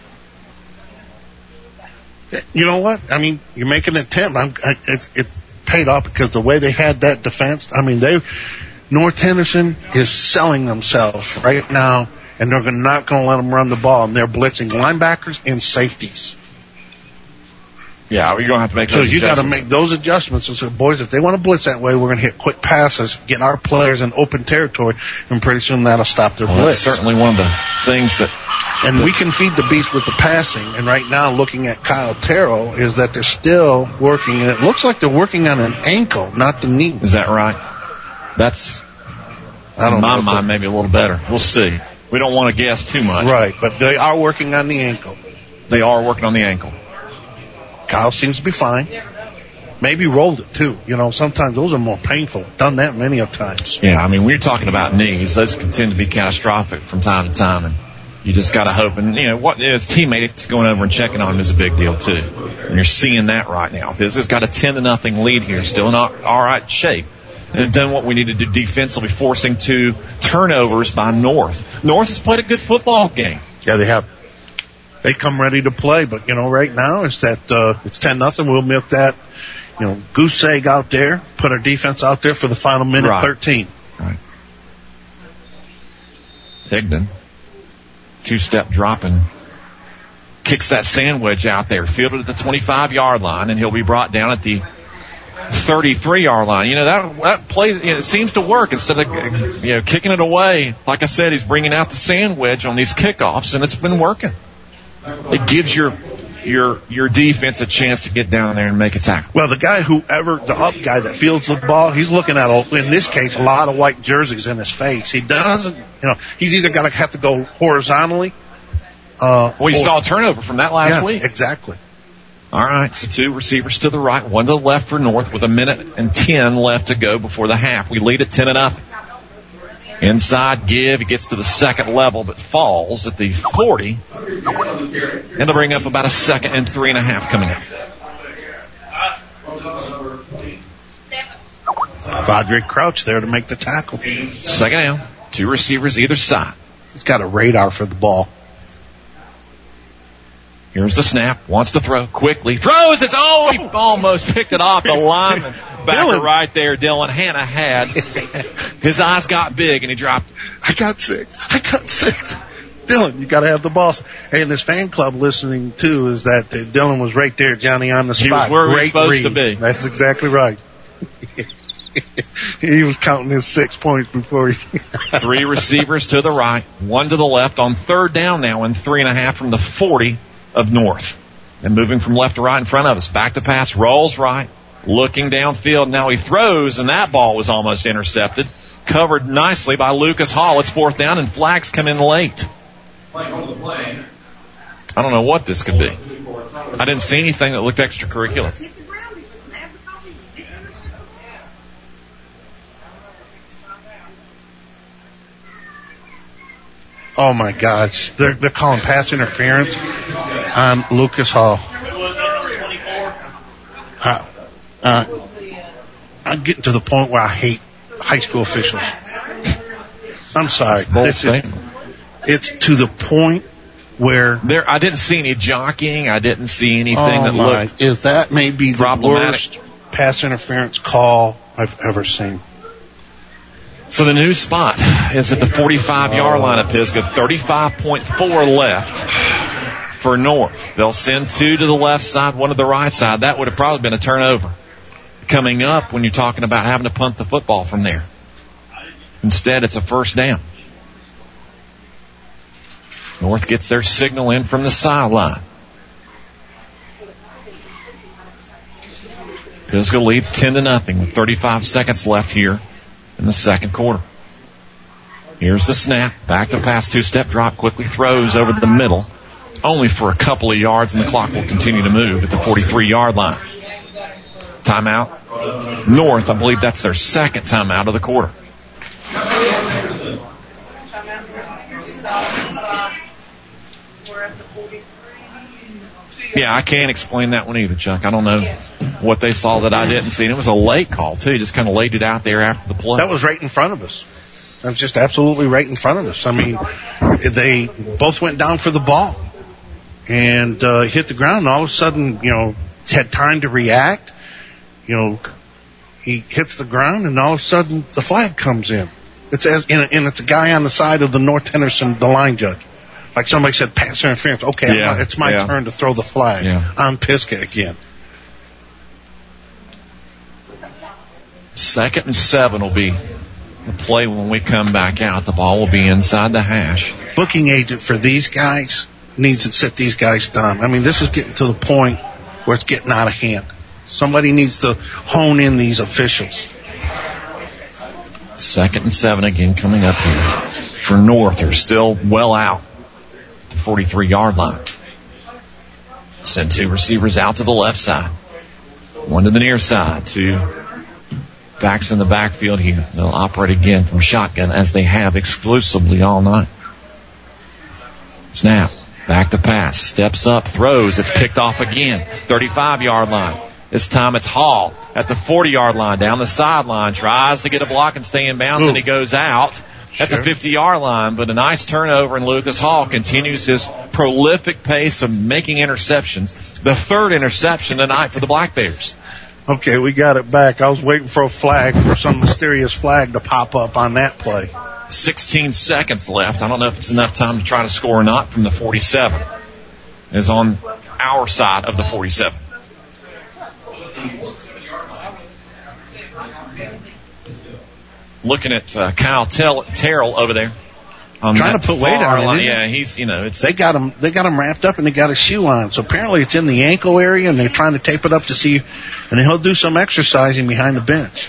You know what? I mean, you make an attempt. I'm, I, it, it paid off because the way they had that defense, I mean, they North Henderson is selling themselves right now, and they're not going to let them run the ball, and they're blitzing linebackers and safeties. Yeah, you're going to have to make so those you got to adjustments. make those adjustments. And so, boys, if they want to blitz that way, we're going to hit quick passes, get our players in open territory, and pretty soon that'll stop their well, blitz. That's certainly one of the things that... And that we can feed the beast with the passing. And right now, looking at Kyle Terrell, is that they're still working, and it looks like they're working on an ankle, not the knee. Is that right? That's, I don't in my know mind, maybe a little better. We'll see. We don't want to guess too much. Right, but they are working on the ankle. They are working on the ankle. Kyle seems to be fine. Maybe rolled it, too. You know, sometimes those are more painful. Done that many of times. Yeah, I mean, we're talking about knees. Those can tend to be catastrophic from time to time, and you just got to hope. And, you know, what his teammates going over and checking on him is a big deal, too. And you're seeing that right now. Pisgah's got a ten to nothing lead here, still in all right shape. And have done what we need to do defensively, forcing two turnovers by North. North has played a good football game. Yeah, they have. They come ready to play, but, you know, right now it's that, uh, it's ten nothing. We'll milk that, you know, goose egg out there, put our defense out there for the final minute right. thirteen. Right. Higdon, two-step dropping, kicks that sandwich out there, fielded at the twenty-five yard line, and he'll be brought down at the thirty-three yard line. You know, that, that plays, you know, it seems to work instead of, you know, kicking it away. Like I said, he's bringing out the sand wedge on these kickoffs, and it's been working. It gives your, your, your defense a chance to get down there and make a tackle. Well, the guy, whoever, the up guy that fields the ball, he's looking at, a, in this case, a lot of white jerseys in his face. He doesn't, you know, he's either got to have to go horizontally. Uh, well, you or, saw a turnover from that last yeah, week. Exactly. All right, so two receivers to the right, one to the left for North with a minute and ten left to go before the half. We lead at ten to nothing. Inside give, he gets to the second level, but falls at the forty. And they'll bring up about a second and three and a half coming up. Fodrick Crouch there to make the tackle. Second down, two receivers either side. He's got a radar for the ball. Here's the snap. Wants to throw quickly. Throws. It's oh, he almost picked it off. The lineman backer right there, Dylan Hanna had. His eyes got big and he dropped it. I got six. I got six. Dylan, you got to have the ball. Hey, and this fan club listening too is that uh, Dylan was right there, Johnny, on the spot. He was where he was supposed read. to be. That's exactly right. He was counting his six points before he. Three receivers to the right, one to the left on third down now, and three and a half from the forty of North. And moving from left to right in front of us. Back to pass, rolls right, looking downfield. Now he throws, and that ball was almost intercepted. Covered nicely by Lucas Hall. It's fourth down, and flags come in late. I don't know what this could be. I didn't see anything that looked extracurricular. Oh my gosh, they're they're calling pass interference on Lucas Hall. Uh, uh, I'm getting to the point where I hate high school officials. I'm sorry. It's, it, it's to the point where there. I didn't see any jockeying. I didn't see anything oh that my, looked. If that may be the worst pass interference call I've ever seen. So the new spot is at the forty-five yard line of Pisgah. thirty-five point four left for North. They'll send two to the left side, one to the right side. That would have probably been a turnover. Coming up when you're talking about having to punt the football from there. Instead, it's a first down. North gets their signal in from the sideline. Pisgah leads ten to nothing with thirty-five seconds left here in the second quarter. Here's the snap. Back to pass, two-step drop, quickly throws over the middle. Only for a couple of yards, and the clock will continue to move at the forty-three yard line. Timeout. North, I believe that's their second timeout of the quarter. Yeah, I can't explain that one either, Chuck. I don't know what they saw that I didn't see. And it was a late call, too. Just kind of laid it out there after the play. That was right in front of us. That was just absolutely right in front of us. I mean, they both went down for the ball and uh, hit the ground. And all of a sudden, you know, had time to react. You know, he hits the ground, and all of a sudden the flag comes in. It's as, and it's a guy on the side of the North Henderson, the line judge. Like somebody said, pass interference. Okay, yeah, it's my yeah. turn to throw the flag. Yeah. On Pisgah again. Second and seven will be the play when we come back out. The ball will be inside the hash. Booking agent for these guys needs to sit these guys down. I mean, this is getting to the point where it's getting out of hand. Somebody needs to hone in these officials. Second and seven again coming up here for North. They're still well out. forty-three yard line. Send two receivers out to the left side. One to the near side. Two backs in the backfield here. They'll operate again from shotgun as they have exclusively all night. Snap. Back to pass. Steps up. Throws. It's picked off again. thirty-five yard line. This time it's Hall at the forty yard line. Down the sideline. Tries to get a block and stay in bounds, Ooh. and he goes out. At the fifty yard line, but a nice turnover, and Lucas Hall continues his prolific pace of making interceptions. The third interception tonight for the Black Bears. Okay, we got it back. I was waiting for a flag, for some mysterious flag to pop up on that play. sixteen seconds left. I don't know if it's enough time to try to score or not from the forty-seven. It's on our side of the forty-seven. looking at uh, Kyle Tell- Terrell over there. Um, Trying to put weight on line. it. Yeah, he's, you know, it's. They got him, they got him wrapped up and they got a shoe on. So apparently it's in the ankle area and they're trying to tape it up to see, and he'll do some exercising behind the bench.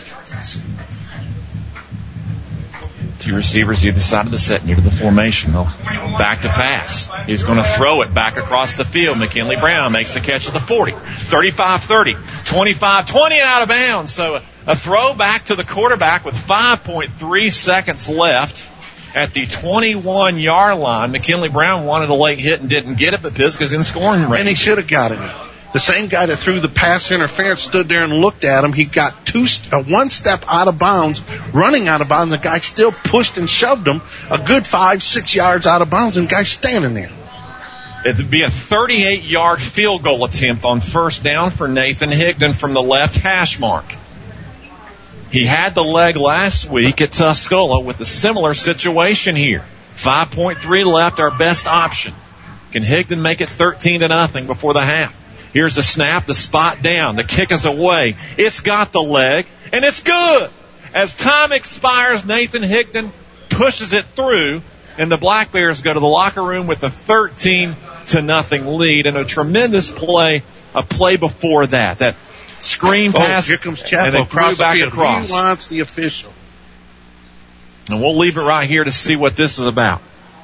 Two receivers either side of the set near to the formation. They'll back to pass. He's going to throw it back across the field. McKinley Brown makes the catch at the forty. thirty-five thirty. twenty-five twenty and out of bounds. So a, a throw back to the quarterback with five point three seconds left at the twenty-one yard line. McKinley Brown wanted a late hit and didn't get it, but Pisgah's in scoring range. And he should have got it. The same guy that threw the pass interference stood there and looked at him. He got two, uh, one step out of bounds, running out of bounds. The guy still pushed and shoved him a good five, six yards out of bounds, and the guy's standing there. It would be a thirty-eight yard field goal attempt on first down for Nathan Higdon from the left hash mark. He had the leg last week at Tuscola with a similar situation here. five point three left, our best option. Can Higdon make it thirteen to nothing before the half? Here's the snap, the spot down, the kick is away. It's got the leg, and it's good. As time expires, Nathan Higdon pushes it through, and the Black Bears go to the locker room with a thirteen to nothing lead, and a tremendous play, a play before that. That screen pass, oh, here comes Chapo and they across threw back the field. across. He wants the official. And we'll leave it right here to see what this is about.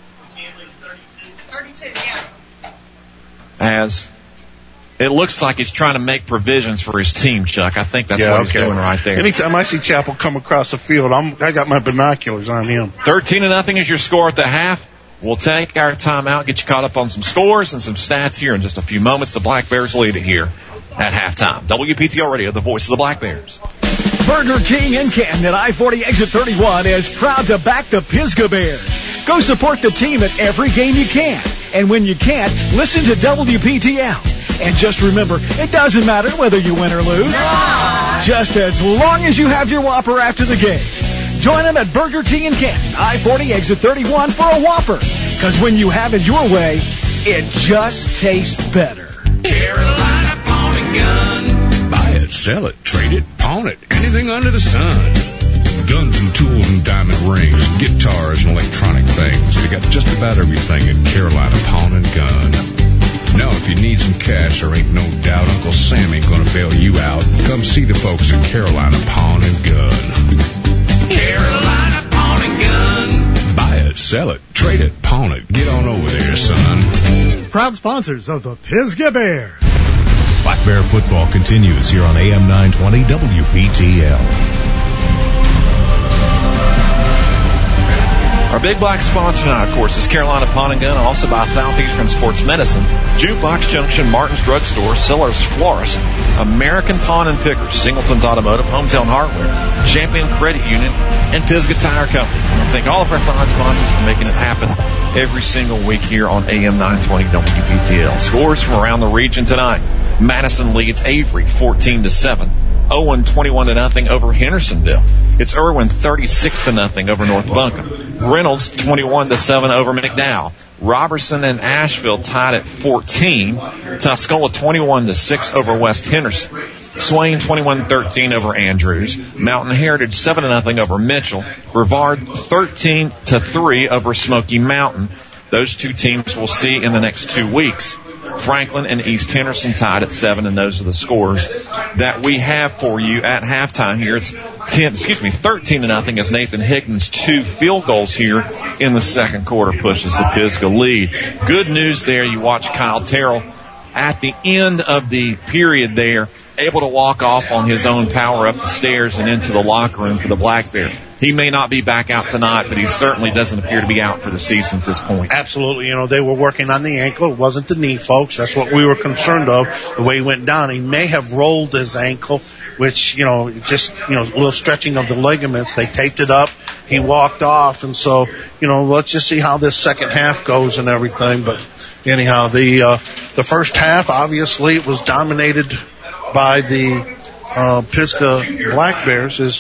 As it looks like he's trying to make provisions for his team, Chuck. I think that's yeah, what he's okay. doing right there. Anytime I see Chappell come across the field, I'm, I got my binoculars on him. thirteen to nothing is your score at the half. We'll take our timeout, get you caught up on some scores and some stats here in just a few moments. The Black Bears lead it here at halftime. W P T L Radio, the voice of the Black Bears. Burger King in Canton at I forty Exit thirty-one is proud to back the Pisgah Bears. Go support the team at every game you can. And when you can't, listen to W P T L. And just remember, it doesn't matter whether you win or lose. Just as long as you have your Whopper after the game. Join them at Burger King in Canton, I forty Exit thirty-one for a Whopper. Because when you have it your way, it just tastes better. Carolina Pawn and Gun. Buy it, sell it, trade it, pawn it, anything under the sun. Guns and tools and diamond rings, guitars and electronic things. They got just about everything at Carolina Pawn and Gun. Now, if you need some cash, there ain't no doubt Uncle Sam ain't gonna bail you out. Come see the folks at Carolina Pawn and Gun. Carolina Pawn and Gun. Buy it, sell it, trade it, pawn it. Get on over there, son. Proud sponsors of the Pisgah Bears. Black Bear football continues here on A M nine twenty W P T L. Our big black sponsor tonight, of course, is Carolina Pawn and Gun, also by Southeastern Sports Medicine, Jukebox Junction, Martin's Drug Store, Sellers Florist, American Pawn and Pickers, Singleton's Automotive, Hometown Hardware, Champion Credit Union, and Pisgah Tire Company. I want to thank all of our fine sponsors for making it happen every single week here on A M nine twenty W P T L. Scores from around the region tonight. Madison leads Avery fourteen to seven. Owen twenty-one to nothing over Hendersonville. It's Irwin thirty-six to nothing over North Buncombe. Reynolds twenty-one to seven over McDowell. Robertson and Asheville tied at fourteen. Tuscola twenty-one to six over West Henderson. Swain twenty-one thirteen over Andrews. Mountain Heritage seven to nothing over Mitchell. Brevard thirteen to three over Smoky Mountain. Those two teams we'll see in the next two weeks. Franklin and East Henderson tied at seven, and those are the scores that we have for you at halftime here. It's ten, excuse me, thirteen to nothing as Nathan Higdon's two field goals here in the second quarter pushes the Pisgah lead. Good news there. You watch Kyle Terrell at the end of the period there, able to walk off on his own power up the stairs and into the locker room for the Black Bears. He may not be back out tonight, but he certainly doesn't appear to be out for the season at this point. Absolutely. You know, they were working on the ankle. It wasn't the knee, folks. That's what we were concerned of, the way he went down. He may have rolled his ankle, which, you know, just, you know, a little stretching of the ligaments. They taped it up. He walked off. And so, you know, let's just see how this second half goes and everything. But anyhow, the, uh, the first half, obviously, it was dominated by the, uh, Pisgah Black Bears as,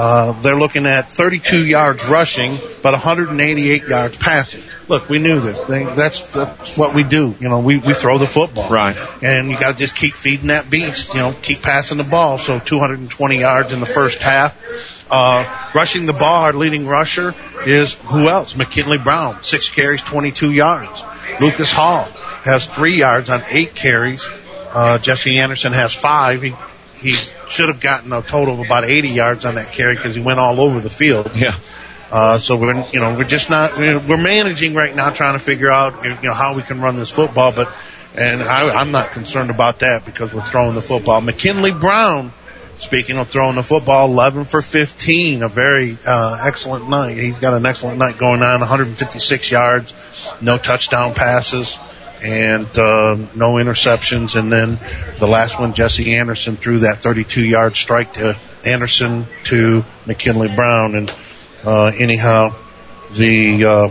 Uh, they're looking at thirty-two yards rushing, but one hundred eighty-eight yards passing. Look, we knew this. They, that's, that's what we do. You know, we, we throw the football. Right. And you got to just keep feeding that beast. You know, keep passing the ball. So two hundred twenty yards in the first half. Uh, rushing the ball, our leading rusher is who else? McKinley Brown, six carries, twenty-two yards. Lucas Hall has three yards on eight carries. Uh, Jesse Anderson has five. He, he should have gotten a total of about eighty yards on that carry because he went all over the field. Yeah. Uh, so we're, you know, we're just not, we're managing right now trying to figure out, you know, how we can run this football, but, and I, I'm not concerned about that because we're throwing the football. McKinley Brown, speaking of throwing the football, eleven for fifteen, a very, uh, excellent night. He's got an excellent night going on, one hundred fifty-six yards, no touchdown passes, and, uh, no interceptions. And then the last one, Jesse Anderson threw that thirty-two yard strike to Anderson to McKinley Brown. And, uh, anyhow, the, uh,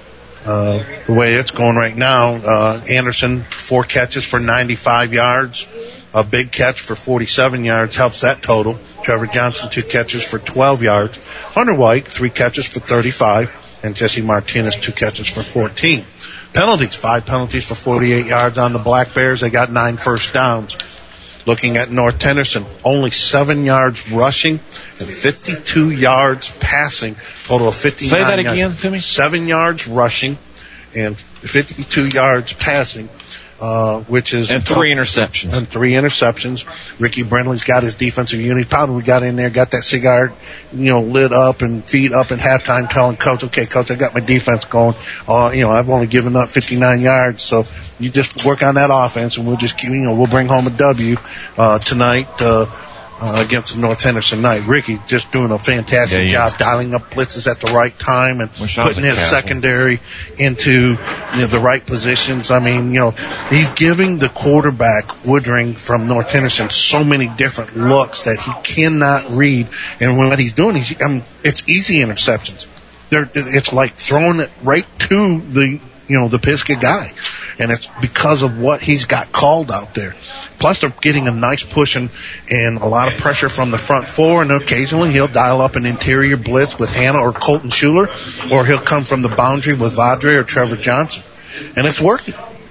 uh, the way it's going right now, uh, Anderson, four catches for ninety-five yards. A big catch for forty-seven yards helps that total. Trevor Johnson, two catches for twelve yards. Hunter White, three catches for thirty-five. And Jesse Martinez, two catches for fourteen. Penalties, five penalties for forty-eight yards on the Black Bears. They got nine first downs. Looking at North Tennyson, only seven yards rushing and fifty-two yards passing. Total of fifty-nine. Say that again yards. to me. Seven yards rushing and fifty-two yards passing. Uh, which is and three interceptions. And three interceptions. Ricky Brindley's got his defensive unit. Probably got in there, got that cigar, you know, lit up and feet up in halftime, telling coach, "Okay, coach, I got my defense going. Uh, you know, I've only given up fifty-nine yards, so you just work on that offense, and we'll just keep, you know, we'll bring home a W uh, tonight." Uh, Uh, against the North Henderson Knight. Ricky just doing a fantastic yeah, job is. dialing up blitzes at the right time and Wish putting his castle. secondary into, you know, the right positions. I mean, you know, he's giving the quarterback, Woodring from North Henderson, so many different looks that he cannot read. And what he's doing, he's, I mean, it's easy interceptions. They're, it's like throwing it right to the, you know, the Pisgah guy. And it's because of what he's got called out there. Plus, they're getting a nice push and, and a lot of pressure from the front four, and occasionally he'll dial up an interior blitz with Hannah or Colton Schuler, or he'll come from the boundary with Vadre or Trevor Johnson. And it's working.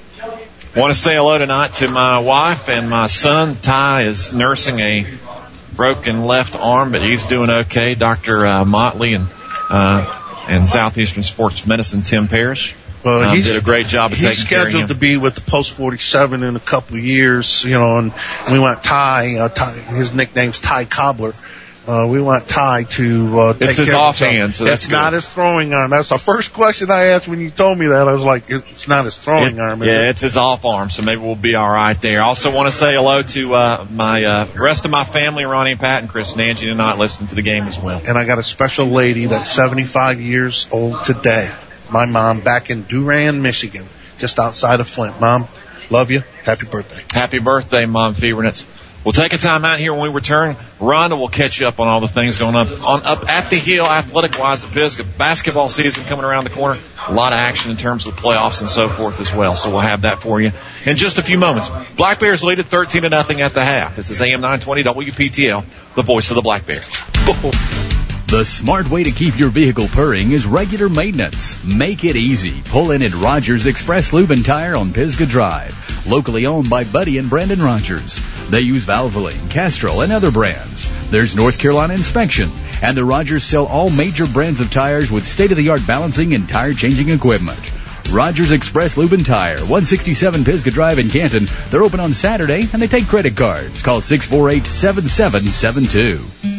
Want to say hello tonight to my wife and my son. Ty is nursing a broken left arm, but he's doing okay. Doctor Uh, Motley and, uh, and Southeastern Sports Medicine, Tim Parrish. Well, um, he's, did a great job of he's taking care of him. scheduled to be with the Post forty-seven in a couple of years, you know, and we want Ty, uh, Ty his nickname's Ty Cobbler. Uh, we want Ty to, uh, take It's his care offhand, of so that's It's good. not his throwing arm. That's the first question I asked when you told me that. I was like, it's not his throwing It- arm, is yeah, it? it's his off arm, so maybe we'll be all right there. Also want to say hello to uh, my uh, rest of my family, Ronnie, Pat, and Chris and Angie tonight, listening to the game as well. And I got a special lady that's seventy-five years old today. My mom back in Durand, Michigan, just outside of Flint. Mom, love you. Happy birthday. Happy birthday, Mom Fevernitz. We'll take a time out here when we return. Rhonda will catch you up on all the things going up on up at the Hill, athletic-wise at Pisgah. Basketball season coming around the corner. A lot of action in terms of the playoffs and so forth as well. So we'll have that for you in just a few moments. Black Bears lead at thirteen to nothing at the half. This is A M nine twenty W P T L, the voice of the Black Bears. The smart way to keep your vehicle purring is regular maintenance. Make it easy. Pull in at Rogers Express Lube and Tire on Pisgah Drive. Locally owned by Buddy and Brandon Rogers. They use Valvoline, Castrol, and other brands. There's North Carolina inspection. And the Rogers sell all major brands of tires with state-of-the-art balancing and tire changing equipment. Rogers Express Lube and Tire, one sixty-seven Pisgah Drive in Canton. They're open on Saturday, and they take credit cards. Call six four eight, seven seven seven two.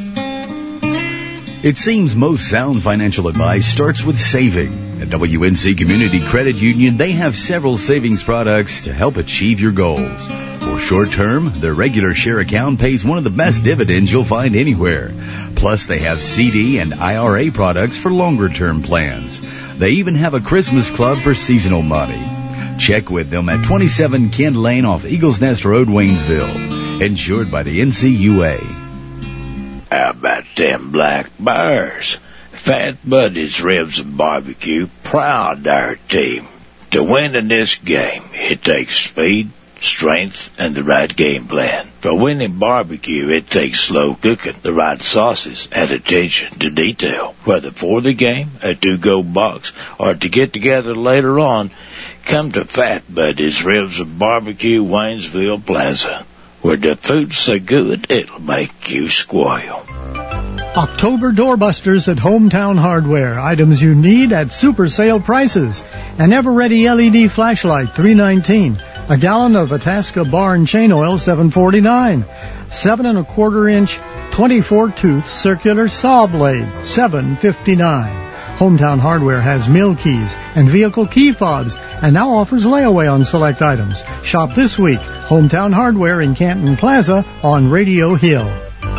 It seems most sound financial advice starts with saving. At W N C Community Credit Union, they have several savings products to help achieve your goals. For short term, their regular share account pays one of the best dividends you'll find anywhere. Plus, they have C D and I R A products for longer term plans. They even have a Christmas club for seasonal money. Check with them at twenty-seven Kent Lane off Eagles Nest Road, Waynesville. Insured by the N C U A. How about them Black Bears? Fat Buddies Ribs and Barbecue, proud our team. To win in this game, it takes speed, strength, and the right game plan. For winning barbecue, it takes slow cooking, the right sauces, and attention to detail. Whether for the game, a to-go box, or to get together later on, come to Fat Buddy's Ribs of Barbecue, Waynesville Plaza, where the food's so good it'll make you squeal. October doorbusters at Hometown Hardware. Items you need at super sale prices. An ever-ready L E D flashlight, three nineteen. A gallon of Itasca bar and chain oil, seven forty-nine. Seven and a quarter inch, twenty-four tooth circular saw blade, seven fifty-nine. Hometown Hardware has mill keys and vehicle key fobs and now offers layaway on select items. Shop this week. Hometown Hardware in Canton Plaza on Radio Hill.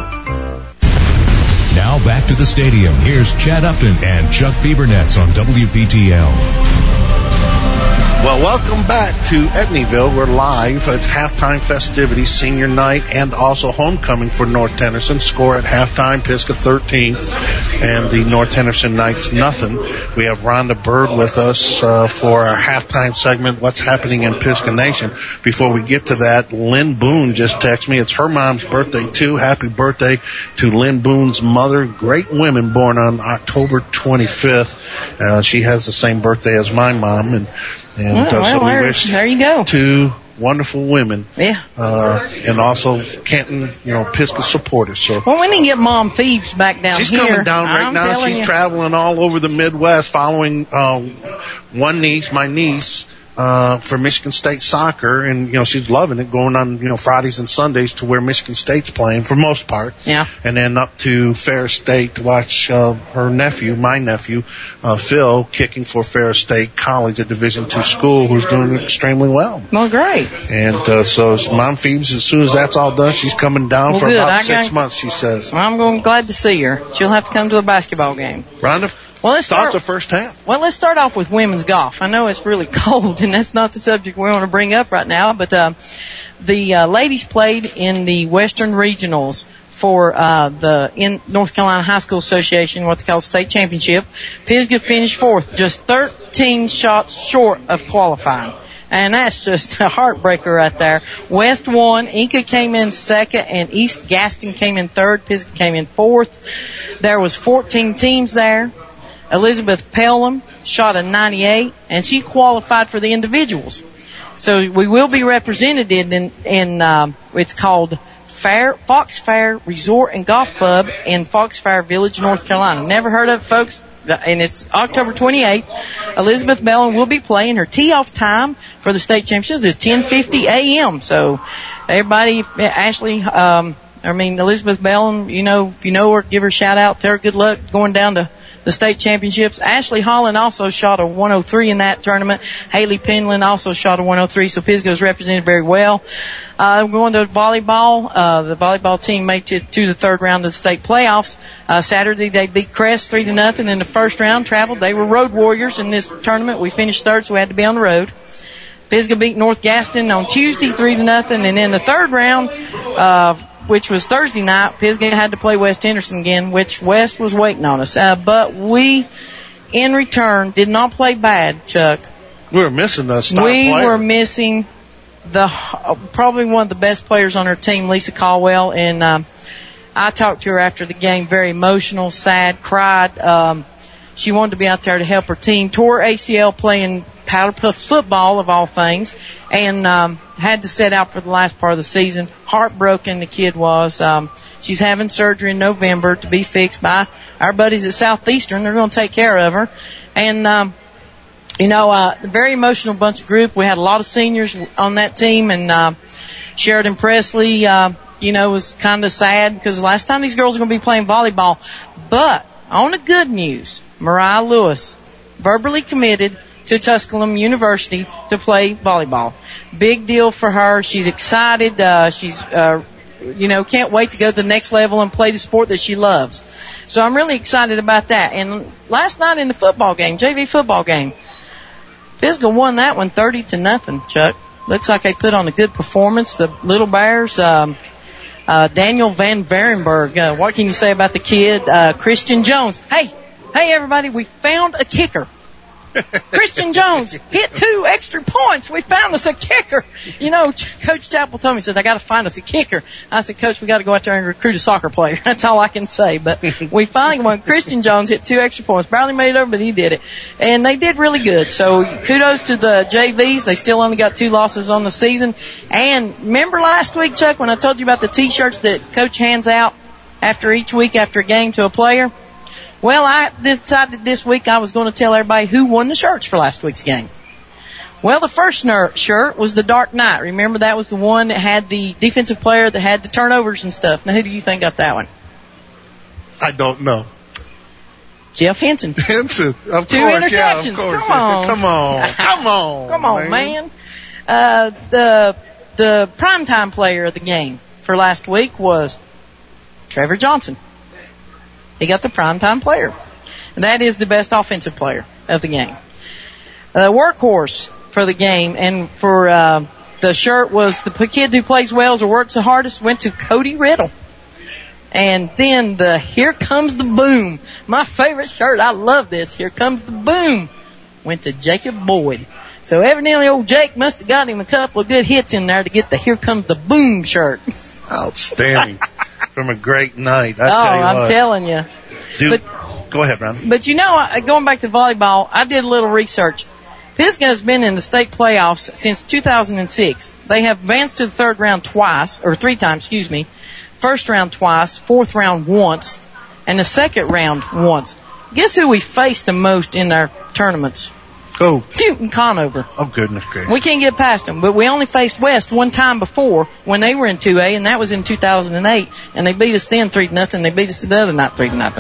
Now back to the stadium. Here's Chad Upton and Chuck Fibernetz on W P T L. Well, welcome back to Etneyville. We're live. It's halftime festivities, senior night, and also homecoming for North Tennyson. Score at halftime, Pisgah thirteen, and the North Tennyson Knights nothing. We have Rhonda Bird with us uh, for our halftime segment, What's Happening in Pisgah Nation. Before we get to that, Lynn Boone just texted me. It's her mom's birthday, too. Happy birthday to Lynn Boone's mother. Great women born on October twenty-fifth. Uh, she has the same birthday as my mom, and And well, uh, so well, we there, wish there you go. two wonderful women. Yeah. Uh, and also Canton, you know, Pisgah supporters. So. Well, we need to get Mom Phoebes back down She's here. coming down right I'm now. She's you. traveling all over the Midwest following uh, one niece, my niece, uh, for Michigan State soccer. And, you know, she's loving it, going on, you know, Fridays and Sundays to where Michigan State's playing for most part. Yeah. And then up to Ferris State to watch uh, her nephew, my nephew, uh, Phil, kicking for Ferris State College, a Division two school who's doing extremely well. Well, great. And uh, so Mom Phoebes, as soon as that's all done, she's coming down well, for good. about I six got, months, she says. I'm going glad to see her. She'll have to come to a basketball game. Rhonda, well, let's thoughts start, of first half? Well, let's start off with women's golf. I know it's really cold, and that's not the subject we want to bring up right now, but uh, the uh, ladies played in the Western Regionals for uh, the in North Carolina High School Association, what they call the state championship. Pisgah finished fourth, just thirteen shots short of qualifying. And that's just a heartbreaker right there. West won, Inca came in second, and East Gaston came in third. Pisgah came in fourth. There was fourteen teams there. Elizabeth Pelham shot a ninety-eight, and she qualified for the individuals. So we will be represented in, in uh, it's called Fair, Fox Fair Resort and Golf Club in Fox Fair Village, North Carolina. Never heard of it, folks? And it's October twenty-eighth. Elizabeth Bellin will be playing. Her tee-off time for the state championships is ten fifty a.m. So everybody, Ashley, um, I mean, Elizabeth Bellin, you know, if you know her, give her a shout out. Tell her good luck going down to the state championships. Ashley Holland also shot a one oh three in that tournament. Haley Penland also shot a one oh three, so Pisgah is represented very well. Uh, going to volleyball. Uh, the volleyball team made it to the third round of the state playoffs. Uh, Saturday they beat Crest three to nothing in the first round. Traveled. They were road warriors in this tournament. We finished third, so we had to be on the road. Pisgah beat North Gaston on Tuesday three to nothing, and in the third round, uh, which was Thursday night, Pisgah had to play West Henderson again, which West was waiting on us. Uh, but we, in return, did not play bad, Chuck. We were missing a star We player. were missing the probably one of the best players on our team, Lisa Caldwell, and um, I talked to her after the game, very emotional, sad, cried. Um, she wanted to be out there to help her team. Tore A C L playing powder puff football, of all things, and um, had to sit out for the last part of the season. Heartbroken the kid was. Um, she's having surgery in November to be fixed by our buddies at Southeastern. They're going to take care of her. And, um, you know, uh, a very emotional bunch of group. We had a lot of seniors on that team, and uh, Sheridan Presley, uh, you know, was kind of sad because last time these girls are going to be playing volleyball. But on the good news, Mariah Lewis verbally committed to Tusculum University to play volleyball. Big deal for her. She's excited. Uh, she's, uh, you know, can't wait to go to the next level and play the sport that she loves. So I'm really excited about that. And last night in the football game, J V football game, Pisgah won that one thirty to nothing, Chuck. Looks like they put on a good performance. The Little Bears, um, uh, Daniel Van Varenberg, uh, what can you say about the kid? Uh, Christian Jones. Hey, hey everybody, we found a kicker. Christian Jones hit two extra points. We found us a kicker. You know, Coach Chappell told me, he said, I got to find us a kicker. I said, Coach, we got to go out there and recruit a soccer player. That's all I can say. But we finally won. Christian Jones hit two extra points. Barely made it over, but he did it. And they did really good. So kudos to the J Vs. They still only got two losses on the season. And remember last week, Chuck, when I told you about the T-shirts that Coach hands out after each week after a game to a player? Well, I decided this week I was going to tell everybody who won the shirts for last week's game. Well, the first shirt was the Dark Knight. Remember, that was the one that had the defensive player that had the turnovers and stuff. Now, who do you think got that one? I don't know. Jeff Henson. Henson, of Two course. interceptions. Yeah, of course. Come on. Come on. Come on. Come on, man. man. Uh, the, the primetime player of the game for last week was Trevor Johnson. He got the primetime player. And that is the best offensive player of the game. The workhorse for the game and for uh, the shirt was the kid who plays well or works the hardest went to Cody Riddle. And then the Here Comes the Boom. My favorite shirt. I love this. Here Comes the Boom. Went to Jacob Boyd. So evidently old Jake must have got him a couple of good hits in there to get the Here Comes the Boom shirt. Outstanding. From a great night. I oh, tell you I'm what. telling you. Dude, but, go ahead, man. But you know, going back to volleyball, I did a little research. Pisgah has been in the state playoffs since two thousand six. They have advanced to the third round twice, or three times, excuse me. First round twice, fourth round once, and the second round once. Guess who we faced the most in our tournaments? Who? Newton Conover. Oh, goodness gracious. We can't get past them, but we only faced West one time before when they were in two A, and that was in two thousand eight, and they beat us then three to nothing. They beat us the other night three to nothing.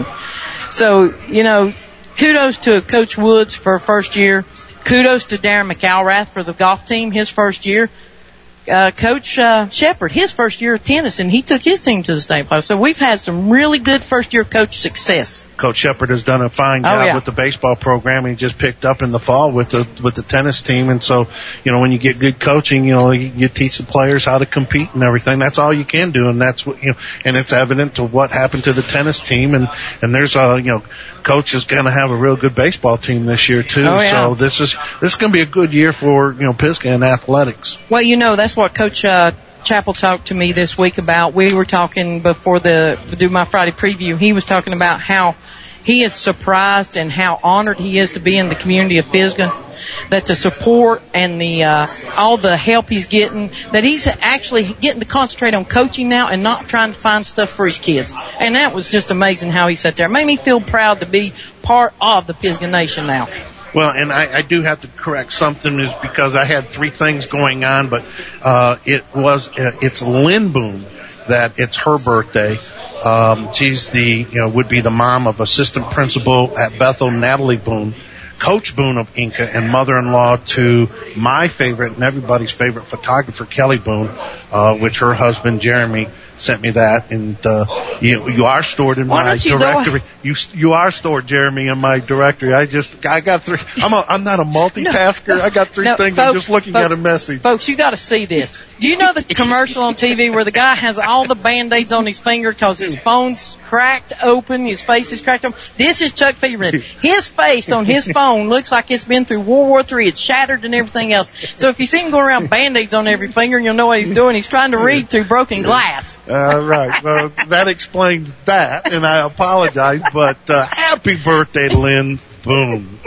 So, you know, kudos to Coach Woods for first year. Kudos to Darren McElrath for the golf team, his first year. Uh, Coach uh, Shepard, his first year of tennis, and he took his team to the state playoffs. So we've had some really good first-year coach success. Coach Shepard has done a fine Oh, job yeah. with the baseball program. He just picked up in the fall with the with the tennis team, and so you know when you get good coaching, you know you, you teach the players how to compete and everything. That's all you can do, and that's what you know. And it's evident to what happened to the tennis team, and and there's a you know coach is going to have a real good baseball team this year too. Oh, yeah. So this is this is going to be a good year for you know Pisgah in athletics. Well, you know, that's what Coach uh, Chappell talked to me this week about. We were talking before the do my Friday preview. He was talking about how he is surprised and how honored he is to be in the community of Pisgah, that the support and the uh, all the help he's getting, that he's actually getting to concentrate on coaching now and not trying to find stuff for his kids. And that was just amazing how he sat there. It made me feel proud to be part of the Pisgah Nation now. Well, and I, I do have to correct something is because I had three things going on, but uh, it was uh, it's Lynn Boone that it's her birthday. Um, she's the you know would be the mom of assistant principal at Bethel, Natalie Boone, Coach Boone of Inca, and mother-in-law to my favorite and everybody's favorite photographer Kelly Boone, uh, which her husband Jeremy sent me that, and uh, you you are stored in Why my don't you directory. You you are stored, Jeremy, in my directory. I just I got three. I'm a, I'm not a multitasker. No, no, I got three no, things. Folks, I'm just looking folks, at a message. Folks, you got to see this. Do you know the commercial on T V where the guy has all the Band-Aids on his finger because his phone's cracked open, his face is cracked open? This is Chuck Fieberman. His face on his phone looks like it's been through World War Three. It's shattered and everything else. So if you see him going around Band-Aids on every finger, you'll know what he's doing. He's trying to read through broken glass. Uh, right. Well, that explains that, and I apologize. But uh, happy birthday, Lynn Boone.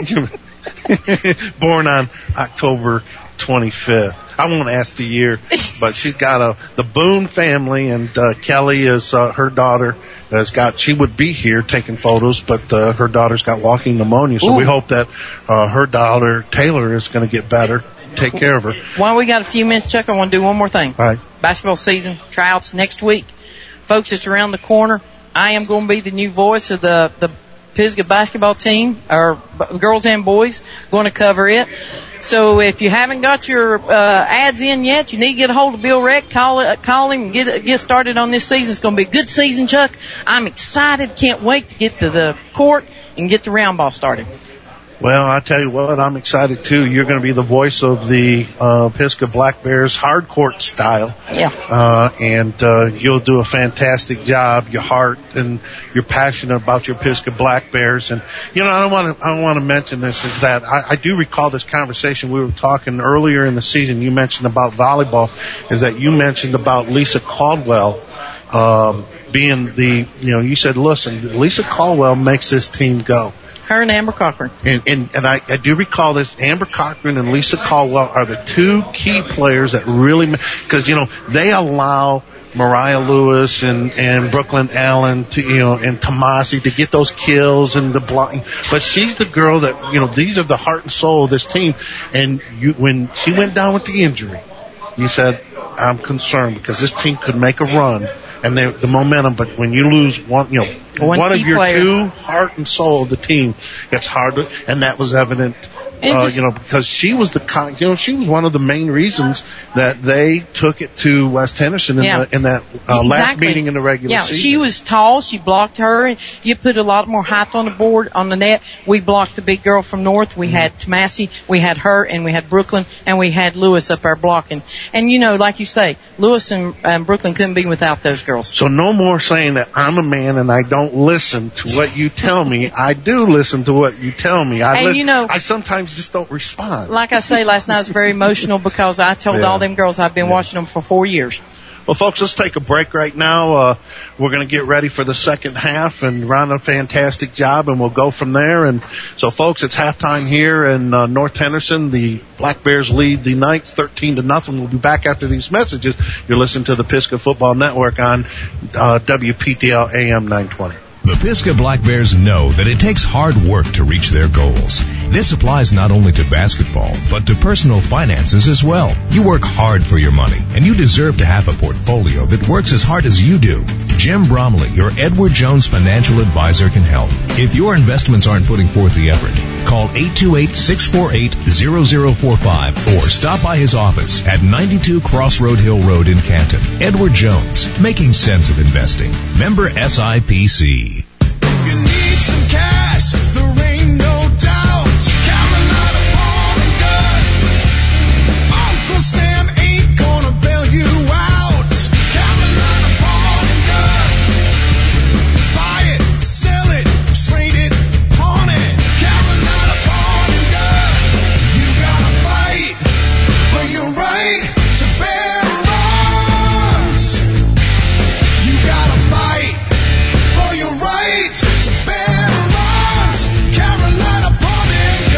Born on October twenty-fifth. I won't ask the year, but she's got a the Boone family, and uh, Kelly is uh, her daughter. Has got she would be here taking photos, but uh, her daughter's got walking pneumonia. So Ooh. we hope that uh, her daughter Taylor is going to get better. Take care of her. While we got a few minutes, Chuck, I want to do one more thing. All right. Basketball season tryouts next week, folks. It's around the corner. I am going to be the new voice of the the Pisgah basketball team, or b- girls and boys, going to cover it. So if you haven't got your uh, ads in yet, you need to get a hold of Bill Reck, call it, call him, and get get started on this season. It's going to be a good season, Chuck. I'm excited. Can't wait to get to the court and get the round ball started. Well, I tell you what, I'm excited too. You're going to be the voice of the uh, Pisgah Black Bears hard court style. Yeah. Uh, and uh, you'll do a fantastic job. Your heart and you're passionate about your Pisgah Black Bears. And you know, I don't want to. I want to mention this is that I, I do recall this conversation we were talking earlier in the season. You mentioned about volleyball. Is that you mentioned about Lisa Caldwell um, being the. You know, you said, listen, Lisa Caldwell makes this team go. Her and Amber Cochran. And, and, and I, I do recall this. Amber Cochran and Lisa Caldwell are the two key players that really, because, you know, they allow Mariah Lewis and, and Brooklyn Allen to, you know, and Tomasi to get those kills and the blocking. But she's the girl that, you know, these are the heart and soul of this team. And you, when she went down with the injury, you said, I'm concerned because this team could make a run. And they, the momentum, but when you lose one, you know, one, one of your player. two heart and soul of the team, it's hard to, and that was evident, uh, just, you know, because she was the, con, you know, she was one of the main reasons that they took it to West Henderson in, yeah. the, in that uh, exactly. last meeting in the regular yeah, season. Yeah, she was tall. She blocked her. You put a lot more height on the board, on the net. We blocked the big girl from North. We mm-hmm. had Tomasi. We had her, and we had Brooklyn, and we had Lewis up there blocking. And, you know, like you say, Lewis and um, Brooklyn couldn't be without those girls. So no more saying that I'm a man and I don't listen to what you tell me. I do listen to what you tell me. I and, listen, you know, I sometimes just don't respond. Like I say, last night was very emotional because I told yeah. all them girls I've been yeah. watching them for four years. Well, folks, let's take a break right now. Uh, we're going to get ready for the second half, and Ron, a fantastic job, and we'll go from there. And so, folks, it's halftime here in uh, North Henderson. The Black Bears lead the Knights thirteen to nothing. We'll be back after these messages. You're listening to the Pisgah Football Network on uh, W P T L A M nine twenty. The Pisgah Black Bears know that it takes hard work to reach their goals. This applies not only to basketball, but to personal finances as well. You work hard for your money, and you deserve to have a portfolio that works as hard as you do. Jim Bromley, your Edward Jones financial advisor, can help. If your investments aren't putting forth the effort, call eight two eight, six four eight, zero zero four five or stop by his office at ninety-two Crossroad Hill Road in Canton. Edward Jones, making sense of investing. Member S I P C. You need some cash, there ain't no doubt. Carolina born and good. Uncle Sam ain't gonna bail you out. Carolina born and good. Buy it, sell it, trade it, pawn it. Carolina born and good. You gotta fight for your right to bear arms. You gotta fight for your right to bear arms. Carolina born and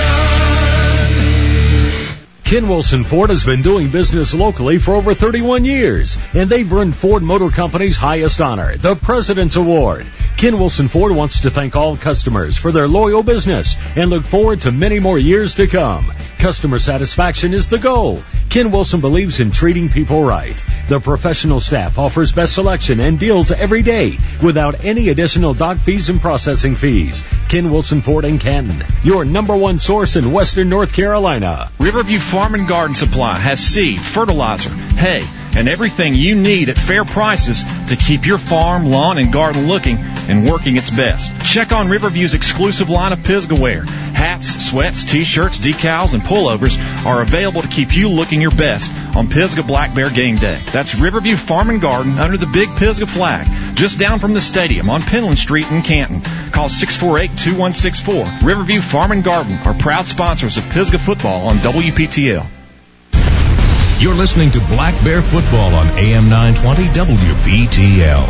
gun. Ken Wilson Ford has been doing business locally for over thirty-one years, and they've earned Ford Motor Company's highest honor, the President's Award. Ken Wilson Ford wants to thank all customers for their loyal business and look forward to many more years to come. Customer satisfaction is the goal. Ken Wilson believes in treating people right. The professional staff offers best selection and deals every day without any additional dock fees and processing fees. Ken Wilson Ford in Canton, your number one source in Western North Carolina. Riverview Farm and Garden Supply has seed, fertilizer, hay, and everything you need at fair prices to keep your farm, lawn, and garden looking and working its best. Check on Riverview's exclusive line of Pisgah wear. Hats, sweats, t-shirts, decals, and pullovers are available to keep you looking your best on Pisgah Black Bear Game Day. That's Riverview Farm and Garden under the big Pisgah flag, just down from the stadium on Penland Street in Canton. Call six four eight, two one six four. Riverview Farm and Garden are proud sponsors of Pisgah football on W P T L. You're listening to Black Bear Football on A M nine twenty W P T L.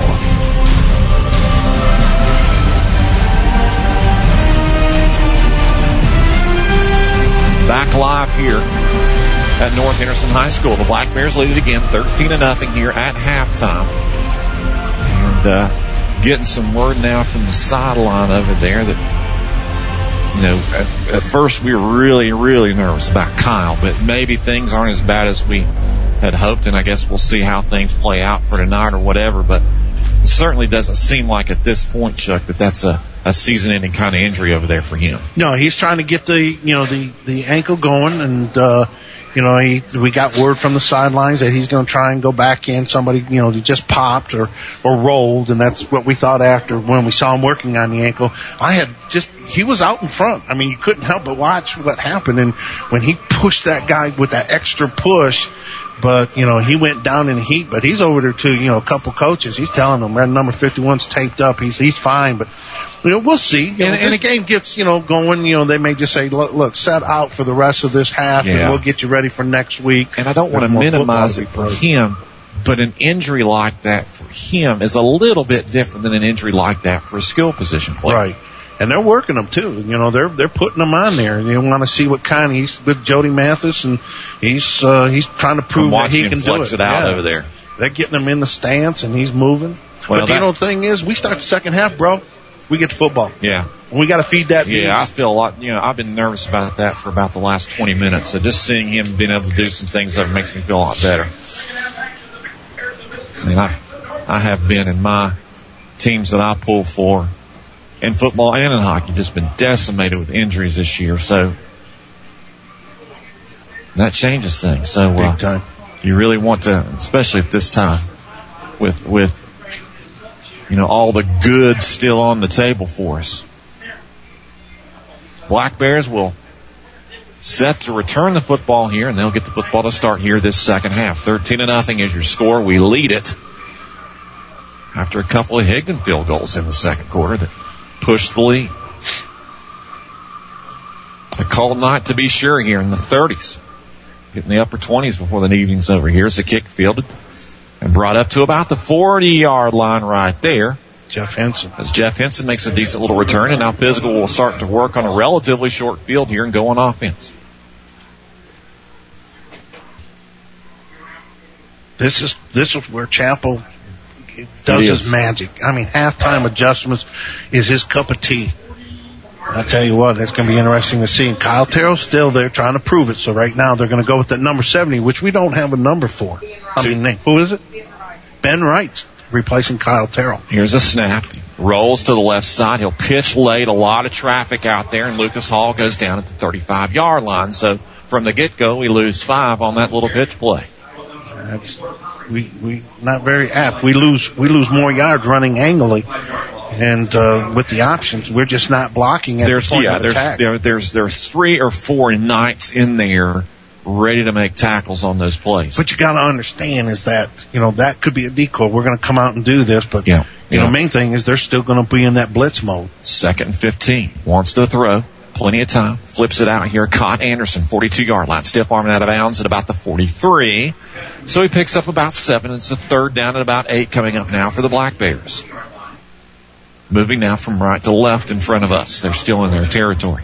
Back live here at North Henderson High School. The Black Bears lead it again, thirteen to nothing here at halftime. And uh, getting some word now from the sideline over there that, you know, at, at first we were really, really nervous about Kyle, but maybe things aren't as bad as we had hoped, and I guess we'll see how things play out for tonight or whatever. But it certainly doesn't seem like at this point, Chuck, that that's a, a season-ending kind of injury over there for him. No, he's trying to get the, you know, the, the ankle going, and, uh, you know, he, we got word from the sidelines that he's going to try and go back in. Somebody, you know, he just popped or, or rolled, and that's what we thought after when we saw him working on the ankle. I had just, he was out in front. I mean, you couldn't help but watch what happened. And when he pushed that guy with that extra push, but, you know, he went down in heat. But he's over there to, you know, a couple coaches. He's telling them, man, number fifty-one's taped up. He's he's fine. But, you know, we'll see. You know, and, and the game gets, you know, going, you know, they may just say, look, look, set out for the rest of this half, yeah. and we'll get you ready for next week. And I don't want to minimize it for him, but an injury like that for him is a little bit different than an injury like that for a skill position player. Right. And they're working them too. You know, they're they're putting them on there. And they want to see what kind. He's with Jody Mathis, and he's uh, he's trying to prove that he can do it. it out yeah. over there. They're getting him in the stance, and he's moving. Well, but the, you know, the thing is, we start the second half, bro. We get to football. Yeah. And we got to feed that. Yeah, beast. I feel like, you know, I've been nervous about that for about the last twenty minutes. So just seeing him being able to do some things that makes me feel a lot better. I mean, I, I have been in my teams that I pull for in football and in hockey, just been decimated with injuries this year. So that changes things. So uh, Big time. You really want to, especially at this time, with with you know all the good still on the table for us. Black Bears will set to return the football here, and they'll get the football to start here this second half. Thirteen to nothing is your score. We lead it after a couple of Higdon field goals in the second quarter that pushed the lead. A cold night to be sure here in the thirties. Getting the upper twenties before the evening's over. Here's the kick fielded and brought up to about the forty-yard line right there. Jeff Henson. As Jeff Henson makes a decent little return, and now Physical will start to work on a relatively short field here and go on offense. This is this is where Chappell does his magic. I mean, halftime adjustments is his cup of tea. I tell you what, it's going to be interesting to see. And Kyle Terrell's still there trying to prove it. So right now they're going to go with that number seventy, which we don't have a number for. I mean, who is it? Ben Wright, replacing Kyle Terrell. Here's a snap. Rolls to the left side. He'll pitch late. A lot of traffic out there, and Lucas Hall goes down at the thirty-five-yard line. So from the get-go, we lose five on that little pitch play. That's, we we not very apt. We lose we lose more yards running angly. And uh, with the options, we're just not blocking at there's, the point yeah, of there's, attack. There, there's there's three or four Knights in there ready to make tackles on those plays. But you got to understand is that, you know, that could be a decoy. We're going to come out and do this, but, yeah, you yeah. know, main thing is they're still going to be in that blitz mode. Second and fifteen. Wants to throw. Plenty of time. Flips it out here. Caught Anderson, forty-two-yard line. Stiff arming out of bounds at about the forty-three. So he picks up about seven. It's a third down at about eight coming up now for the Black Bears. Moving now from right to left in front of us. They're still in their territory.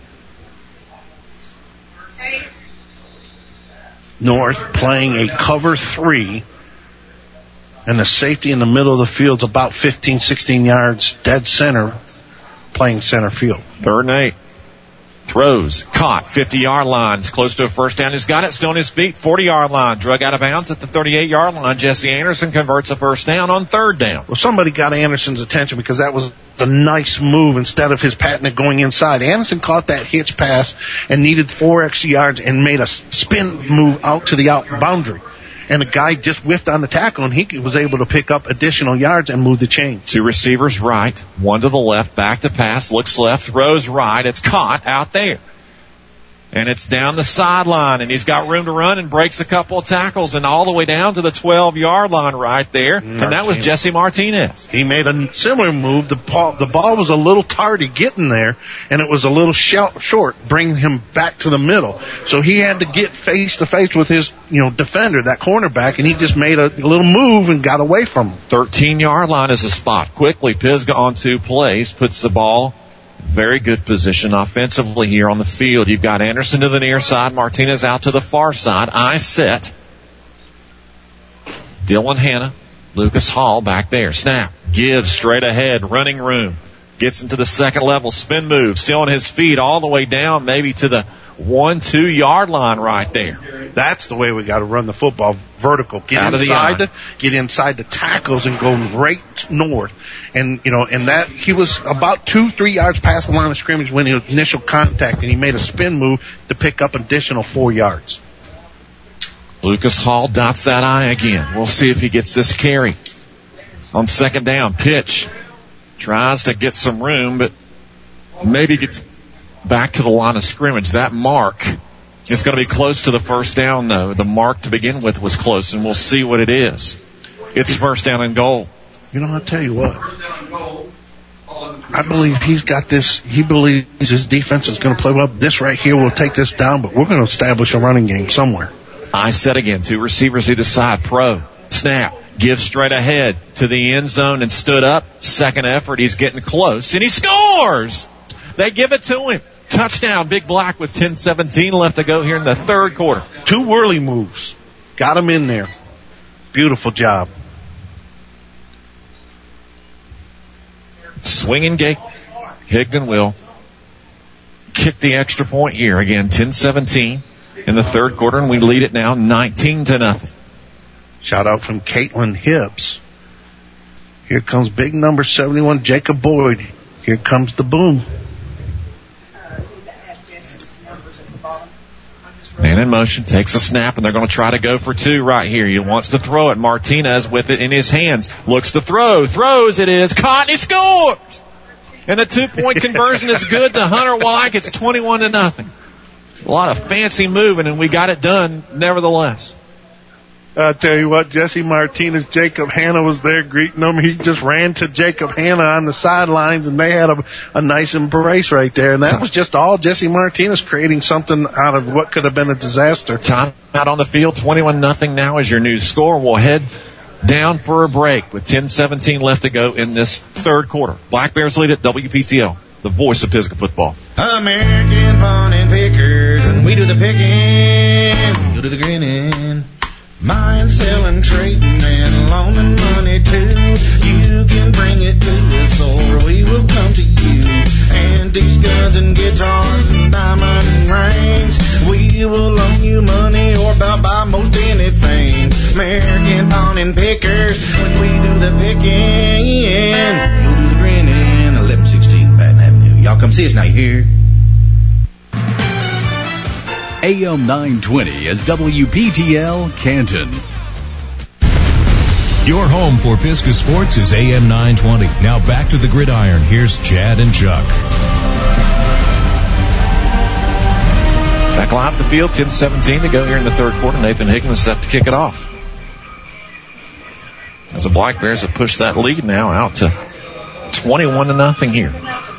North playing a cover three. And the safety in the middle of the field is about fifteen, sixteen yards dead center, playing center field. Third and eight. Throws. Caught. fifty-yard line. It's close to a first down. He's got it. Still on his feet. forty-yard line. Drug out of bounds at the thirty-eight-yard line. Jesse Anderson converts a first down on third down. Well, somebody got Anderson's attention because that was a nice move instead of his patting it going inside. Anderson caught that hitch pass and needed four extra yards and made a spin move out to the out boundary. And the guy just whiffed on the tackle, and he was able to pick up additional yards and move the chains. Two receivers right, one to the left, back to pass, looks left, throws right. It's caught out there. And it's down the sideline, and he's got room to run and breaks a couple of tackles and all the way down to the twelve-yard line right there. Martinez. And that was Jesse Martinez. He made a similar move. The ball, the ball was a little tardy getting there, and it was a little short, bringing him back to the middle. So he had to get face-to-face with his, you know, defender, that cornerback, and he just made a little move and got away from him. thirteen-yard line is a spot. Quickly, Pisgah on two plays, puts the ball very good position offensively here on the field. You've got Anderson to the near side, Martinez out to the far side. I set. Dylan Hanna, Lucas Hall back there. Snap. Gives straight ahead. Running room. Gets into the second level. Spin move. Still on his feet all the way down maybe to the one, two yard line right there. That's the way we got to run the football. Vertical. Get Out inside the, the, get inside the tackles and go right north. And, you know, and that, he was about two, three yards past the line of scrimmage when he was initial contact, and he made a spin move to pick up additional four yards. Lucas Hall dots that I again. We'll see if he gets this carry. On second down, pitch. Tries to get some room, but maybe gets back to the line of scrimmage. That mark is going to be close to the first down, though. The mark to begin with was close, and we'll see what it is. It's first down and goal. You know, I'll tell you what. I believe he's got this. He believes his defense is going to play well. This right here will take this down, but we're going to establish a running game somewhere. I said again, two receivers either side. Pro, snap, gives straight ahead to the end zone and stood up. Second effort, he's getting close, and he scores! They give it to him. Touchdown, Big Black with ten seventeen left to go here in the third quarter. Two whirly moves. Got him in there. Beautiful job. Swinging gate. Higdon will kick the extra point here. Again, ten seventeen in the third quarter, and we lead it now nineteen to nothing. Shout out from Caitlin Hibbs. Here comes big number seventy-one, Jacob Boyd. Here comes the boom. Man in motion, takes a snap, and they're going to try to go for two right here. He wants to throw it. Martinez with it in his hands. Looks to throw. Throws, it is. Caught, and he scores! And the two-point conversion is good to Hunter Wyke. It's twenty-one to nothing. A lot of fancy moving, and we got it done nevertheless. I'll tell you what, Jesse Martinez, Jacob Hanna was there greeting him. He just ran to Jacob Hanna on the sidelines, and they had a, a nice embrace right there. And that was just all Jesse Martinez creating something out of what could have been a disaster. Time out on the field, twenty-one nothing now is your new score. We'll head down for a break with ten seventeen left to go in this third quarter. Black Bears lead at W P T L, the voice of Pisgah football. American Pawn and Pickers, and we do the picking, you do the grinning. Buying, selling, trading, and loaning money too. You can bring it to us or we will come to you. Antiques, guns, and guitars, and diamond rings. We will loan you money or about buy most anything. American Pawn and Pickers, when we do the picking, you'll do the grinning. eleven sixteen Baton Avenue. Y'all come see us now, you hear? A M nine twenty is W P T L Canton. Your home for Pisgah Sports is A M nine twenty. Now back to the gridiron. Here's Chad and Chuck. Back live to the field, ten seventeen to go here in the third quarter. Nathan Higdon is set to kick it off. As the Black Bears have pushed that lead now out to twenty-one to nothing here.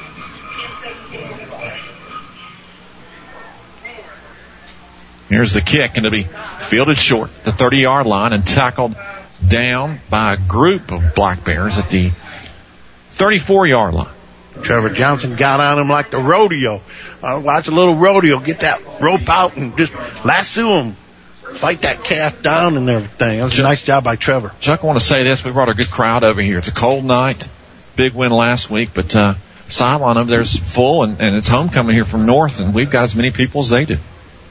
Here's the kick, and it'll be fielded short, the thirty-yard line, and tackled down by a group of Black Bears at the thirty-four-yard line. Trevor Johnson got on him like the rodeo. Uh, watch a little rodeo. Get that rope out and just lasso him. Fight that calf down and everything. That was Chuck, a nice job by Trevor. Chuck, I want to say this. We brought a good crowd over here. It's a cold night. Big win last week, but uh, sideline over there's full, and, and it's homecoming here from North, and we've got as many people as they do.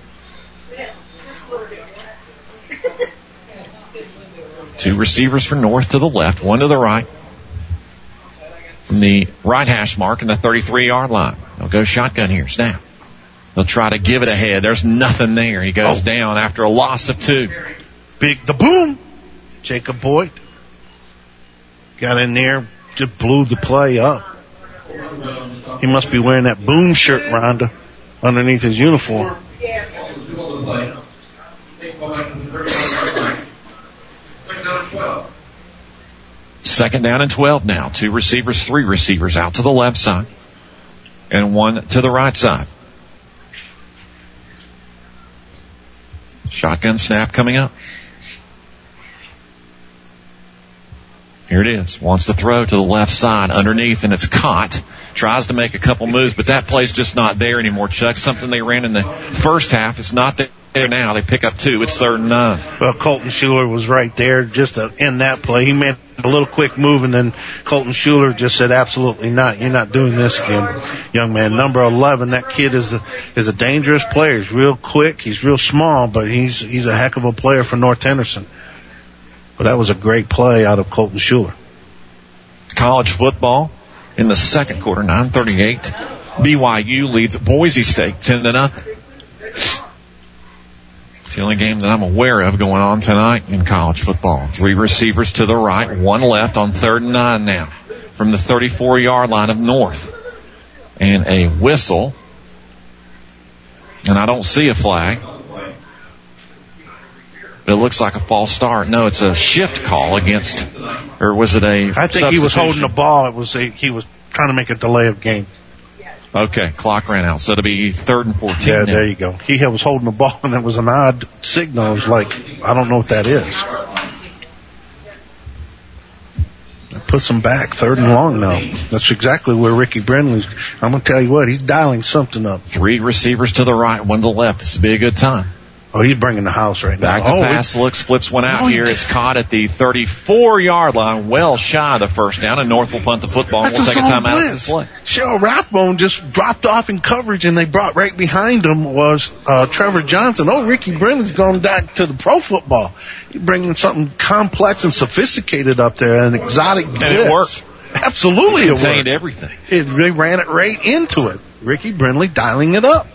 Two receivers for North to the left, one to the right. From the right hash mark in the thirty-three-yard line. They'll go shotgun here. Snap. They'll try to give it ahead. There's nothing there. He goes oh. down after a loss of two. Big the boom. Jacob Boyd got in there, just blew the play up. He must be wearing that boom shirt, Rhonda, underneath his uniform. Second down and twelve now. Two receivers, three receivers out to the left side and one to the right side. Shotgun snap coming up. Here it is. Wants to throw to the left side underneath, and it's caught. Tries to make a couple moves, but that play's just not there anymore, Chuck. Something they ran in the first half. It's not there now. They pick up two. It's third and nine. Well, Colton Schuler was right there just to end that play. He made a little quick move, and then Colton Schuler just said, absolutely not. You're not doing this again, young man. Number eleven, that kid is a, is a dangerous player. He's real quick. He's real small, but he's he's a heck of a player for North Henderson. But that was a great play out of Colton Schuler. College football in the second quarter, nine thirty-eight. B Y U leads Boise State ten to nothing. It's the only game that I'm aware of going on tonight in college football. Three receivers to the right, one left on third and nine now from the thirty-four-yard line of North. and a whistle. And I don't see a flag. It looks like a false start. No, it's a shift call against, or was it a I think he was holding the ball. It was a, he was trying to make a delay of game. Okay, clock ran out. So it'll be third and fourteen. Yeah, now. there you go. He was holding the ball, and it was an odd signal. It was like, I don't know what that is. Puts him back, third and long now. That's exactly where Ricky Brindley's. I'm going to tell you what, he's dialing something up. Three receivers to the right, one to the left. This would be a good time. Oh, he's bringing the house right Back now. to oh, pass, looks, flips one out oh, here. It's caught at the thirty-four-yard line, well shy of the first down, and North will punt the football. That's We'll take a zone time out of blitz. this play. Cheryl Rathbone just dropped off in coverage, and they brought right behind him was uh, Trevor Johnson. Oh, Ricky Brindley's going back to the pro football. He's bringing something complex and sophisticated up there, an exotic blitz. And it worked. Absolutely, it it worked. contained everything. It, they ran it right into it. Ricky Brindley dialing it up.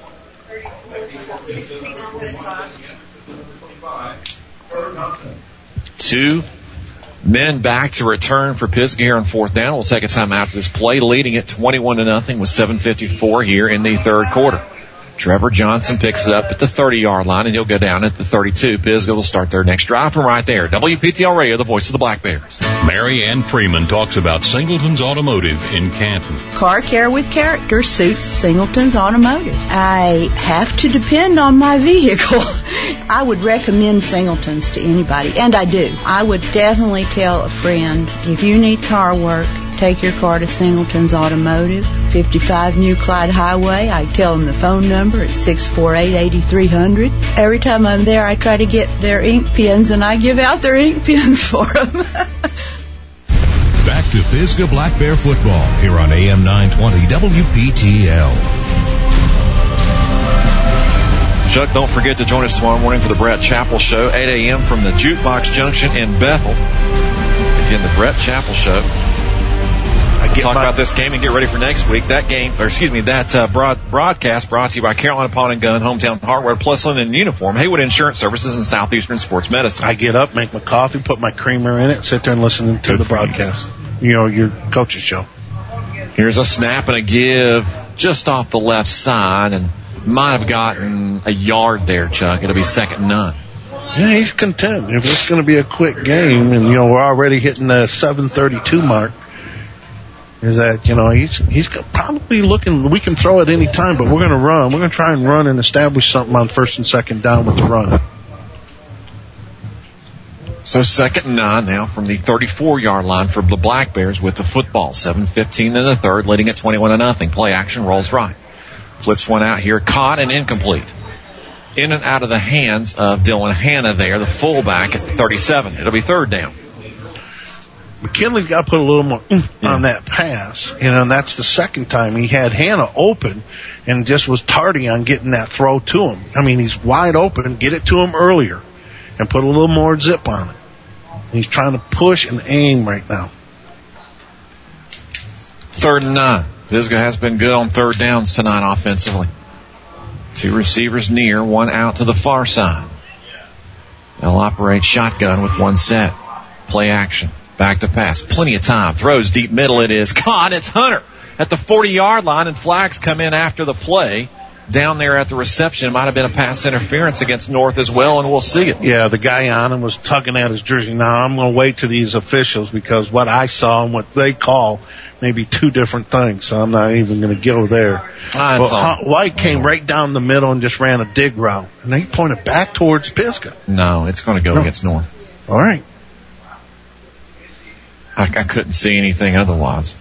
Two men back to return for Pisgah here on fourth down. We'll take a time after this play, leading it twenty-one to nothing with seven fifty-four here in the third quarter. Trevor Johnson picks it up at the thirty-yard line, and he'll go down at the thirty-two. Pisgah will start their next drive from right there. W P T L Radio, the voice of the Black Bears. Mary Ann Freeman talks about Singleton's Automotive in Canton. Car care with character suits Singleton's Automotive. I have to depend on my vehicle. I would recommend Singleton's to anybody, and I do. I would definitely tell a friend, if you need car work, take your car to Singleton's Automotive, fifty-five New Clyde Highway. I tell them the phone number. It's six four eight, eight three zero zero. Every time I'm there, I try to get their ink pens, and I give out their ink pens for them. Back to Pisgah Black Bear football here on A M nine twenty W P T L. Chuck, don't forget to join us tomorrow morning for the Brett Chappell Show, eight a.m. from the Jukebox Junction in Bethel. Again, the Brett Chappell Show. We'll talk my- about this game and get ready for next week. That game, or excuse me, that uh, broad, broadcast brought to you by Carolina Pawn and Gun, Hometown Hardware, Plus Linen Uniform, Haywood Insurance Services, and Southeastern Sports Medicine. I get up, make my coffee, put my creamer in it, sit there and listen to the broadcast. You know, your coach's show. Here's a snap and a give just off the left side, and might have gotten a yard there, Chuck. It'll be second and none. Yeah, he's content. If it's going to be a quick game, and, you know, we're already hitting the seven thirty-two mark, is that, you know, he's he's probably looking, we can throw at any time, but we're going to run. We're going to try and run and establish something on first and second down with the run. So second and nine now from the thirty-four-yard line for the Black Bears with the football. seven fifteen in the third, leading at twenty-one to nothing. Play action, rolls right. Flips one out here, caught and incomplete. In and out of the hands of Dylan Hanna there, the fullback at thirty-seven. It'll be third down. McKinley's got to put a little more oomph yeah. on that pass, you know, and that's the second time he had Hanna open and just was tardy on getting that throw to him. I mean, he's wide open. Get it to him earlier and put a little more zip on it. He's trying to push and aim right now. Third and nine. Pisgah has been good on third downs tonight offensively. Two receivers near, one out to the far side. They'll operate shotgun with one set. Play action. Back to pass. Plenty of time. Throws deep middle. It is caught. It's Hunter at the forty-yard line, and flags come in after the play. Down there at the reception, it might have been a pass interference against North as well, and we'll see it. Yeah, the guy on him was tugging at his jersey. Now, I'm going to wait to these officials because what I saw and what they call may be two different things, so I'm not even going to go there. Ah, well, Hunt, White came right down the middle and just ran a dig route, and he pointed back towards Pisgah. No, it's going to go no. against North. All right. I, I couldn't see anything otherwise.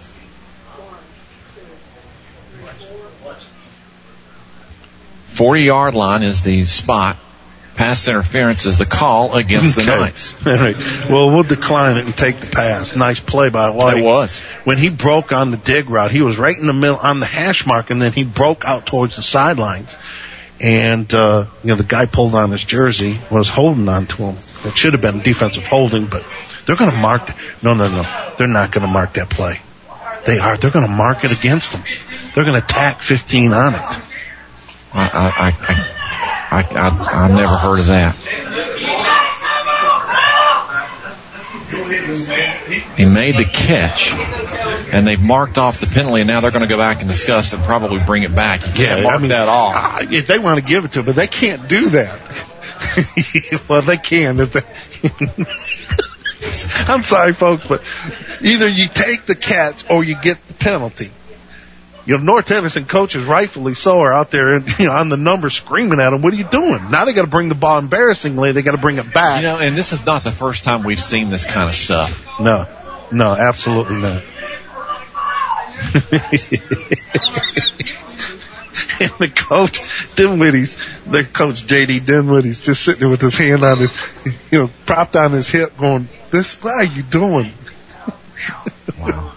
forty-yard line is the spot. Pass interference is the call against the okay. Knights. All right. Well, we'll decline it and take the pass. Nice play by White. It was. When he broke on the dig route, he was right in the middle on the hash mark, and then he broke out towards the sidelines. And, uh, you know, the guy pulled on his jersey, was holding on to him. It should have been defensive holding, but they're going to mark it. No, no, no. They're not going to mark that play. They are. They're going to mark it against them. They're going to tack fifteen on it. I, I, I, I, I, I've never heard of that. He made the catch, and they've marked off the penalty, and now they're going to go back and discuss and probably bring it back. You can't Yeah, mark I mean, that off. uh, If they want to give it to him, but they can't do that. Well, they can. If they I'm sorry, folks, but either you take the catch or you get the penalty. You know, North Henderson coaches, rightfully so, are out there, you know, on the number screaming at them, what are you doing? Now they got to bring the ball embarrassingly. They got to bring it back. You know, and this is not the first time we've seen this kind of stuff. No, no, absolutely not. And the coach, Dinwiddie's, their coach, J D Dinwiddie's just sitting there with his hand on his, you know, propped on his hip going, this, what are you doing? Wow.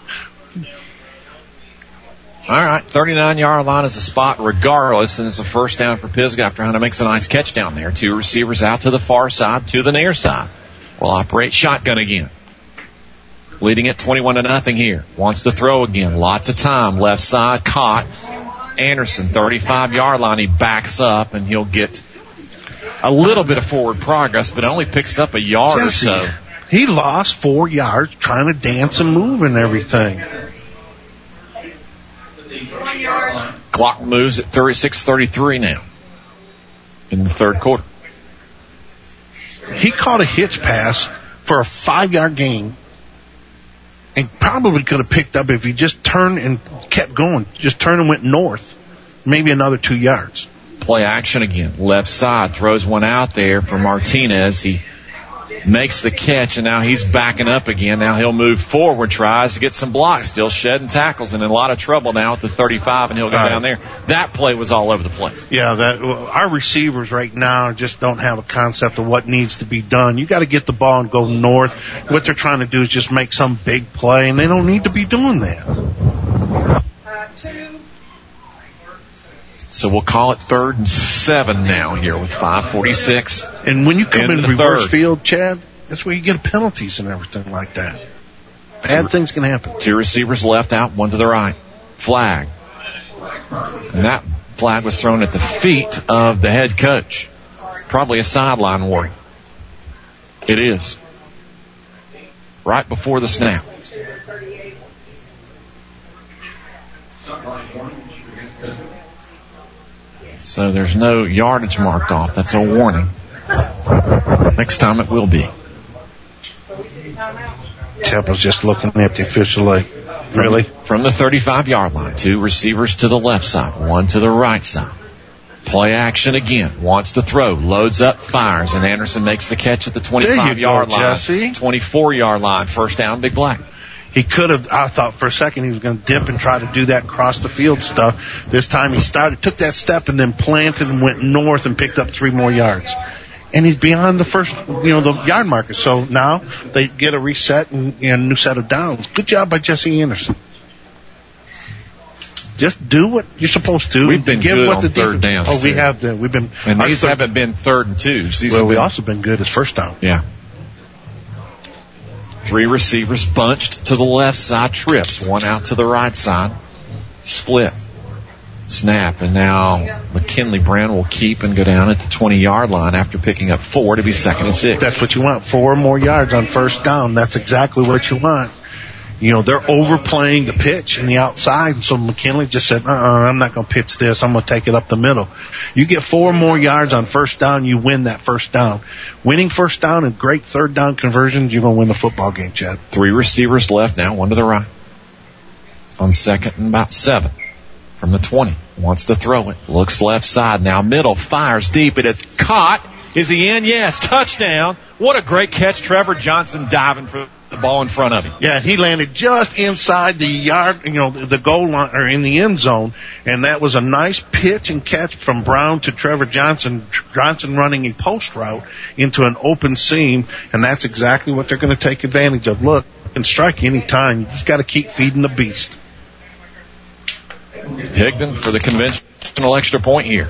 All right, thirty-nine-yard line is a spot regardless, and it's a first down for Pisgah after Hunter makes a nice catch down there. Two receivers out to the far side, to the near side. Will operate shotgun again. Leading it twenty-one to nothing here. Wants to throw again. Lots of time. Left side caught. Anderson, thirty-five-yard line. He backs up, and he'll get a little bit of forward progress, but only picks up a yard Jesse, or so. He lost four yards trying to dance and move and everything. Clock moves at thirty-six thirty-three now in the third quarter. He caught a hitch pass for a five-yard gain and probably could have picked up if he just turned and kept going. Just turned and went north, maybe another two yards. Play action again. Left side throws one out there for Martinez. He makes the catch, and now he's backing up again. Now he'll move forward, tries to get some blocks, still shedding tackles, and in a lot of trouble now at the thirty-five, and he'll go Right. down there. That play was all over the place. Yeah, that our receivers right now just don't have a concept of what needs to be done. You got to get the ball and go north. What they're trying to do is just make some big play, and they don't need to be doing that. So we'll call it third and seven now here with five forty-six. And when you come in the reverse third. field, Chad, that's where you get penalties and everything like that. Bad things can happen. Two receivers left out, one to the right. Flag. And that flag was thrown at the feet of the head coach. Probably a sideline warning. It is. Right before the snap. So there's no yardage marked off. That's a warning. Next time it will be. Temple's just looking at the official like, really? From the thirty-five-yard line, two receivers to the left side, one to the right side. Play action again. Wants to throw. Loads up, fires, and Anderson makes the catch at the twenty-five-yard line. Jesse. twenty-four-yard line. First down, Big Black. He could have, I thought for a second he was going to dip and try to do that across the field stuff. This time he started, took that step and then planted and went north and picked up three more yards. And he's beyond the first, you know, the yard marker. So now they get a reset and, and a new set of downs. Good job by Jesse Anderson. Just do what you're supposed to. We've been Give good what on the third defense, downs, Oh, we too. have the, we've been. And our these third- haven't been third and twos. These well, have we've been, also been good as first down. yeah. Three receivers bunched to the left side, trips. One out to the right side, split. Snap, and now McKinley Brown will keep and go down at the twenty-yard line after picking up four to be second and six. That's what you want. Four more yards on first down. That's exactly what you want. You know, they're overplaying the pitch in the outside, and so McKinley just said, uh-uh, I'm not going to pitch this. I'm going to take it up the middle. You get four more yards on first down, you win that first down. Winning first down and great third down conversions, you're going to win the football game, Chad. Three receivers left now, one to the right. On second and about seven. From the twenty. Wants to throw it. Looks left side now. Middle. Fires deep. And it's caught. Is he in? Yes. Touchdown. What a great catch. Trevor Johnson diving for the ball in front of him. Yeah, he landed just inside the yard, you know, the goal line, or in the end zone, and that was a nice pitch and catch from Brown to Trevor Johnson. Johnson running a post route into an open seam, and that's exactly what they're going to take advantage of. Look, and strike any time. You just got to keep feeding the beast. Higdon for the conventional extra point here.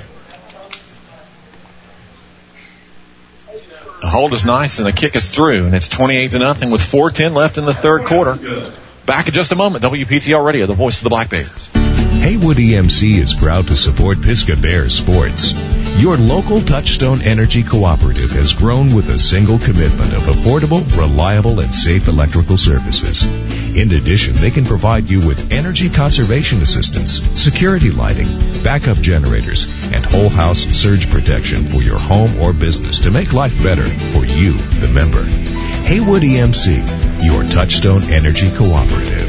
The hold is nice and the kick is through, and it's twenty-eight to nothing with four ten left in the third quarter. Back in just a moment. W P T L Radio, the voice of the Black Bears. Haywood E M C is proud to support Pisgah Bears sports. Your local Touchstone Energy Cooperative has grown with a single commitment of affordable, reliable, and safe electrical services. In addition, they can provide you with energy conservation assistance, security lighting, backup generators, and whole house surge protection for your home or business to make life better for you, the member. Haywood E M C, your Touchstone Energy Cooperative.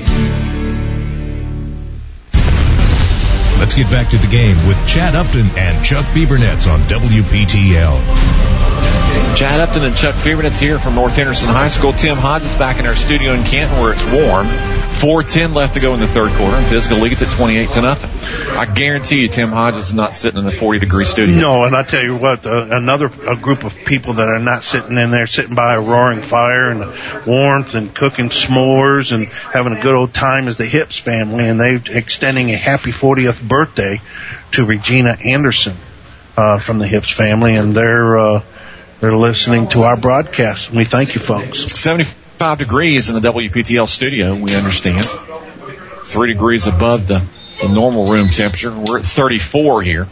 Let's get back to the game with Chad Upton and Chuck Fiebernetz on W P T L. Chad Upton and Chuck Fiebernetz here from North Henderson High School. Tim Hodges back in our studio in Canton where it's warm. four ten left to go in the third quarter, and Pisgah leads at twenty-eight to nothing. I guarantee you Tim Hodges is not sitting in a forty-degree studio. No, and I tell you what, uh, another a group of people that are not sitting in there, sitting by a roaring fire and the warmth and cooking s'mores and having a good old time is the Hips family, and they're extending a happy fortieth birthday to Regina Anderson uh, from the Hips family, and they're uh, they're listening to our broadcast. We thank you, folks. seventy-five degrees in the W P T L studio, we understand. Three degrees above the, the normal room temperature. We're at thirty-four here.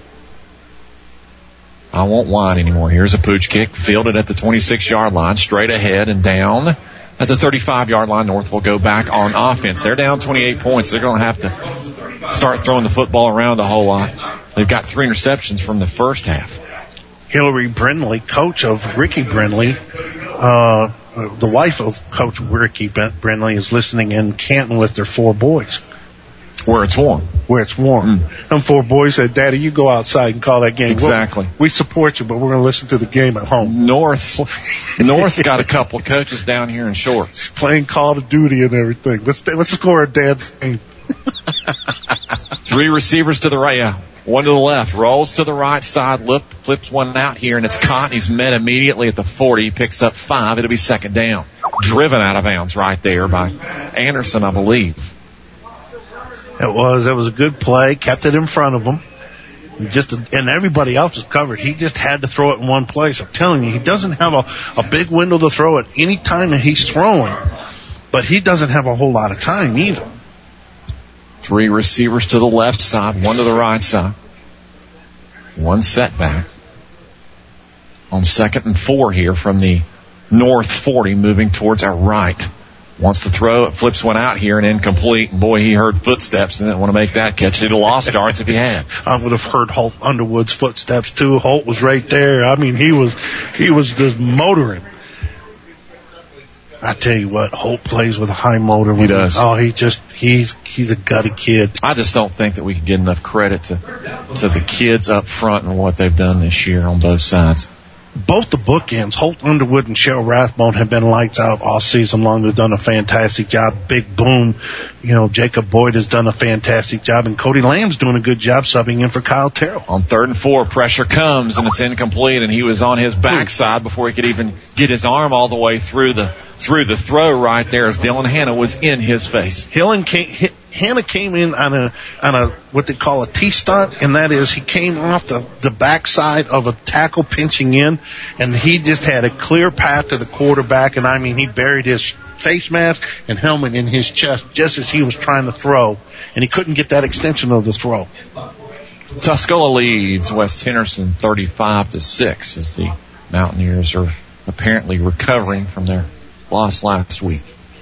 I won't whine anymore. Here's a pooch kick, fielded at the twenty-six-yard line, straight ahead and down at the thirty-five-yard line. North will go back on offense. They're down twenty-eight points. They're going to have to start throwing the football around a whole lot. They've got three interceptions from the first half. Hillary Brindley, coach of Ricky Brindley, uh, the wife of Coach Ricky Brindley, is listening in Canton with their four boys. Where it's warm. Where it's warm. Mm. Them four boys said, Daddy, you go outside and call that game. Exactly. Well, we support you, but we're going to listen to the game at home. North's, North's got a couple of coaches down here in shorts. Playing Call of Duty and everything. Let's, let's score a Dad's game. Three receivers to the right. Yeah. One to the left, rolls to the right side, lip, flips one out here, and it's caught. He's met immediately at the forty. He picks up five. It'll be second down. Driven out of bounds right there by Anderson, I believe. It was. It was a good play. Kept it in front of him. Just and everybody else is covered. He just had to throw it in one place. I'm telling you, he doesn't have a, a big window to throw it any time that he's throwing, but he doesn't have a whole lot of time either. Three receivers to the left side, one to the right side. One setback. On second and four here from the north forty, moving towards our right. Wants to throw it, flips one out here and incomplete. Boy, he heard footsteps and didn't want to make that catch. He'd have lost yards if he had. I would have heard Holt Underwood's footsteps too. Holt was right there. I mean, he was, he was just motoring. I tell you what, Holt plays with a high motor. He does. Oh, he just, he's, he's a gutty kid. I just don't think that we can get enough credit to, to the kids up front and what they've done this year on both sides. Both the bookends, Holt Underwood and Cheryl Rathbone, have been lights out all season long. They've done a fantastic job. Big Boom, you know, Jacob Boyd has done a fantastic job, and Cody Lamb's doing a good job subbing in for Kyle Terrell. On third and four, pressure comes, and it's incomplete, and he was on his backside before he could even get his arm all the way through the through the throw right there as Dylan Hanna was in his face. Hillen came, Hanna came in on a on a what they call a T-stunt, and that is he came off the, the backside of a tackle pinching in, and he just had a clear path to the quarterback, and I mean he buried his face mask and helmet in his chest just as he was trying to throw, and he couldn't get that extension of the throw. Tuscola leads West Henderson thirty-five to six as the Mountaineers are apparently recovering from their loss last week.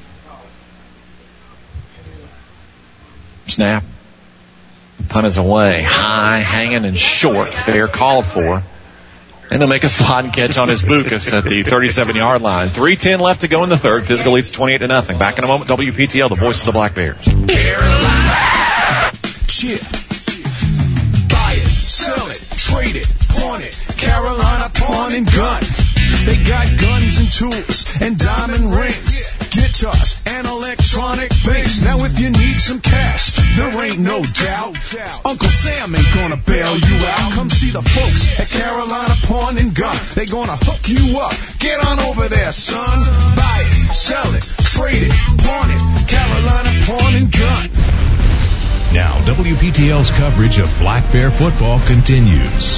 Snap. The punt is away. High, hanging, and short. Fair called for. And he'll make a slide and catch on his Bucas at the thirty-seven-yard line. three ten left to go in the third. Pisgah leads twenty-eight to nothing. Back in a moment, W P T L, the voice of the Black Bears. Carolina. Cheer. Buy it, sell it, trade it, pawn it. Carolina Pawn and Gun. They got guns and tools and diamond rings, guitars and electronic things. Now if you need some cash, there ain't no doubt. Uncle Sam ain't gonna bail you out. Come see the folks at Carolina Pawn and Gun. They gonna hook you up. Get on over there, son. Buy it, sell it, trade it, pawn it. Carolina Pawn and Gun. Now W P T L's coverage of Black Bear football continues.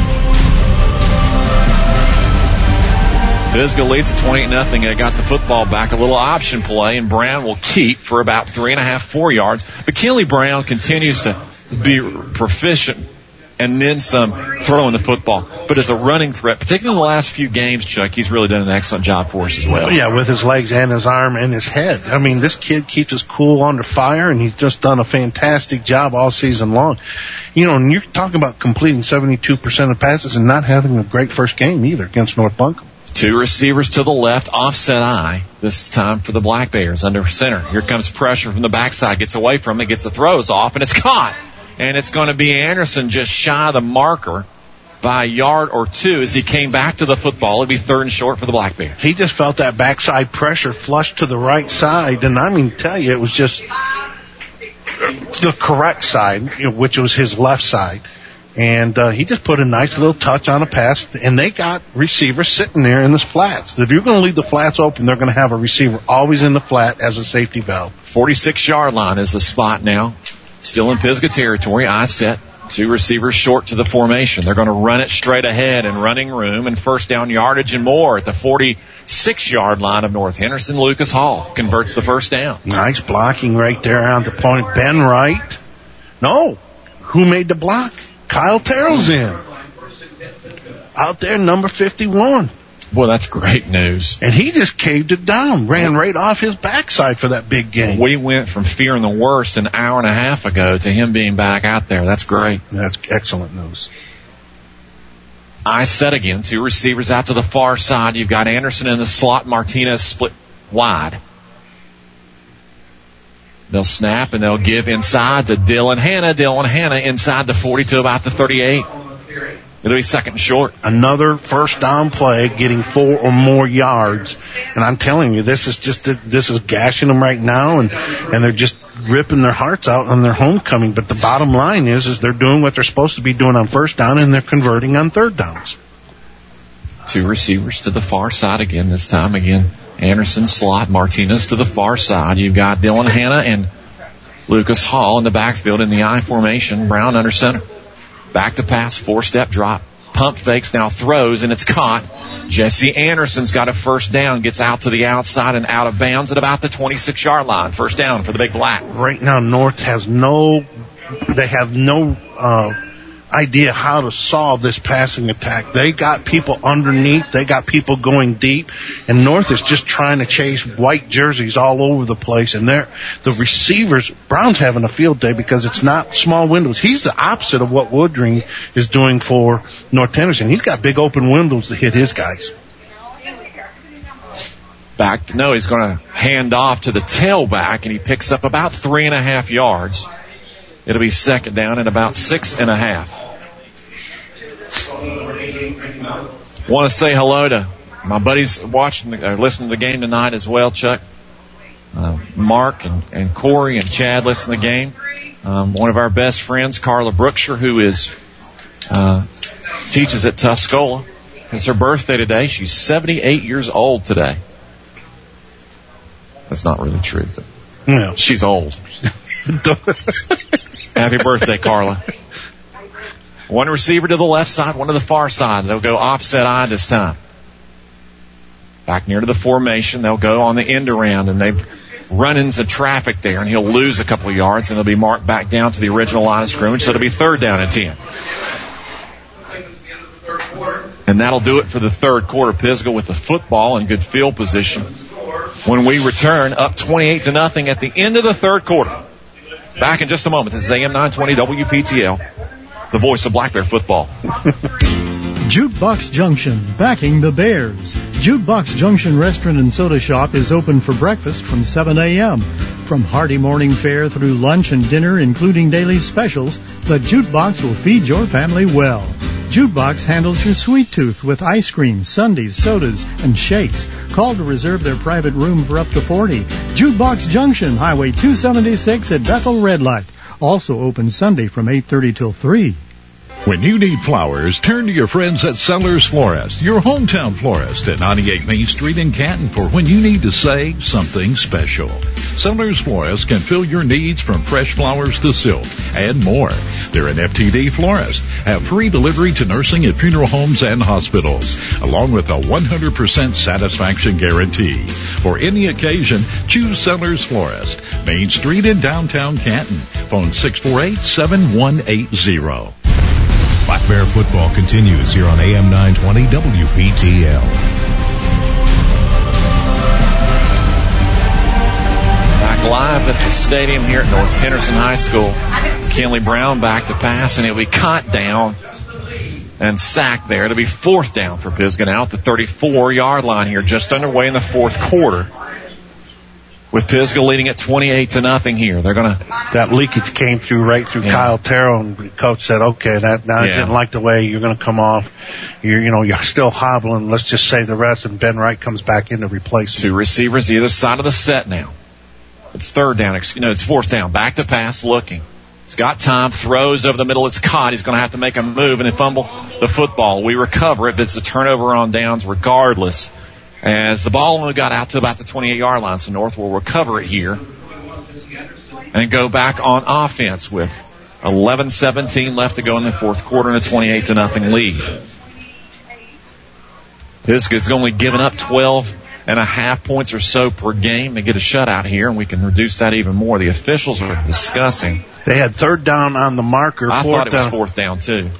Pisgah leads at twenty-eight nothing. They got the football back. A little option play, and Brown will keep for about three and a half, four yards. But Kelly Brown continues to be proficient and then some throwing the football. But as a running threat, particularly in the last few games, Chuck, he's really done an excellent job for us as well. Yeah, with his legs and his arm and his head. I mean, this kid keeps his cool under fire, and he's just done a fantastic job all season long. You know, and you're talking about completing seventy-two percent of passes and not having a great first game either against North Buncombe. Two receivers to the left, offset eye, this time for the Black Bears under center. Here comes pressure from the backside, gets away from it, gets the throws off, and it's caught. And it's going to be Anderson just shy of the marker by a yard or two as he came back to the football. It'll be third and short for the Black Bears. He just felt that backside pressure flush to the right side, and I mean, tell you, it was just the correct side, you know, which was his left side. And uh, he just put a nice little touch on a pass, and they got receivers sitting there in the flats. If you're going to leave the flats open, they're going to have a receiver always in the flat as a safety valve. forty-six-yard line is the spot now. Still in Pisgah territory. I set. Two receivers short to the formation. They're going to run it straight ahead and running room and first down yardage and more at the forty-six-yard line of North Henderson. Lucas Hall converts the first down. Nice blocking right there on the point. Ben Wright. No. Who made the block? Kyle Terrell's in. Out there, number fifty-one. Boy, that's great news. And he just caved it down, ran right off his backside for that big game. We went from fearing the worst an hour and a half ago to him being back out there. That's great. That's excellent news. I set again. Two receivers out to the far side. You've got Anderson in the slot. Martinez split wide. They'll snap and they'll give inside to Dylan Hanna. Dylan Hanna inside the forty to about the thirty-eight. It'll be second and short. Another first down play, getting four or more yards. And I'm telling you, this is just, this is gashing them right now, and, and they're just ripping their hearts out on their homecoming. But the bottom line is, is they're doing what they're supposed to be doing on first down, and they're converting on third downs. Two receivers to the far side again this time. Again, Anderson slot, Martinez to the far side. You've got Dylan Hanna and Lucas Hall in the backfield in the I formation. Brown under center. Back to pass, four-step drop. Pump fakes, now throws, and it's caught. Jesse Anderson's got a first down, gets out to the outside and out of bounds at about the twenty-six-yard line. First down for the Big Black. Right now, North has no, they have no uh, idea how to solve this passing attack. They got people underneath, they got people going deep, and North is just trying to chase white jerseys all over the place. And they're, the receivers, Brown's having a field day because it's not small windows. He's the opposite of what Woodring is doing for North Henderson. He's got big open windows to hit his guys. Back to, no, he's going to hand off to the tailback, and he picks up about three and a half yards. It'll be second down and about six and a half. Want to say hello to my buddies watching, the, uh, listening to the game tonight as well, Chuck. Uh, Mark and, and Corey and Chad listen to the game. Um, one of our best friends, Carla Brookshire, who is uh, teaches at Tuscola. It's her birthday today. She's seventy-eight years old today. That's not really true, but no. She's old. Happy birthday, Carla. One receiver to the left side, one to the far side. They'll go offset eye this time. Back near to the formation. They'll go on the end around, and they run into traffic there, and he'll lose a couple of yards, and it'll be marked back down to the original line of scrimmage, so it'll be third down and ten. And that'll do it for the third quarter. Pisgah with the football in good field position. When we return, up twenty-eight to nothing at the end of the third quarter. Back in just a moment. This is A M nine twenty W P T L, the voice of Black Bear football. Jukebox Junction, backing the Bears. Jukebox Junction Restaurant and Soda Shop is open for breakfast from seven a.m. From hearty morning fare through lunch and dinner, including daily specials, the Jukebox will feed your family well. Jukebox handles your sweet tooth with ice cream, sundaes, sodas, and shakes. Call to reserve their private room for up to forty. Jukebox Junction, Highway two seventy-six at Bethel Red Light. Also open Sunday from eight thirty till three. When you need flowers, turn to your friends at Sellers Florist, your hometown florist at ninety-eight Main Street in Canton for when you need to say something special. Sellers Florist can fill your needs from fresh flowers to silk and more. They're an F T D florist, have free delivery to nursing and funeral homes and hospitals, along with a one hundred percent satisfaction guarantee. For any occasion, choose Sellers Florist, Main Street in downtown Canton. Phone six four eight, seven one eight zero. Black Bear football continues here on A M nine twenty W P T L. Back live at the stadium here at North Henderson High School. Kinley Brown back to pass, and he'll be caught down and sacked there. It'll be fourth down for Pisgah now at the thirty-four-yard line here, just underway in the fourth quarter. With Pisgah leading at twenty-eight to nothing here. They're gonna. That leakage came through right through Yeah. Kyle Terrell, and the coach said, "Okay, that now I Yeah. didn't like the way you're going to come off. You're, you know, you're still hobbling. Let's just say the rest." And Ben Wright comes back in to replace him. Two receivers either side of the set now. It's third down. Excuse, no, it's fourth down. Back to pass, looking. He's got time. Throws over the middle. It's caught. He's going to have to make a move and fumble the football. We recover it, but it's a turnover on downs regardless. As the ball only got out to about the twenty-eight-yard line, so North will recover it here and go back on offense with eleven seventeen left to go in the fourth quarter and a twenty-eight to nothing lead. Pisgah's only given up twelve and a half points or so per game. They get a shutout here, and we can reduce that even more. The officials are discussing. They had third down on the marker. I fourth thought it was down. fourth down, too.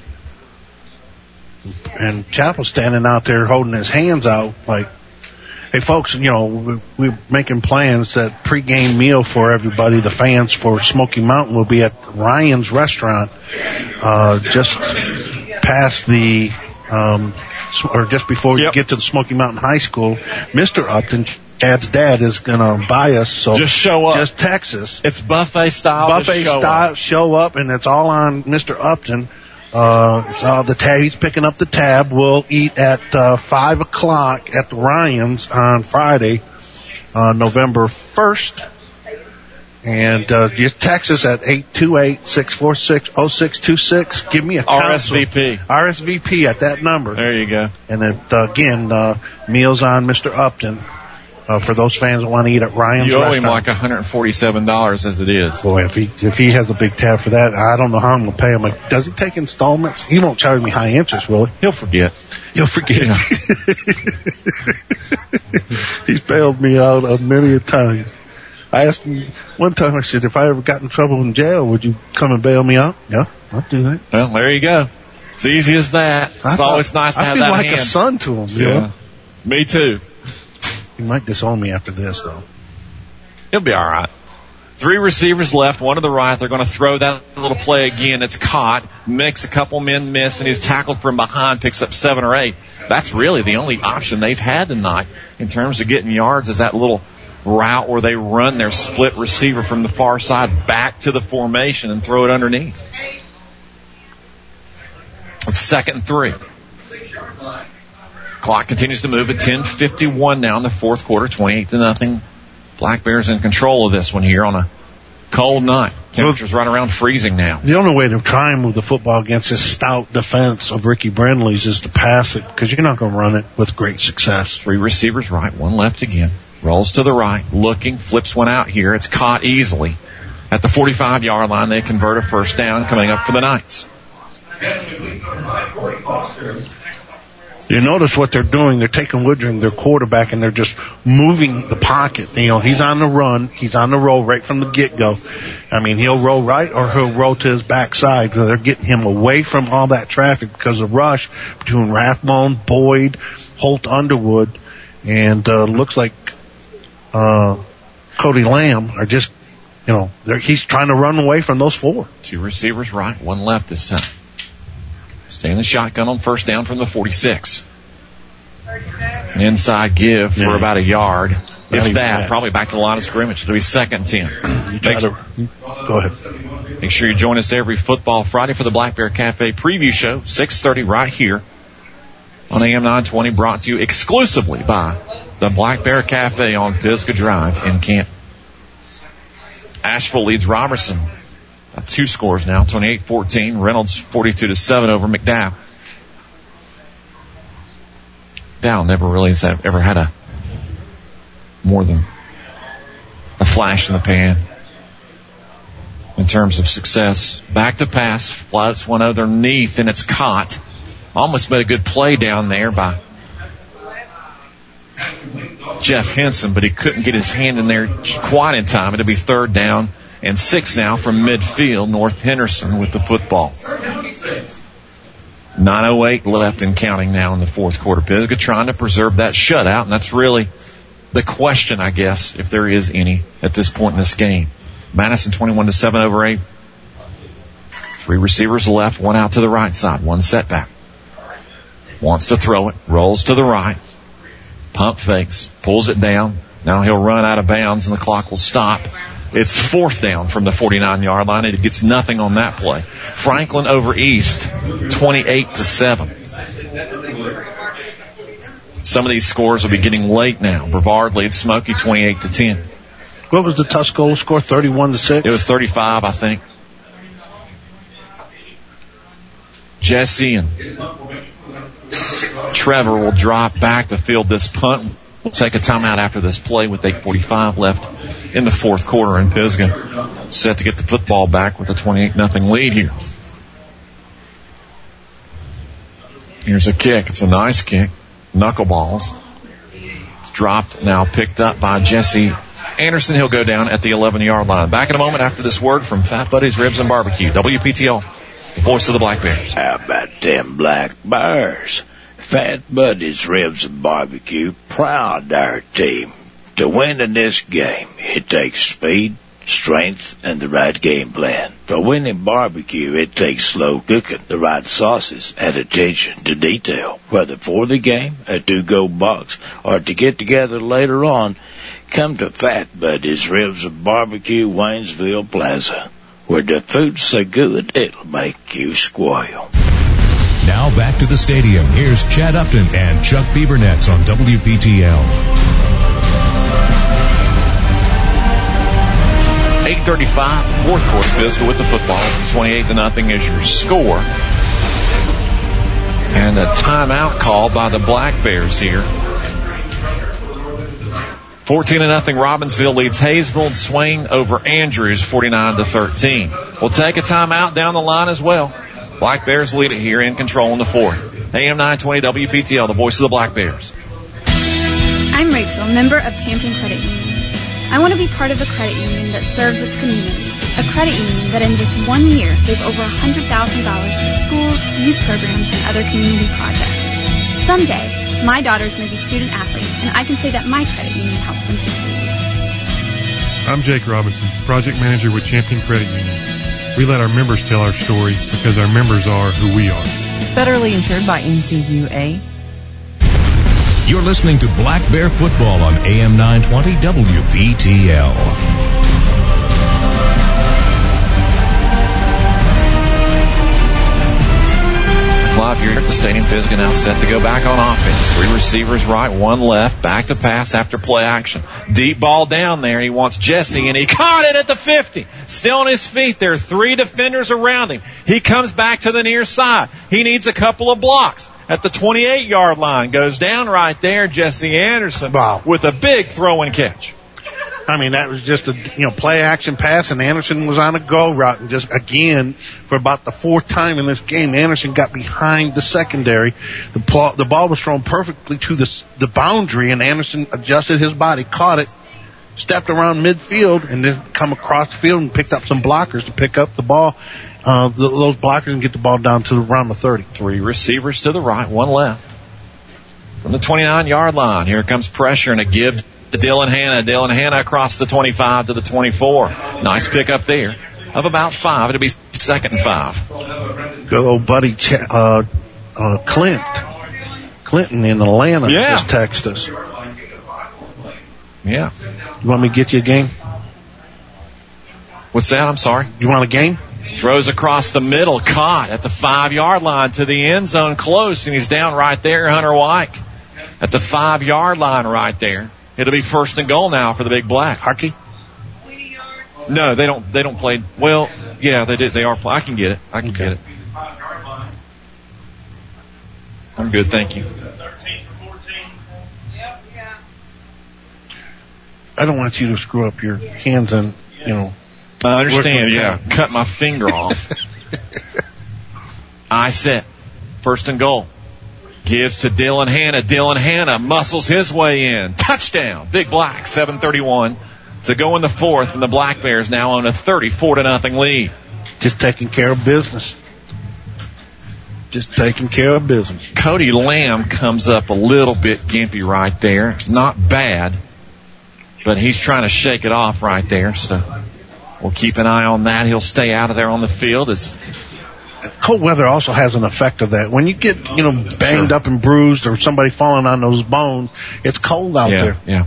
And Chappell standing out there holding his hands out like, hey, folks, you know, we- we're making plans that pregame meal for everybody, the fans for Smoky Mountain, will be at Ryan's Restaurant, uh, just past the, um, or just before you get to the Smoky Mountain High School. Mister Upton, Chad's dad, is going to buy us. So Just show up. Just text us. It's buffet style. Buffet Just show style. up. Show up, and it's all on Mister Upton. Uh, it's all the tab. He's picking up the tab. We'll eat at uh, five o'clock at the Ryans on Friday, uh, November first. And uh, just text us at eight two eight, six four six, oh six two six. Give me a R S V P. R S V P at that number. There you go. And it, uh, again, uh, meals on Mister Upton. Uh, for those fans that want to eat at Ryan's You owe Restaurant. him like one hundred forty-seven dollars as it is. Boy, if he if he has a big tab for that, I don't know how I'm gonna pay him. Like, does he take installments? He won't charge me high interest, will he? He'll forget. He'll forget. He's bailed me out uh, many a time. I asked him one time. I said, if I ever got in trouble in jail, would you come and bail me out? Yeah, I'll do that. Well, there you go. It's easy as that. It's I thought- always nice to I have feel that like hand. a son to him. You Yeah. know? Me too. He might disown me after this, though. He'll be all right. Three receivers left, one to the right. They're going to throw that little play again. It's caught. Makes a couple men miss, and he's tackled from behind, picks up seven or eight. That's really the only option they've had tonight in terms of getting yards is that little route where they run their split receiver from the far side back to the formation and throw it underneath. It's second and three. Clock continues to move at ten fifty-one now in the fourth quarter, twenty-eight to nothing. Black Bears in control of this one here on a cold night. Temperature's right around freezing now. The only way to try and move the football against this stout defense of Ricky Brindley's is to pass it, because you're not going to run it with great success. Three receivers right, one left again. Rolls to the right, looking, flips one out here. It's caught easily. At the forty-five-yard line, they convert a first down coming up for the Knights. You notice what they're doing. They're taking Woodring, their quarterback, and they're just moving the pocket. You know, he's on the run. He's on the roll right from the get-go. I mean, he'll roll right or he'll roll to his backside. They're getting him away from all that traffic because the rush between Rathbone, Boyd, Holt Underwood, and uh, looks like uh, Cody Lamb are just, you know, they're, he's trying to run away from those four. Two receivers right, one left this time. Stay in the shotgun on first down from the forty-six. An inside give for Yeah. about a yard. Not If even that, that. probably back to the line of scrimmage. It'll be second and ten. You try to, go ahead. Make sure you join us every Football Friday for the Black Bear Cafe preview show, six thirty right here on A M nine twenty, brought to you exclusively by the Black Bear Cafe on Pisgah Drive in Canton. Asheville leads Robertson. Uh, two scores now, twenty-eight fourteen. Reynolds forty-two to seven over McDowell. Dow never really has ever had a more than a flash in the pan in terms of success. Back to pass, floats one underneath, and it's caught. Almost made a good play down there by Jeff Henson, but he couldn't get his hand in there quite in time. It'll be third down and six now from midfield. North Henderson with the football. nine oh eight left and counting now in the fourth quarter. Pisgah trying to preserve that shutout, and that's really the question, I guess, if there is any at this point in this game. Madison twenty-one to seven over eight. Three receivers left, one out to the right side, one setback. Wants to throw it, rolls to the right. Pump fakes, pulls it down. Now he'll run out of bounds and the clock will stop. It's fourth down from the forty-nine-yard line. It gets nothing on that play. Franklin over East, twenty-eight to seven. Some of these scores will be getting late now. Brevard leads Smoky twenty-eight to ten. What was the Tuscola score? thirty-one to six? It was thirty-five, I think. Jesse and Trevor will drop back to field this punt. We'll take a timeout after this play with eight forty-five left in the fourth quarter, and Pisgah set to get the football back with a twenty-eight nothing lead here. Here's a kick. It's a nice kick. Knuckleballs. It's dropped, now picked up by Jesse Anderson. He'll go down at the eleven-yard line. Back in a moment after this word from Fat Buddy's Ribs and Barbecue. W P T L, the voice of the Black Bears. How about them Black Bears? Fat Buddy's Ribs and Barbecue, proud of our team. To win in this game, it takes speed, strength, and the right game plan. For winning barbecue, it takes slow cooking, the right sauces, and attention to detail. Whether for the game, a to-go box, or to get together later on, come to Fat Buddy's Ribs and Barbecue, Waynesville Plaza, where the food's so good it'll make you squeal. Now back to the stadium. Here's Chad Upton and Chuck Fiebernetz on W P T L. eight thirty-five, fourth quarter. Pisgah with the football. twenty-eight to nothing is your score. And a timeout called by the Black Bears here. fourteen to nothing. Robbinsville leads Hayesville. Swain over Andrews, forty-nine to thirteen. We'll take a timeout down the line as well. Black Bears lead it here in control in the fourth. A M nine twenty W P T L, the voice of the Black Bears. I'm Rachel, member of Champion Credit Union. I want to be part of a credit union that serves its community. A credit union that in just one year gave over one hundred thousand dollars to schools, youth programs, and other community projects. Someday, my daughters may be student athletes, and I can say that my credit union helps them succeed. I'm Jake Robinson, project manager with Champion Credit Union. We let our members tell our story because our members are who we are. Federally insured by N C U A. You're listening to Black Bear Football on A M nine twenty W P T L. Live here at the stadium. Pisgah now set to go back on offense. Three receivers right, one left. Back to pass after play action. Deep ball down there. He wants Jesse, and he caught it at the fifty. Still on his feet. There are three defenders around him. He comes back to the near side. He needs a couple of blocks. At the twenty-eight-yard line, goes down right there. Jesse Anderson wow. with a big throw and catch. I mean, that was just a, you know, play action pass, and Anderson was on a go route. And just, again, for about the fourth time in this game, Anderson got behind the secondary. The, pl- the ball was thrown perfectly to the, the boundary, and Anderson adjusted his body, caught it, stepped around midfield, and then come across the field and picked up some blockers to pick up the ball. Uh, the, those blockers and get the ball down to around the thirty. Three receivers to the right, one left. From the twenty-nine-yard line, here comes pressure, and a give to Dylan Hanna. Dylan Hanna across the twenty-five to the twenty-four. Nice pick up there of about five. It'll be second and five. Good old buddy Ch- uh, uh, Clint. Clinton in Atlanta yeah. just texted us. Yeah. You want me to get you a game? What's that? I'm sorry. You want a game? Throws across the middle, caught at the five-yard line to the end zone, close, and he's down right there, Hunter White, at the five-yard line right there. It'll be first and goal now for the Big Black. Hockey? No, they don't. They don't play. Well, yeah, they did. They are. I can get it. I can okay. get it. I'm good, thank you. I don't want you to screw up your hands and, you know. I understand, yeah. Cut my finger off. I set. First and goal. Gives to Dylan Hanna. Dylan Hanna muscles his way in. Touchdown. Big Black, seven thirty-one to go in the fourth, and the Black Bears now on a thirty-four to nothing lead. Just taking care of business. just taking care of business. Cody Lamb comes up a little bit gimpy right there. Not bad, but he's trying to shake it off right there. So we'll keep an eye on that. He'll stay out of there on the field. As cold weather also has an effect of that. When you get, you know, banged Sure. up and bruised or somebody falling on those bones, it's cold out yeah, there. Yeah.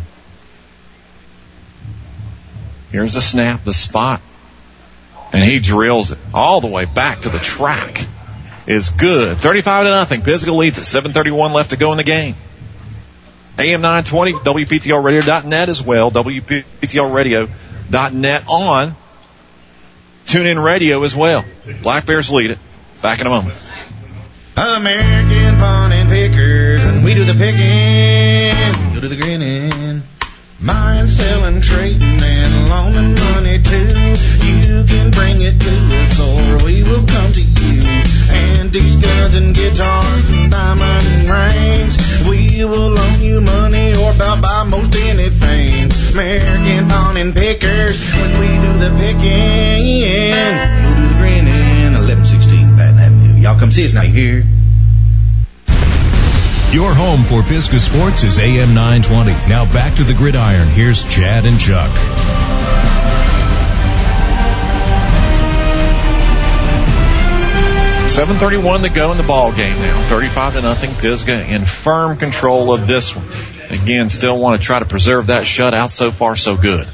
Here's the snap, the spot. And he drills it all the way back to the track. Is good. thirty-five to nothing. Pisgah leads it. seven thirty-one left to go in the game. A M nine twenty, W P T L radio dot net as well. W P T L radio dot net on TuneIn Radio as well. Black Bears lead it. Back in a moment. American Pawn and Pickers, when we do the picking, go to the grinning. Buying, selling, trading, and loaning money too. You can bring it to us or we will come to you. Antiques, guns, and guitars, and diamond rings. We will loan you money or about buy most anything. American Pawn and Pickers, when we do the picking, we'll do the grinning. eleven sixteen Patton Avenue. Y'all come see us now, you hear? Your home for Pisgah Sports is A M nine twenty. Now back to the gridiron. Here's Chad and Chuck. seven thirty-one to go in the ball game now. thirty-five to nothing. Pisgah in firm control of this one. Again, still want to try to preserve that shutout. So far, so good.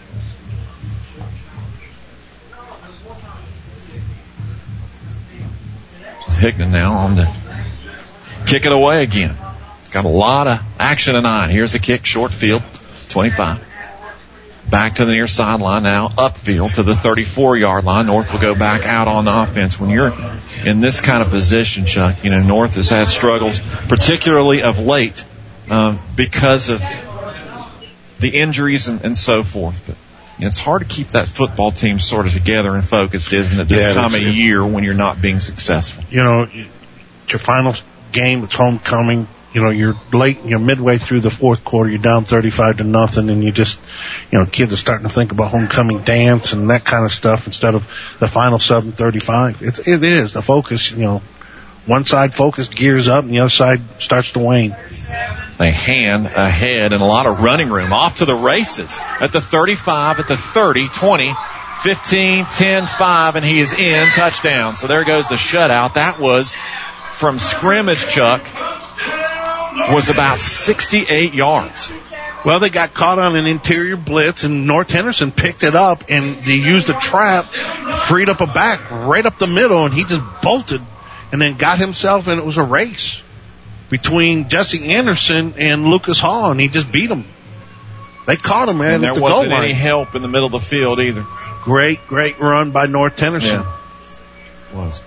Hickman now on the kick it away again. Got a lot of action tonight. Here's the kick, short field, twenty-five. Back to the near sideline now, upfield to the thirty-four-yard line. North will go back out on the offense. When you're in this kind of position, Chuck, you know, North has had struggles, particularly of late, um, because of the injuries and, and so forth. But it's hard to keep that football team sort of together and focused, isn't it, this Yeah, time of it. year when you're not being successful? You know, your final game, it's homecoming. You know, you're late, you're midway through the fourth quarter, you're down thirty-five to nothing, and you just, you know, kids are starting to think about homecoming dance and that kind of stuff instead of the final seven thirty-five. It's, it is the focus, you know, one side focus gears up and the other side starts to wane. They hand ahead and a lot of running room off to the races at the thirty-five, at the thirty, twenty, fifteen, ten, five, and he is in, touchdown. So there goes the shutout. That was from scrimmage, Chuck, was about sixty-eight yards. Well, they got caught on an interior blitz, and North Henderson picked it up, and they used a trap, freed up a back right up the middle, and he just bolted and then got himself, and it was a race between Jesse Anderson and Lucas Hall, and he just beat him. They caught him, man. And there at the wasn't goal line. any help in the middle of the field either. Great, great run by North Henderson. Yeah. Was.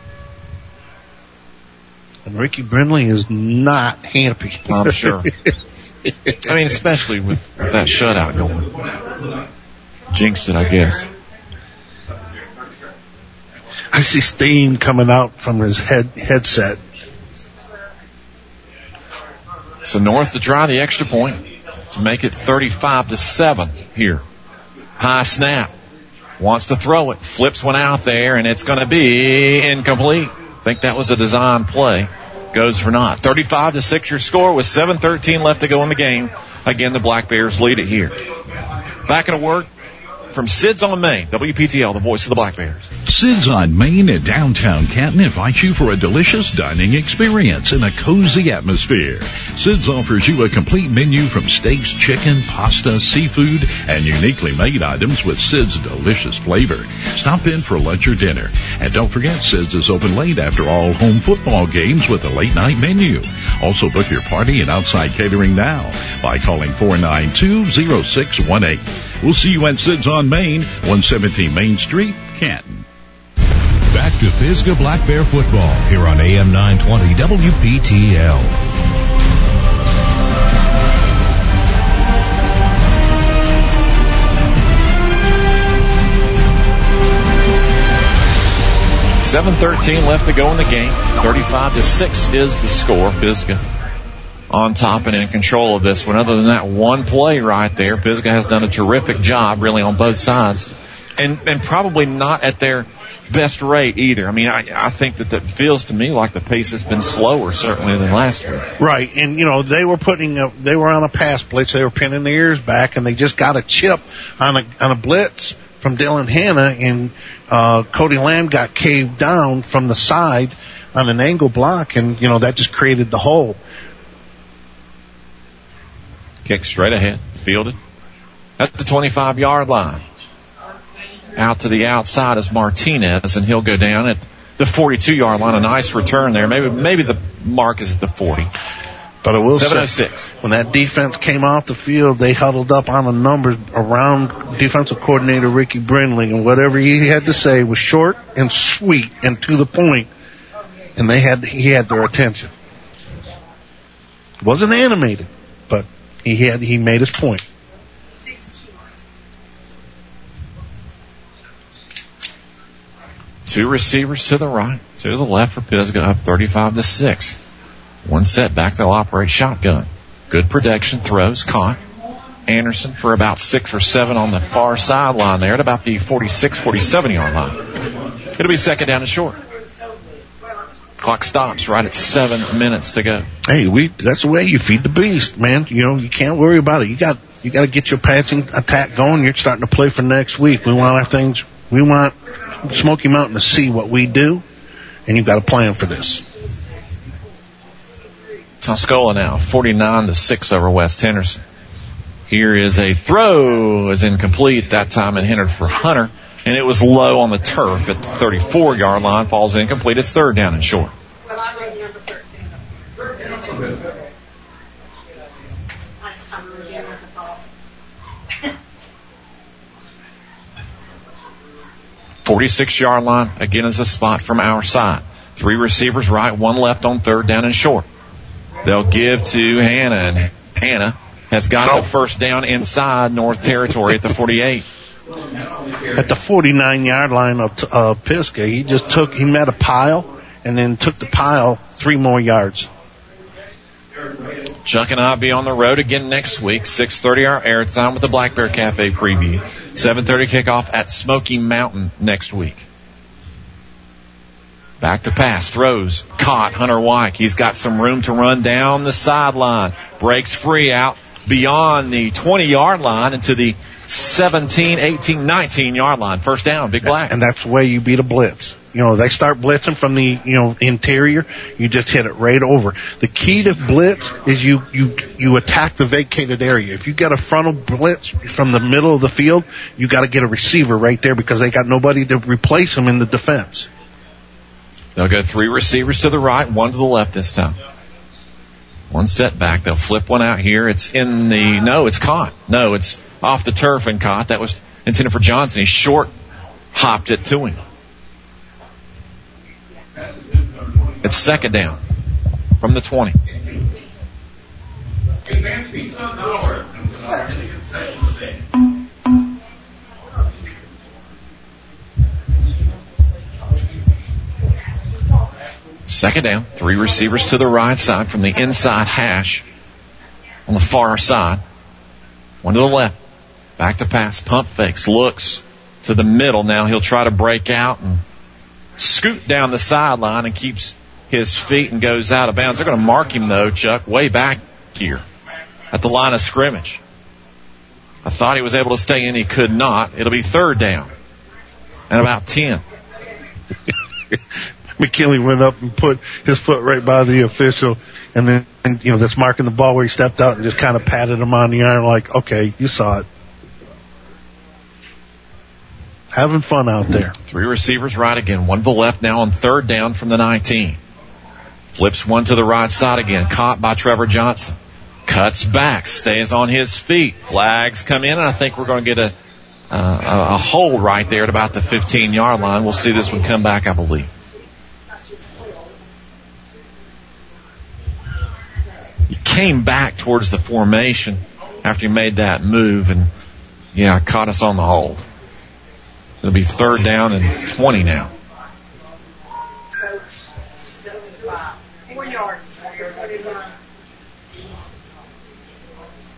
And Ricky Brindley is not happy. I'm sure. I mean, especially with that shutout going. Jinxed it, I guess. I see steam coming out from his head headset. So North to try the extra point to make it thirty-five to seven here. High snap. Wants to throw it. Flips one out there, and it's going to be incomplete. I think that was a design play. Goes for naught. thirty-five to six your score with seven thirteen left to go in the game. Again, the Black Bears lead it here. Back in a word from Sid's on Main, W P T L, the voice of the Black Bears. Sid's on Main in downtown Canton invites you for a delicious dining experience in a cozy atmosphere. Sid's offers you a complete menu from steaks, chicken, pasta, seafood, and uniquely made items with Sid's delicious flavor. Stop in for lunch or dinner. And don't forget, Sid's is open late after all home football games with a late night menu. Also book your party and outside catering now by calling four nine two, zero six one eight. We'll see you at Sid's on Main, one seventeen Main Street, Canton. Back to Pisgah Black Bear football here on A M nine twenty W P T L. seven thirteen left to go in the game. thirty-five to six is the score. Pisgah on top and in control of this one. Other than that one play right there, Pisgah has done a terrific job really on both sides. And, and probably not at their best rate either. I mean, I, I think that that feels to me like the pace has been slower certainly than last week. Right, and you know they were putting a, they were on a pass blitz. They were pinning their ears back, and they just got a chip on a on a blitz from Dylan Hanna, and uh, Cody Lamb got caved down from the side on an angle block, and you know that just created the hole. Kick straight ahead, fielded at the twenty-five yard line. Out to the outside is Martinez, and he'll go down at the forty-two yard line. A nice return there. Maybe maybe the mark is at the forty. But I will seven oh say, six. When that defense came off the field, they huddled up on a number around defensive coordinator Ricky Brindley, and whatever he had to say was short and sweet and to the point, and they had he had their attention. It wasn't animated, but he had he made his point. Two receivers to the right, two to the left for Pisgah, up thirty-five to six. One setback, they'll operate shotgun. Good protection, throws, caught. Anderson for about six or seven on the far sideline there at about the forty-six, forty-seven yard line. It'll be second down and short. Clock stops right at seven minutes to go. Hey, we that's the way you feed the beast, man. You know, you can't worry about it. You got you got to get your passing attack going. You're starting to play for next week. We want our things. We want Smoky Mountain to see what we do, and you've got a plan for this. Tuscola now, forty-nine to six over West Henderson. Here is a throw, is incomplete that time and hindered for Hunter, and it was low on the turf at the thirty-four yard line, falls incomplete. It's third down and short. forty-six yard line, again is a spot from our side. Three receivers right, one left on third down and short. They'll give to Hanna, and Hanna has got the first down inside North Territory at the forty-eight. At the forty-nine yard line of uh, Pisgah, he just took, he met a pile and then took the pile three more yards. Chuck and I be on the road again next week. six thirty our airtime with the Black Bear Cafe preview. seven thirty kickoff at Smoky Mountain next week. Back to pass, throws, caught, Hunter Wyke. He's got some room to run down the sideline. Breaks free out beyond the twenty yard line into the seventeen, eighteen, nineteen yard line. First down, Big Black. And that's the way you beat a blitz. You know, they start blitzing from the, you know, interior. You just hit it right over. The key to blitz is you, you, you attack the vacated area. If you get a frontal blitz from the middle of the field, you got to get a receiver right there because they got nobody to replace them in the defense. They'll go three receivers to the right, one to the left this time. One setback. They'll flip one out here. It's in the, no, it's caught. No, it's off the turf and caught. That was intended for Johnson. He short hopped it to him. It's second down from the twenty. Second down, three receivers to the right side from the inside hash on the far side. One to the left. Back to pass, pump fakes, looks to the middle. Now he'll try to break out and scoot down the sideline and keeps his feet and goes out of bounds. They're going to mark him, though, Chuck, way back here at the line of scrimmage. I thought he was able to stay in. He could not. It'll be third down and about ten. McKinley went up and put his foot right by the official, and then, and, you know, that's marking the ball where he stepped out and just kind of patted him on the arm like, okay, you saw it. Having fun out there. Three receivers right again. One to the left now on third down from the nineteen. Flips one to the right side again. Caught by Trevor Johnson. Cuts back. Stays on his feet. Flags come in, and I think we're going to get a, uh, a hold right there at about the fifteen yard line. We'll see this one come back, I believe. He came back towards the formation after he made that move, and, yeah, caught us on the hold. It'll be third down and twenty now. Four yards.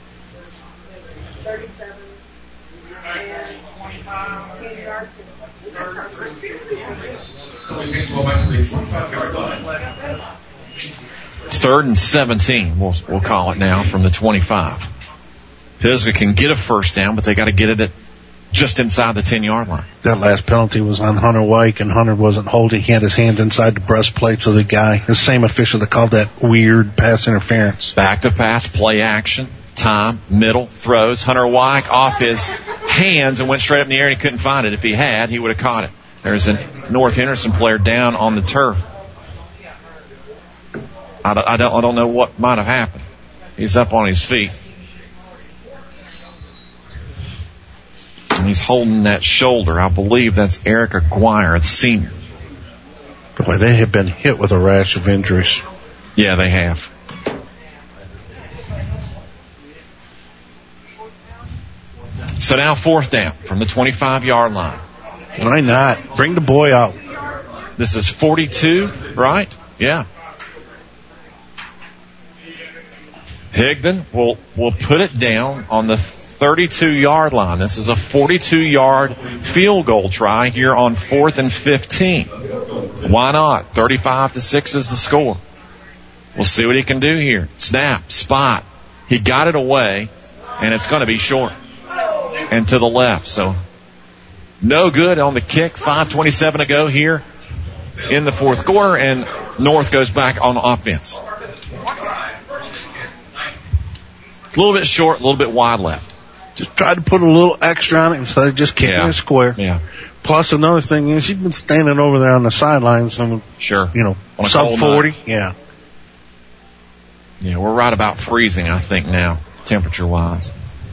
thirty-seven and twenty-five, ten yards. Third and seventeen, we'll, we'll call it now, from the twenty-five. Pisgah can get a first down, but they got to get it at just inside the ten-yard line. That last penalty was on Hunter White, and Hunter wasn't holding. He had his hands inside the breastplates of the guy. The same official that called that weird pass interference. Back to pass, play action, time, middle, throws. Hunter White off his hands and went straight up in the air, and he couldn't find it. If he had, he would have caught it. There's a North Henderson player down on the turf. I don't, I don't, I don't know what might have happened. He's up on his feet. And he's holding that shoulder. I believe that's Eric Aguirre, the senior. Boy, they have been hit with a rash of injuries. Yeah, they have. So now fourth down from the twenty-five-yard line. Why not? Bring the boy out. This is forty-two, right? Yeah. Higdon will will put it down on the thirty-two-yard line. This is a forty-two-yard field goal try here on fourth and fifteen. Why not? thirty-five to six is the score. We'll see what he can do here. Snap, spot. He got it away, and it's going to be short and to the left. So no good on the kick. five twenty-seven to go here in the fourth quarter, and North goes back on offense. A little bit short, a little bit wide left. Just tried to put a little extra on it instead of just kicking yeah. it square. Yeah. Plus, another thing is you've been standing over there on the sidelines. And, sure. You know, on sub forty. Yeah. Yeah, we're right about freezing, I think, now, temperature-wise.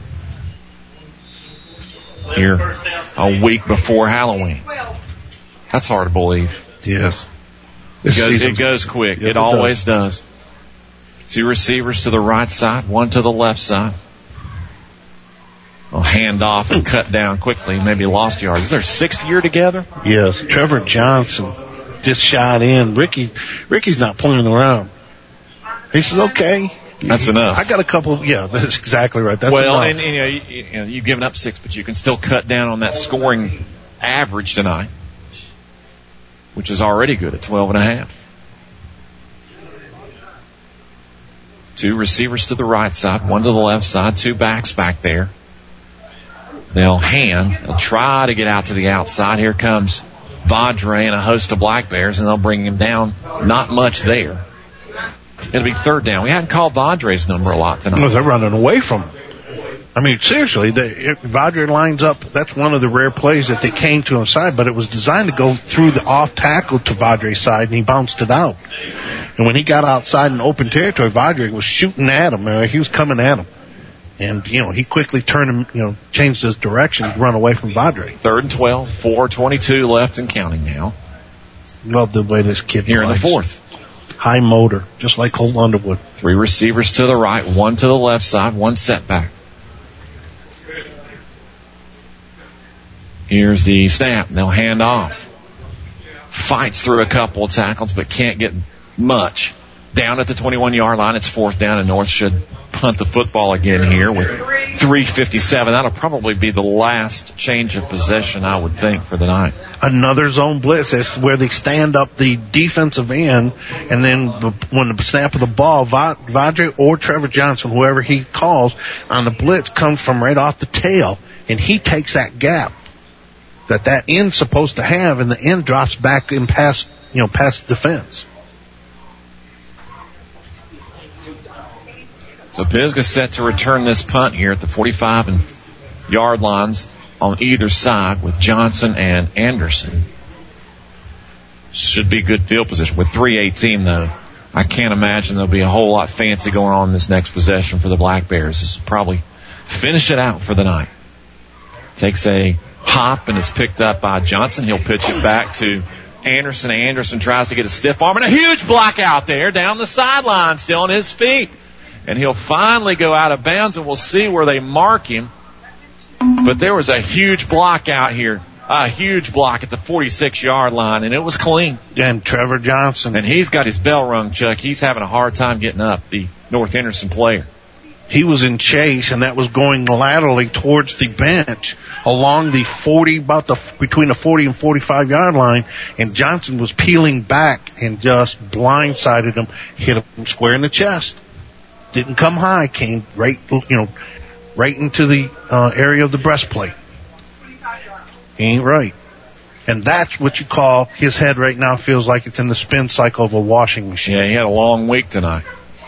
Here, a week before Halloween. That's hard to believe. Yes. It goes, it goes quick. Yes, it, it always does. does. Two receivers to the right side, one to the left side. Well, hand off and cut down quickly, maybe lost yards. Is their sixth year together? Yes. Trevor Johnson just shot in. Ricky, Ricky's not playing around. He says, okay. That's enough. I got a couple, yeah, that's exactly right. That's well, enough. and, and you know, you, you know, you've given up six, but you can still cut down on that scoring average tonight, which is already good at twelve and a half. Two receivers to the right side, one to the left side, two backs back there. They'll hand, they'll try to get out to the outside. Here comes Vadre and a host of Black Bears, and they'll bring him down. Not much there. It'll be third down. We hadn't called Vadre's number a lot tonight. No, they're running away from him. I mean, seriously, they, Vadre lines up. That's one of the rare plays that they came to his side, but it was designed to go through the off tackle to Vadre's side, and he bounced it out. And when he got outside in open territory, Vadre was shooting at him. He was coming at him. And, you know, he quickly turned him, you know, changed his direction to run away from Vadre. Third and twelve, four twenty-two left and counting now. Love the way this kid Here plays. in the fourth. High motor, just like Colt Underwood. Three receivers to the right, one to the left side, one setback. Here's the snap. They'll hand off. Fights through a couple of tackles, but can't get much. Down at the twenty-one-yard line, it's fourth down, and North should punt the football again here with three fifty-seven. That'll probably be the last change of possession, I would think, for the night. Another zone blitz. That's where they stand up the defensive end, and then when the snap of the ball, Vadre or Trevor Johnson, whoever he calls on the blitz, comes from right off the tail, and he takes that gap that that end's supposed to have, and the end drops back and past, you know, past defense. So Pisgah set to return this punt here at the forty-five and yard lines on either side with Johnson and Anderson. Should be good field position with three eighteen though. I can't imagine there'll be a whole lot fancy going on in this next possession for the Black Bears. This will probably finish it out for the night. Takes a hop and is picked up by Johnson. He'll pitch it back to Anderson. Anderson tries to get a stiff arm and a huge block out there down the sideline, still on his feet. And he'll finally go out of bounds, and we'll see where they mark him. But there was a huge block out here, a huge block at the forty-six-yard line, and it was clean. And Trevor Johnson. And he's got his bell rung, Chuck. He's having a hard time getting up, the North Henderson player. he was in chase, and that was going laterally towards the bench along the forty, about the between the forty and forty-five yard line, and Johnson was peeling back and just blindsided him, hit him square in the chest. Didn't come high, came right, you know, right into the uh, area of the breastplate. Ain't right. And that's what you call, his head right now feels like it's in the spin cycle of a washing machine. Yeah, he had a long week tonight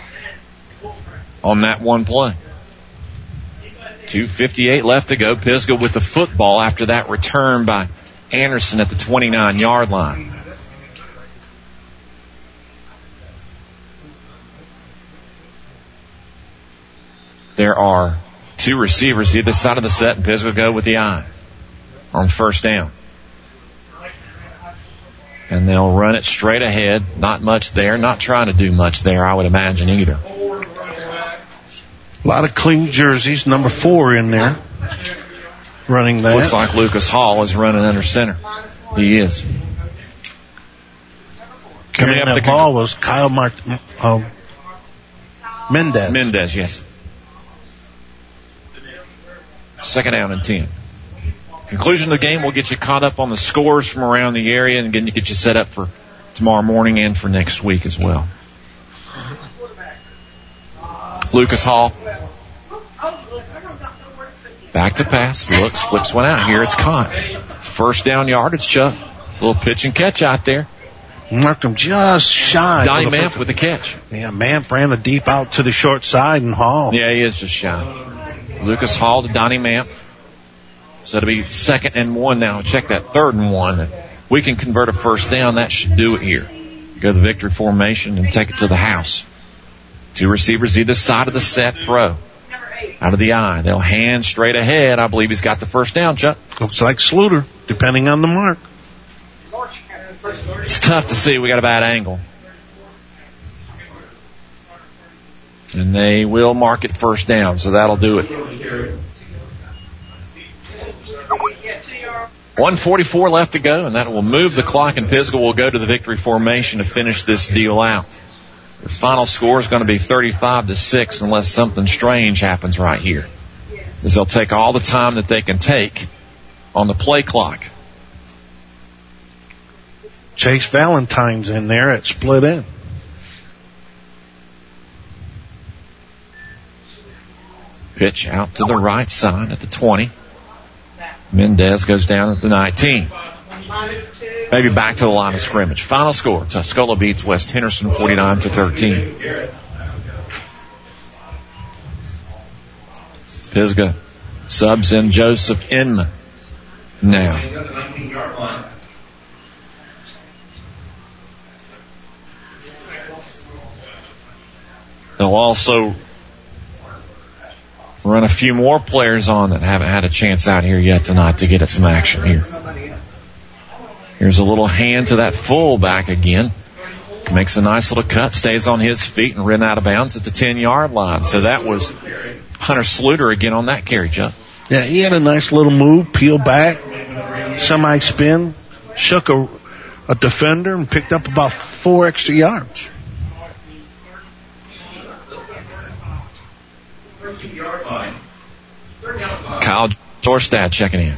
on that one play. two fifty-eight left to go. Pisgah with the football after that return by Anderson at the twenty-nine yard line. There are two receivers either side of the set, and Pisgah go with the eye on first down. And they'll run it straight ahead. Not much there. Not trying to do much there, I would imagine, either. A lot of clean jerseys. Number four in there running that. Looks like Lucas Hall is running under center. He is. Coming up, the ball was Kyle Mart- uh, Mendez. Mendez, yes. Second down and ten. Conclusion of the game will get you caught up on the scores from around the area, and again, you get you set up for tomorrow morning and for next week as well. Lucas Hall. Back to pass. Looks, flips one out. Here it's caught. First down yardage, Chuck. Little pitch and catch out there. Marked him just shy. Donnie Mamp with the catch. Yeah, Mamp ran a deep out to the short side, and Hall. Yeah, he is just shy. Lucas Hall to Donnie Mamp. So it'll be second and one now. Check that third and one. We can convert a first down. That should do it here. Go to the victory formation and take it to the house. Two receivers either side of the set throw. Out of the eye. They'll hand straight ahead. I believe he's got the first down, Chuck. Looks like Sluter, depending on the mark. It's tough to see. We got a bad angle. And they will mark it first down, so that'll do it. one forty-four left to go, and that will move the clock, and Pisgah will go to the victory formation to finish this deal out. The final score is going to be thirty-five to six unless something strange happens right here, as they'll take all the time that they can take on the play clock. Chase Valentine's in there at split end. Pitch out to the right side at the twenty. Mendez goes down at the nineteen. Maybe back to the line of scrimmage. Final score, Tuscola beats West Henderson forty-nine to thirteen. Pisgah subs in Joseph Inman now. They'll also run a few more players on that haven't had a chance out here yet tonight to get at some action here. Here's a little hand to that fullback again. Makes a nice little cut, stays on his feet, and ran out of bounds at the ten-yard line. So that was Hunter Sluter again on that carry, Chuck. Yeah, he had a nice little move, peel back, semi-spin, shook a, a defender, and picked up about four extra yards. Kyle Jorstad checking in.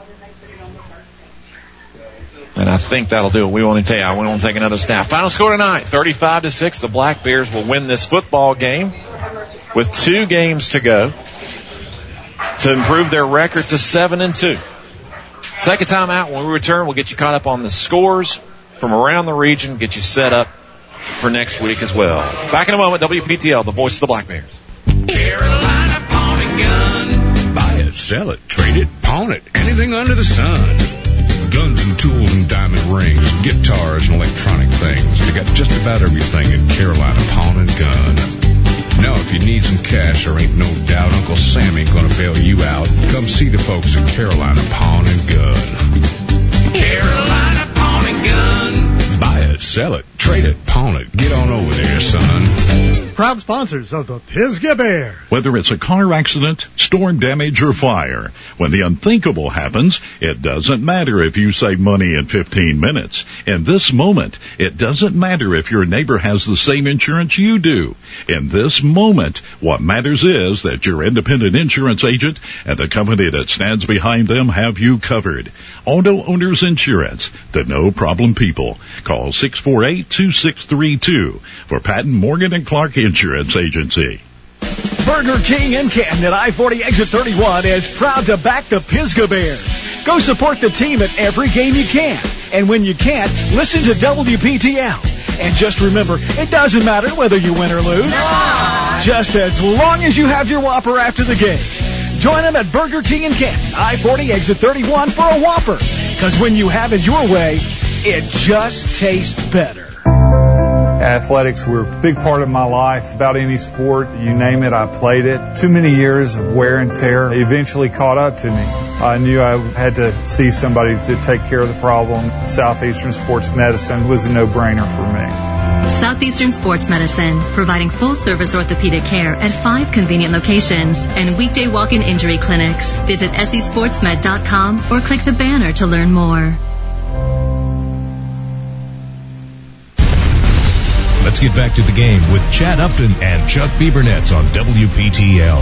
And I think that'll do it. We want to tell you, we want to take another snap. Final score tonight, thirty-five to six. The Black Bears will win this football game with two games to go to improve their record to seven and two. Take a time out. When we return, we'll get you caught up on the scores from around the region, get you set up for next week as well. Back in a moment, W P T L, the voice of the Black Bears. Carolina Pawn and Gun. Buy it, sell it, trade it, pawn it, anything under the sun. Guns and tools and diamond rings, guitars and electronic things. They got just about everything at Carolina Pawn and Gun. Now, if you need some cash, there ain't no doubt Uncle Sam ain't gonna bail you out. Come see the folks at Carolina Pawn and Gun. Carolina Pawn and Gun. Buy it, Sell it, trade it, pawn it. Get on over there, son. Proud sponsors of the Pisgah Bear. Whether it's a car accident, storm damage, or fire, when the unthinkable happens, it doesn't matter if you save money in fifteen minutes. In this moment, it doesn't matter if your neighbor has the same insurance you do. In this moment, what matters is that your independent insurance agent and the company that stands behind them have you covered. Auto Owners Insurance, the no-problem people. Call six four eight, two six three two for Patton Morgan and Clark Insurance Agency. Burger King in Canton at I forty Exit thirty-one is proud to back the Pisgah Bears. Go support the team at every game you can. And when you can't, listen to W P T L. And just remember, it doesn't matter whether you win or lose. Just as long as you have your Whopper after the game. Join them at Burger King in Canton, I forty Exit thirty-one for a Whopper. Because when you have it your way, it just tastes better. Athletics were a big part of my life. About any sport, you name it, I played it. Too many years of wear and tear eventually caught up to me. I knew I had to see somebody to take care of the problem. Southeastern Sports Medicine was a no-brainer for me. Southeastern Sports Medicine, providing full-service orthopedic care at five convenient locations and weekday walk-in injury clinics. Visit S E sports med dot com or click the banner to learn more. Let's get back to the game with Chad Upton and Chuck Fiebernetz on W P T L.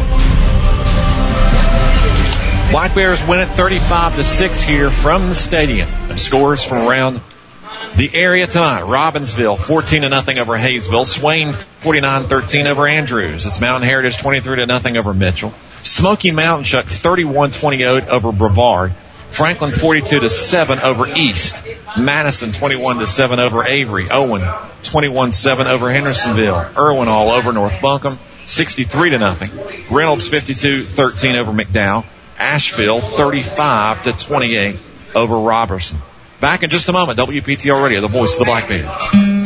Black Bears win it thirty-five to six here from the stadium. Scores from around the area tonight. Robbinsville fourteen to nothing over Hayesville. Swain forty-nine thirteen over Andrews. It's Mountain Heritage twenty-three to nothing over Mitchell. Smoky Mountain Chuck thirty-one twenty-eight over Brevard. Franklin forty-two to seven over East. Madison twenty-one to seven over Avery. Owen twenty-one seven over Hendersonville. Irwin all over North Buncombe sixty-three to nothing. Reynolds fifty-two thirteen over McDowell. Asheville thirty-five to twenty-eight over Robertson. Back in just a moment. W P T L Radio, the voice of the Black Bears.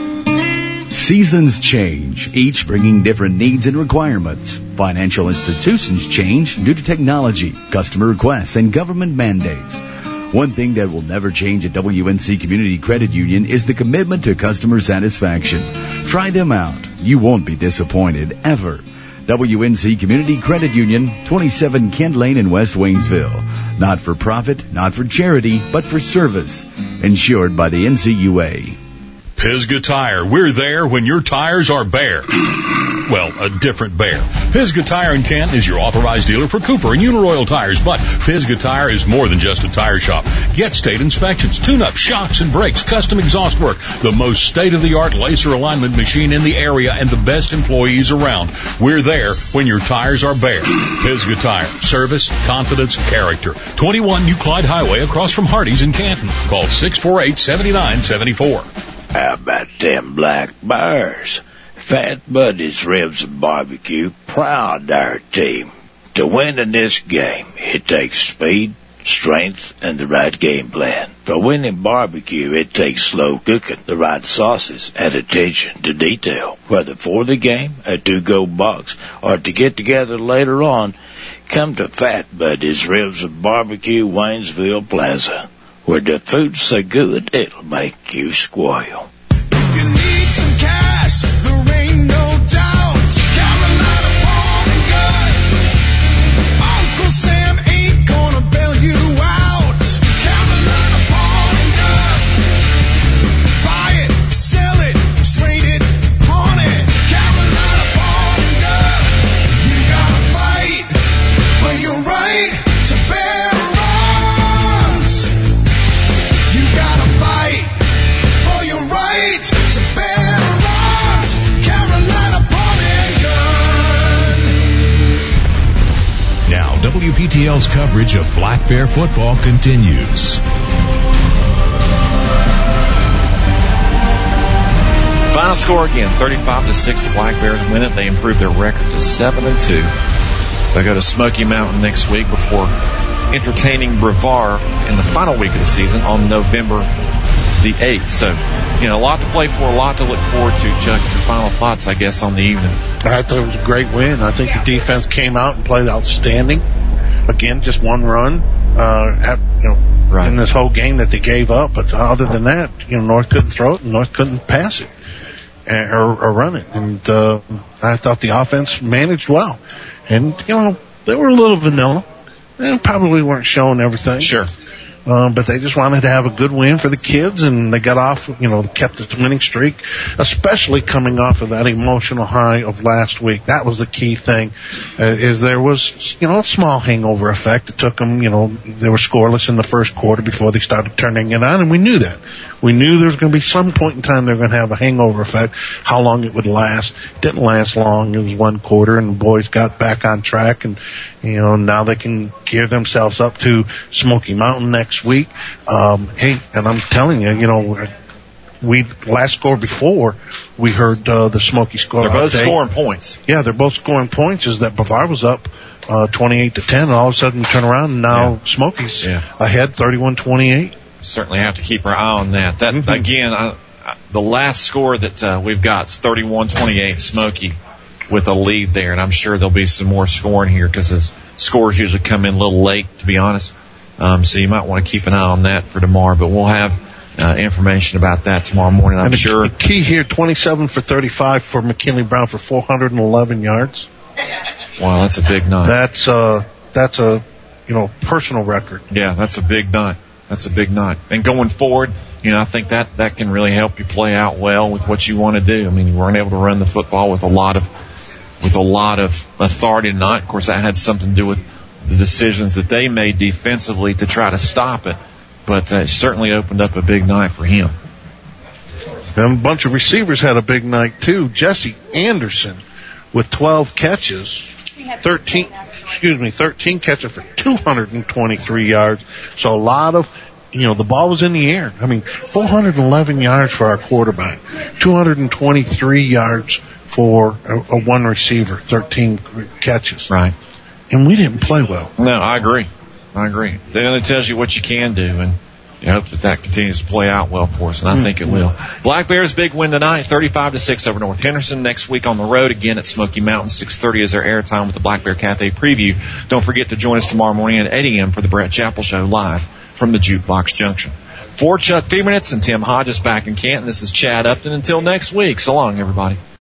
Seasons change, each bringing different needs and requirements. Financial institutions change due to technology, customer requests, and government mandates. One thing that will never change at W N C Community Credit Union is the commitment to customer satisfaction. Try them out. You won't be disappointed, ever. W N C Community Credit Union, twenty-seven Kent Lane in West Waynesville. Not for profit, not for charity, but for service. Insured by the N C U A. Pisgah Tire. We're there when your tires are bare. Well, a different bare. Pisgah Tire in Canton is your authorized dealer for Cooper and Uniroyal tires, but Pisgah Tire is more than just a tire shop. Get state inspections, tune-up, shocks and brakes, custom exhaust work, the most state-of-the-art laser alignment machine in the area, and the best employees around. We're there when your tires are bare. Pisgah Tire. Service, confidence, character. twenty-one New Clyde Highway across from Hardee's in Canton. Call six four eight, seven nine seven four. How about them Black Bears? Fat Buddy's Ribs and Barbecue, proud of our team. To win in this game, it takes speed, strength, and the right game plan. For winning barbecue, it takes slow cooking, the right sauces, and attention to detail. Whether for the game, a to-go box, or to get together later on, come to Fat Buddy's Ribs and Barbecue, Waynesville Plaza, where the food's so good it'll make you squeal. You need some cash, there ain't no doubt. Carolina born and good. Uncle Sam ain't gonna bail you out. Carolina born and good. Buy it, sell it, trade it, pawn it. Carolina born and good. You gotta fight for your right to bear arms. You gotta fight for your right to bear arms. Carolina born and good. Now, W P T L's coverage of Black Bear football continues. Final score again, thirty-five to six. The Black Bears win it. They improve their record to seven and two. They go to Smoky Mountain next week before entertaining Brevard in the final week of the season on November the eighth. So, you know, a lot to play for, a lot to look forward to. Chuck, your final thoughts, I guess, on the evening. I thought it was a great win. I think the defense came out and played outstanding. Again, just one run. Uh, have, you know, right. in this whole game that they gave up. But other than that, you know, North couldn't throw it and North couldn't pass it and, or, or run it. And uh, I thought the offense managed well. And, you know, they were a little vanilla. They probably weren't showing everything. Sure. Um, but they just wanted to have a good win for the kids, and they got off, you know, kept the winning streak, especially coming off of that emotional high of last week. That was the key thing, uh, is there was, you know, a small hangover effect. It took them, you know, they were scoreless in the first quarter before they started turning it on, and we knew that. We knew there was going to be some point in time they were going to have a hangover effect. How long it would last? It didn't last long. It was one quarter, and the boys got back on track, and, you know, now they can gear themselves up to Smoky Mountain next week. Um, hey, and I'm telling you, you know, we last score before we heard uh, the Smoky score. They're both update. scoring points. Yeah, they're both scoring points. Is that Brevard was up uh, twenty-eight to ten, and all of a sudden we turn around and now yeah. Smoky's yeah. ahead thirty-one twenty-eight. Certainly have to keep our eye on that. That mm-hmm. again, I, I, the last score that uh, we've got is thirty-one twenty-eight, Smoky with a lead there, and I'm sure there'll be some more scoring here because his scores usually come in a little late, to be honest. Um, so you might want to keep an eye on that for tomorrow, but we'll have uh, information about that tomorrow morning, I'm and the sure. The key here, twenty-seven for thirty-five for McKinley Brown for four hundred eleven yards. Wow, that's a big night. That's uh, that's a, you know, personal record. Yeah, that's a big night. That's a big night. And going forward, you know, I think that, that can really help you play out well with what you want to do. I mean, you weren't able to run the football with a lot of, with a lot of authority tonight. Of course, that had something to do with the decisions that they made defensively to try to stop it. But uh, it certainly opened up a big night for him. And a bunch of receivers had a big night too. Jesse Anderson with twelve catches, thirteen, excuse me, thirteen catches for two hundred twenty-three yards. So a lot of, you know, the ball was in the air. I mean, four hundred eleven yards for our quarterback, two hundred twenty-three yards for a, a one receiver, thirteen catches. Right. And we didn't play well. No, I agree. I agree. That only tells you what you can do, and you hope that that continues to play out well for us, and I mm-hmm. think it will. Black Bears big win tonight, thirty-five to six over North Henderson. Next week on the road again at Smoky Mountain, six thirty is their airtime with the Black Bear Cafe preview. Don't forget to join us tomorrow morning at eight a.m. for the Brett Chappell Show live from the Jukebox Junction. For Chuck Fiebernitzs and Tim Hodges back in Canton, this is Chad Upton. Until next week, so long, everybody.